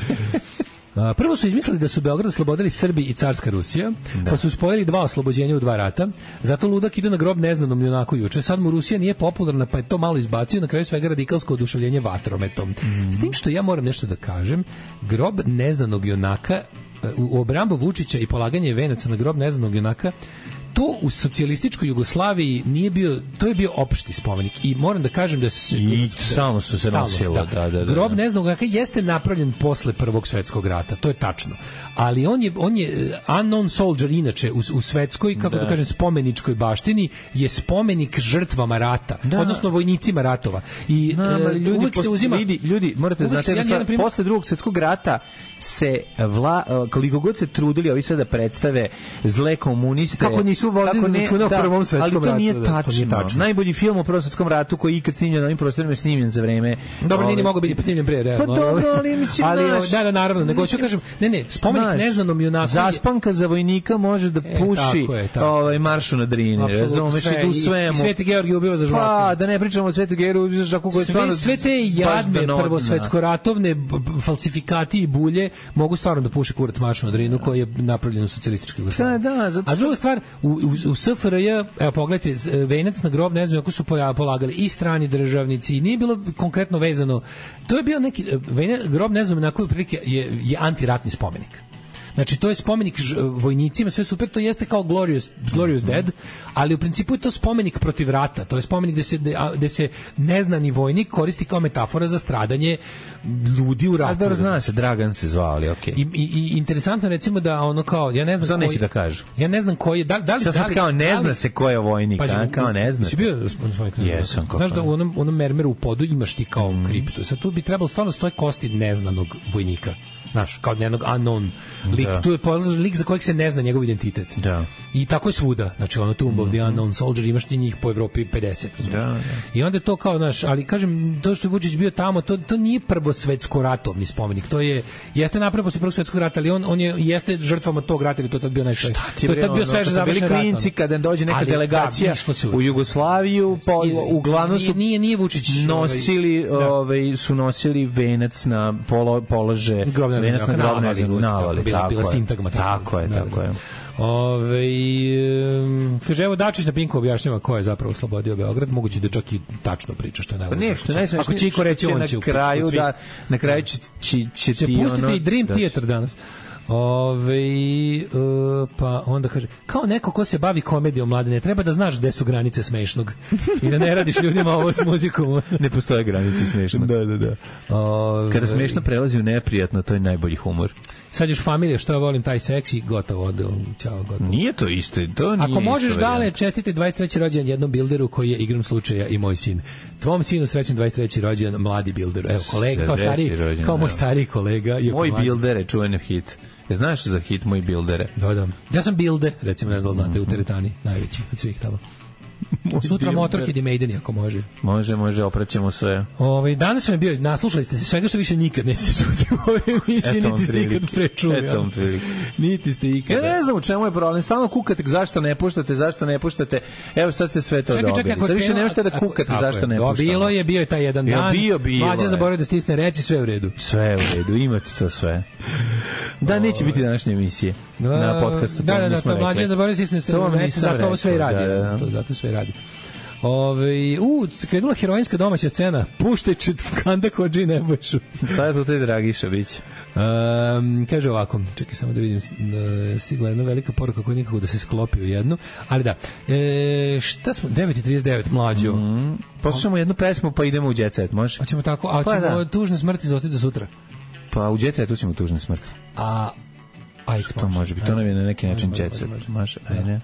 Prvo su izmislili da su Beograd oslobodili Srbi i carska Rusija, pa su spojili 2 oslobođenja u 2 rata. Zato ludak ide na grob neznanom junaku juče. Sad mu Rusija nije popularna, pa je to malo izbacio, na kraju svega radikalsko oduševljenje vatrometom. S tim što ja moram nešto da kažem, grob neznanog junaka u obrambu Vučića i polaganje venaca na grob neznanog junaka, to u socijalističkoj Jugoslaviji nije bio, to je bio opšti spomenik i moram da kažem da se stalno su se nosilo, da. Grob neznanog junaka jeste napravljen posle Prvog svetskog rata, to je tačno. Ali on je unknown soldier inače u svetskoj, kako da kažem, spomeničkoj baštini je spomenik žrtvama rata, odnosno vojnicima ratova. I uvek se uzima ljudi morate znati da posle Drugog svetskog rata se koliko god se trudili ovi sada da predstave zle komuniste kako nisu vodili računa o Prvom svetskom ratu. Ali to nije tačno. Najbolji film o Prvom svetskom ratu koji je ikad snimljen na ovim prostorima je snimljen za vreme. Dobro, nije mogao biti snimljen pre, realno. Pa dobro, ali mislim da, naravno, nego ću kažem, ne, spomenik neznanom junaku. Zaspanka za vojnika može da puši maršu na Drini, razumeš, i tu svemu. I Sveti Georgij ubiva za žvaku. Pa, da ne pričamo o Sveti Georgiju ubiva za žvaku koji je stvarno sve te jadne prvosvetsko-ratovne falsifikati i bulje mogu stvarno da puše kurac maršu na Drinu koji je napravljen u socijalističkoj Jugoslaviji. A druga stvar, u SFRJ, evo pogledajte, venac na grob, ne znam kako su polagali i strani državnici, nije bilo konkretno vezano. To je bio neki grob, ne znam na koju prilike je antiratni spomenik. Znači, to je spomenik vojnicima, sve super, to jeste kao Glorious Dead, ali u principu je to spomenik protiv rata. To je spomenik gde se neznani vojnik koristi kao metafora za stradanje ljudi u ratu. A zna se, Dragan se zvao, ali okej. I interesantno recimo da ono kao, ja ne znam koji... neće da kažu. Ja ne znam koji je... Sad kao ne zna se ko je vojnik, kao ne zna. Si bio... Jesam. Znaš da u onom mermeru u podu imaš ti kao kriptu. Sad tu bi trebalo stvarno stoje kosti neznanog vojnika. Znaš, kao jednog unknown lik. Tu je pozlažen lik za kojeg se ne zna njegov identitet. Da. I tako je svuda. Znači, ono Tomb of the Unknown Soldier, imaš ti njih po Evropi 50. I onda je to kao, znaš, ali kažem, to što je Vučić bio tamo, to nije prvosvetsko-ratovni spomenik. To jeste napravio posle Prvog svetskog rata, ali on jeste žrtvama tog rata, ili to je tad bio najsveže. To je tad bio sveže završen rat. Bili klinci kada dođe neka delegacija u Jugoslaviju, uglavnom su nije Vučić su nosili venac na polože, venac na grobne navali. Bila sintagma. Tako je. Kaže, evo Dačić na Pinku objašnjava ko je zapravo oslobodio Beograd, moguće da čak i tačno priča što je najbolje. Ako će iko reći, on će na kraju će ti ono... Pustite i Dream Theater danas. Pa onda kaže, kao neko ko se bavi komedijom, Mladene, treba da znaš gde su granice smešnog i da ne radiš ljudima ovo s muzikom. Ne postoje granice smešnog. Da. Kada smešno prelazi u neprijatno, to je najbolji humor. Sad još familija, što ja volim taj seksi, gotovo. Ćao, gotovo. Nije to isto. Ako možeš, Dale, čestite 23. rođendan jednom bilderu koji je igrom slučaja i moj sin. Tvom sinu srećan 23. rođendan, mladi bilderu. Evo, kolega, kao moj stariji kolega. Moj bildere, čuveni hit. Znaš za hit Moj bildere? Da. Ja sam Bilde, recimo, ne znam, znate, u teretani, najveći od svih tamo. Sutra Motorhead i Maiden, ako može. Može, opraćemo sve. Danas sam bio, naslušali ste se svega što više nikad nećete čuti u ovoj emisiji, niti ste ikad prečuli. Niti ste ikad. Ja ne znam u čemu je problem, stalno kukate zašto ne puštate, evo sad ste sve to dobili. Sad više ne možete da kukate zašto ne puštamo. Bio je taj jedan dan, Mlađa zaboravio da stisne reci, sve u redu. Sve u redu, imate to sve. Da, neće biti današnje emisije na podcastu. Da, to Mlađa zaboravio da stisne reci, zato ovo sve i radi. Zato sve radi. Krenula heroinska domaća scena. Puštaj Četkanda Hodži Nebojšu. Sada to te Dragiša biće. Kaže ovako, čekaj samo da vidim, stigla jedna velika poruka koja nikako da se sklopi u jednu, ali da, šta smo, 9:39, Mlađo. Poslušamo jednu pesmu pa idemo u Jet Set, može? Hoćemo tako, a ćemo tužne smrti zostati za sutra. Pa u Jet Setu ćemo tužne smrti. Ajde, to može biti, to nam je na neki način Jet Set. Može, ajde.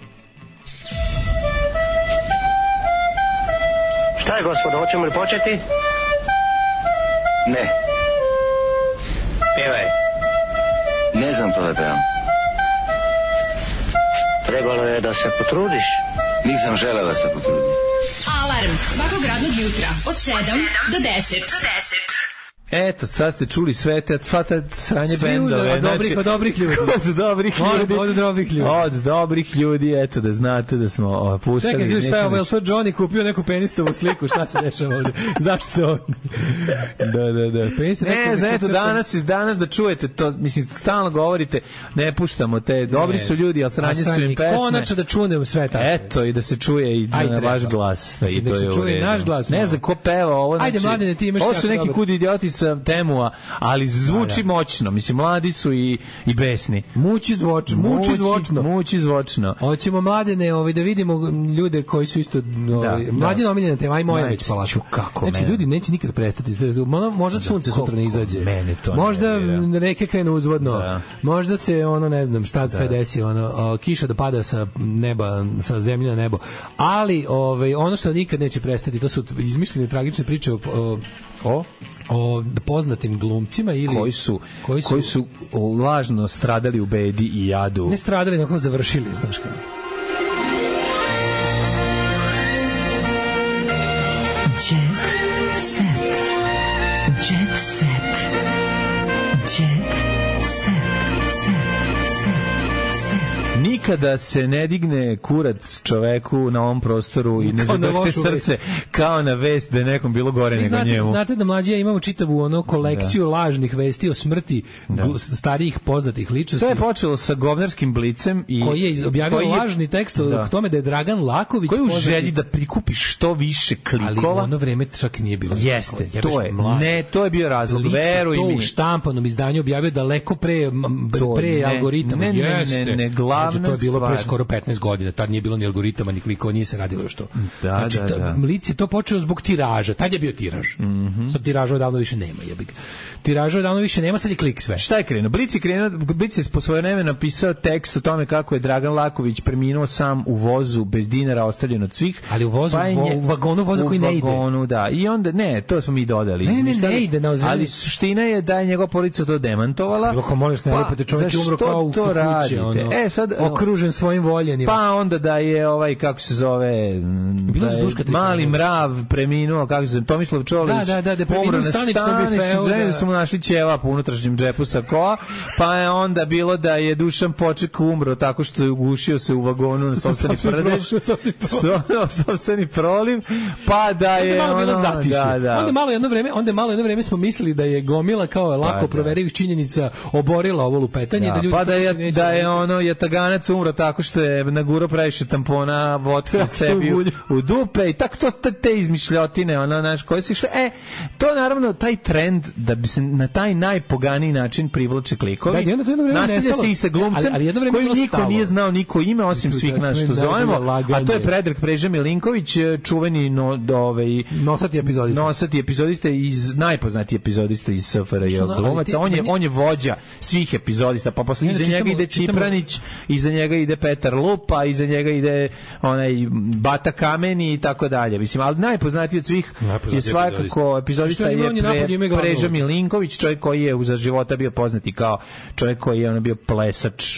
Šta je, gospodo, hoćemo li početi? Ne. Pjevaj. Ne znam to da pevam. Trebalo je da se potrudiš. Nisam želeo da se potrudim. Alarm svakog radnog jutra od 7 do 10. Eto, sad ste čuli sva ta sranje bendove. Od dobrih ljudi. Od dobrih ljudi, eto, da znate da smo pustali. Čekaj, ljudi, šta je ovo, je li to Johnny kupio neku penistovu sliku, šta se dešava ovdje? Zašto se ovo? Da. Ne, za eto, danas da čujete to, mislim, stalno govorite, ne puštamo te, dobri su ljudi, ali sranje su im pesme. Konačno da čunem sve tako. Eto, i da se čuje i na vaš glas. Da se čuje i naš glas. Ne znam ko peva ovo, ajde, Mladene, ti imaš jako dobro. Ovo su neki kudi idioti sa Temua, ali zvuči moćno. Mislim, mladi su i besni. Muči zvočno. Hoćemo, Mladene, da vidimo ljude koji su isto mlađe omiljena tema, aj moja već palata. Znači, ljudi neće nikad prestati. Možda sunce sutra ne izađe. Možda reke krenu uzvodno. Možda se, ne znam, šta sve desi, kiša da pada sa neba, sa zemlje na nebo. Ali, ono što nikad neće prestati, to su izmišljene tragične priče o poznatim glumcima ili koji su lažno stradali u bedi i jadu. Ne stradali, nego završili, znaš kako. Nikada se ne digne kurac čoveku na ovom prostoru i ne zadošte srce kao na vest da je nekom bilo gore nego njemu. Znate da Mlađe imamo čitavu kolekciju lažnih vesti o smrti starijih poznatih ličnosti. Sve je počelo sa govnarskim Blicem koji je objavio lažni tekst o tome da je Dragan Laković koji u želji da prikupi što više klikova. Ali ono vreme čak nije bilo. Jeste, to je bio razlog. Veruj mi. To u štampanom izdanju objavio daleko pre algoritama. Ne, glavna je bilo pre skoro 15 godina, tad nije bilo ni algoritama, ni klikova, nije se radilo još to. Znači, Blic je to počeo zbog tiraža, tad je bio tiraž. Sad tiraža odavno više nema, jebik. Tiraža odavno više nema, sad je klik sve. Šta je krenuo? Blic je po svoje vreme napisao tekst o tome kako je Dragan Laković preminuo sam u vozu bez dinara, ostavljen od svih. Ali u vozu, u vagonu voza koji ne ide. U vagonu, da. I onda, ne, to smo mi dodali. Ne ide. Ali suština je da je njegova policija to demantovala. Bilo ko molim, ne lipate, čovjek je umro kao u kući. Sad okružen svojim voljenima. Pa onda da je kako se zove, da je mali mrav preminuo, kako se zove, Tomislav Čolić. Da, preminuo u staničnom bifeu. Da su mu našli ćevap u unutrašnjem džepu sa koa, pa je onda bilo da je Dušan Poček umro tako što je ugušio se u vagonu na sopstveni prdež, sopstveni proliv, pa da je onda malo jedno vreme smo mislili da je gomila kao lako proverivih činjenica oborila ovo lupetanje, da ljudi pa da je Jataganac umro tako što je nagurao previše tampona vodka sebi u dupe i tako to te izmišljotine koje se išle. To naravno taj trend da bi se na taj najpoganiji način privlače klikovi. Nastavlja se i sa glumcem koji niko nije znao niko ime osim svih nas što zovemo, a to je Predrag Preža Milinković, čuveni nosati epizodista iz najpoznatiji epizodista iz SFRJ glumaca. On je vođa svih epizodista, pa posle iza njega ide Čipranić, iza njega ide Petar Lupa, iza njega ide Bata Kameni i tako dalje. Mislim, ali najpoznatiji od svih je svakako epizodista je Preža Milinković, čovjek koji je za života bio poznati kao čovjek koji je bio plesač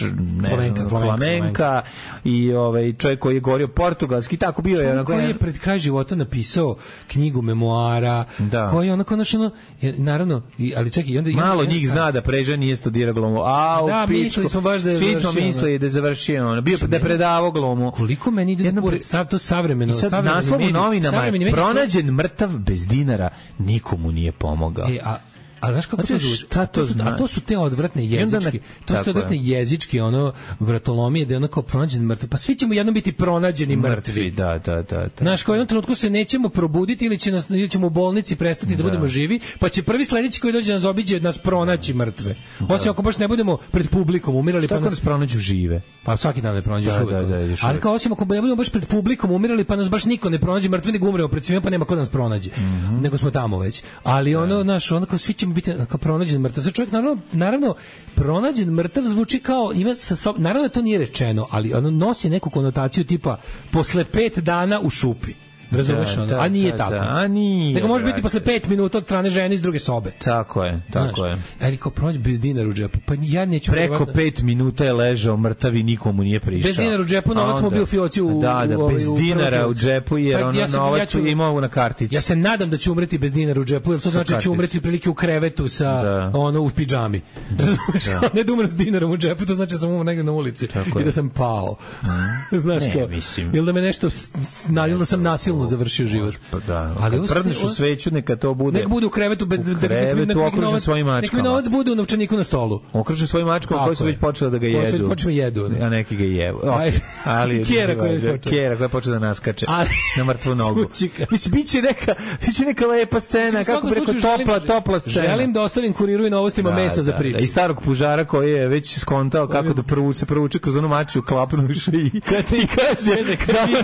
flamenka i čovjek koji je govorio portugalski, tako bio je koji je pred kraj života napisao knjigu memoara, koji onako naravno, ali čekaj, onda malo njih zna da Preža nije studirao glumu. Mislili smo baš da je završio. Svi smo mislili da je završio, bio da je predavao glumu. Koliko meni ide to savremeno, naslov u novinama je pronađen mrtav bez dinara, nikomu nije pomogao. A znaš kako to zvuči? A to su te odvratne jezičke, jezičke vratolomije da je onako pronađen mrtav. Pa svi ćemo jednom biti pronađeni mrtvi. Da. Znaš, kao jednom trenutku se nećemo probuditi ili ćemo u bolnici prestati da budemo živi, pa će prvi sledeći koji dođe nas obiđe nas pronaći mrtve. Osim ako baš ne budemo pred publikom umirali, pa nas pronađu žive. Pa svaki dan ne pronađeš uvek. Ali kao osim ako ne budemo baš pred publikom umirali, pa nas baš niko ne pronađe mrtvi, nego umremo pred svima, pa nema ko da nas pronađe. Nego smo tamo već. Ali onako svi biti kao pronađen mrtav. Sad čovjek naravno pronađen mrtav zvuči kao ima sa sobom, naravno to nije rečeno, ali ono nosi neku konotaciju tipa posle 5 dana u šupi. Razumeš a nije tako. Nego može biti posle 5 minuta od strane žene iz druge sobe. Tako je. Ali kao pronaći bez dinara u džepu. Pa ja neću preko 5 minuta je ležao mrtav i nikomu nije prišao. Bez dinara u džepu, novac mu bio fioci u bez dinara u džepu jer novac imao na kartici. Ja se nadam da će umreti bez dinara u džepu, jer to znači da će umreti prilike u krevetu sa u pidžami. Ne da umrem s dinarom u džepu, to znači da sam umro negde na ulici i da sam pao. Znaš kao, ili da me nešto da sam nasilno završio život. Ali prdneš u sveću, neka to bude. Neka bude u krevetu, okružen svojim mačkama. Neka mi novac bude u novčaniku na stolu. Okružen svojim mačkama koji su već počeli da ga jedu. A neki ga jedu. Ali Kjera koja je počela da naskače na mrtvu nogu. Mislim, biće neka lepa scena, kako bi rekao, topla scena. Želim da ostavim Kuriru i Novostima mesa za priču. I starog pužara koji je već skontao kako da se provuče kroz onu mačiju klapnuše i kaže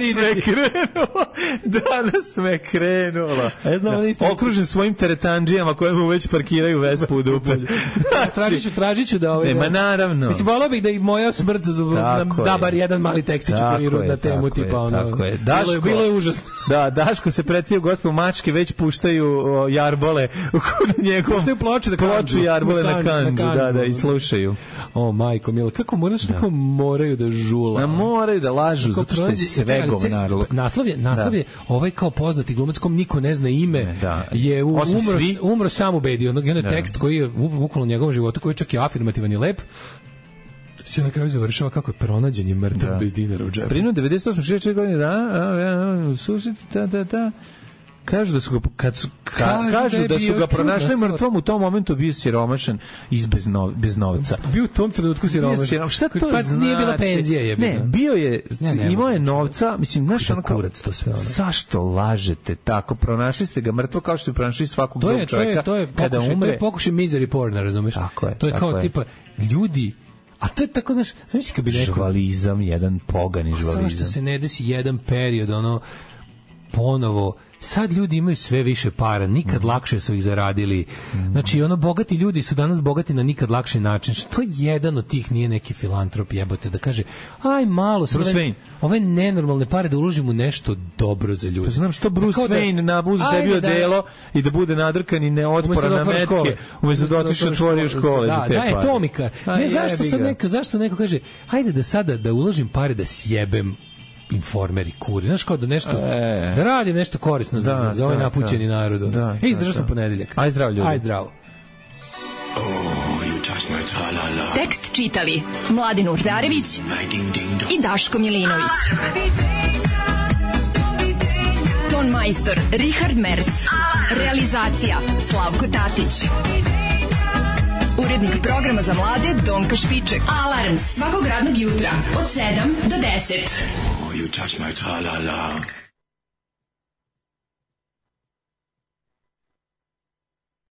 danas me krenulo. Okružen svojim teretandžijama koje mu već parkiraju Vespu u dupe. Tražiću da nema naravno. Mislim, volao bih da i moja smrt da bar jedan mali tekstić u Kuriru na temu tipa ono. Bilo je užasno. Da, Daško se pretio gospel mačke već puštaju jarbole u njegovom. Puštaju ploču jarbole na kanđu, da, i slušaju. O, majko milo, kako moraju da žula. Moraju da lažu, zato što je sve govnarlo. Naslov je ovaj kao poznati glumac kom niko ne zna ime, je umro sam u bedi. On je tekst koji je bukvalno njegovom životu, koji je čak i afirmativan i lep, se na kraju završava kako je pronađen i mrtav bez dinara u džepu. Prinu 98-64 godine, susjeti, kažu da su ga pronašli mrtvom, u tom momentu bio siromašan i bez novca. Bio u tom trenutku siromašan. Šta to znači? Nije bila penzija je. Ne, bio je, imao je novca, mislim, znaš, zašto lažete tako? Pronašli ste ga mrtvo kao što bi pronašli svakog drugog čovjeka kada umre. To je pokušaj misery porna, razumeš? To je kao tipa, ljudi. A to je tako, znaš, zamisli kad bi neko... Žvalizam, jedan pogani žvalizam. Samo što se ne desi jedan period, ponovo sad ljudi imaju sve više para, nikad lakše su ih zaradili. Znači, ono, bogati ljudi su danas bogati na nikad lakši način. Što jedan od tih nije neki filantrop jebote da kaže, aj malo, ove nenormalne pare da uložim u nešto dobro za ljudi. Pa znam što Bruce Wayne nabuzi sebi odelo i da bude nadrkan i neotporan na metke, umesto da otiše otvorio škole za te pare. Da, etomika. Ne, zašto neko kaže, hajde da sada da uložim pare da sjebem Informer i Kuri. Znaš, kao da nešto da radim nešto korisno za ovaj napućeni narod. Izdržao sam ponedeljak. Aj zdravo ljudi. Aj zdravo. Tekst čitali Mladin Urdarević i Daško Milinović. Ton majstor Richard Merc. Realizacija Slavko Tatić. Urednik programa za mlade Donka Špiček. Alarms svakog radnog jutra od 7 do 10. You touch my tra-la-la.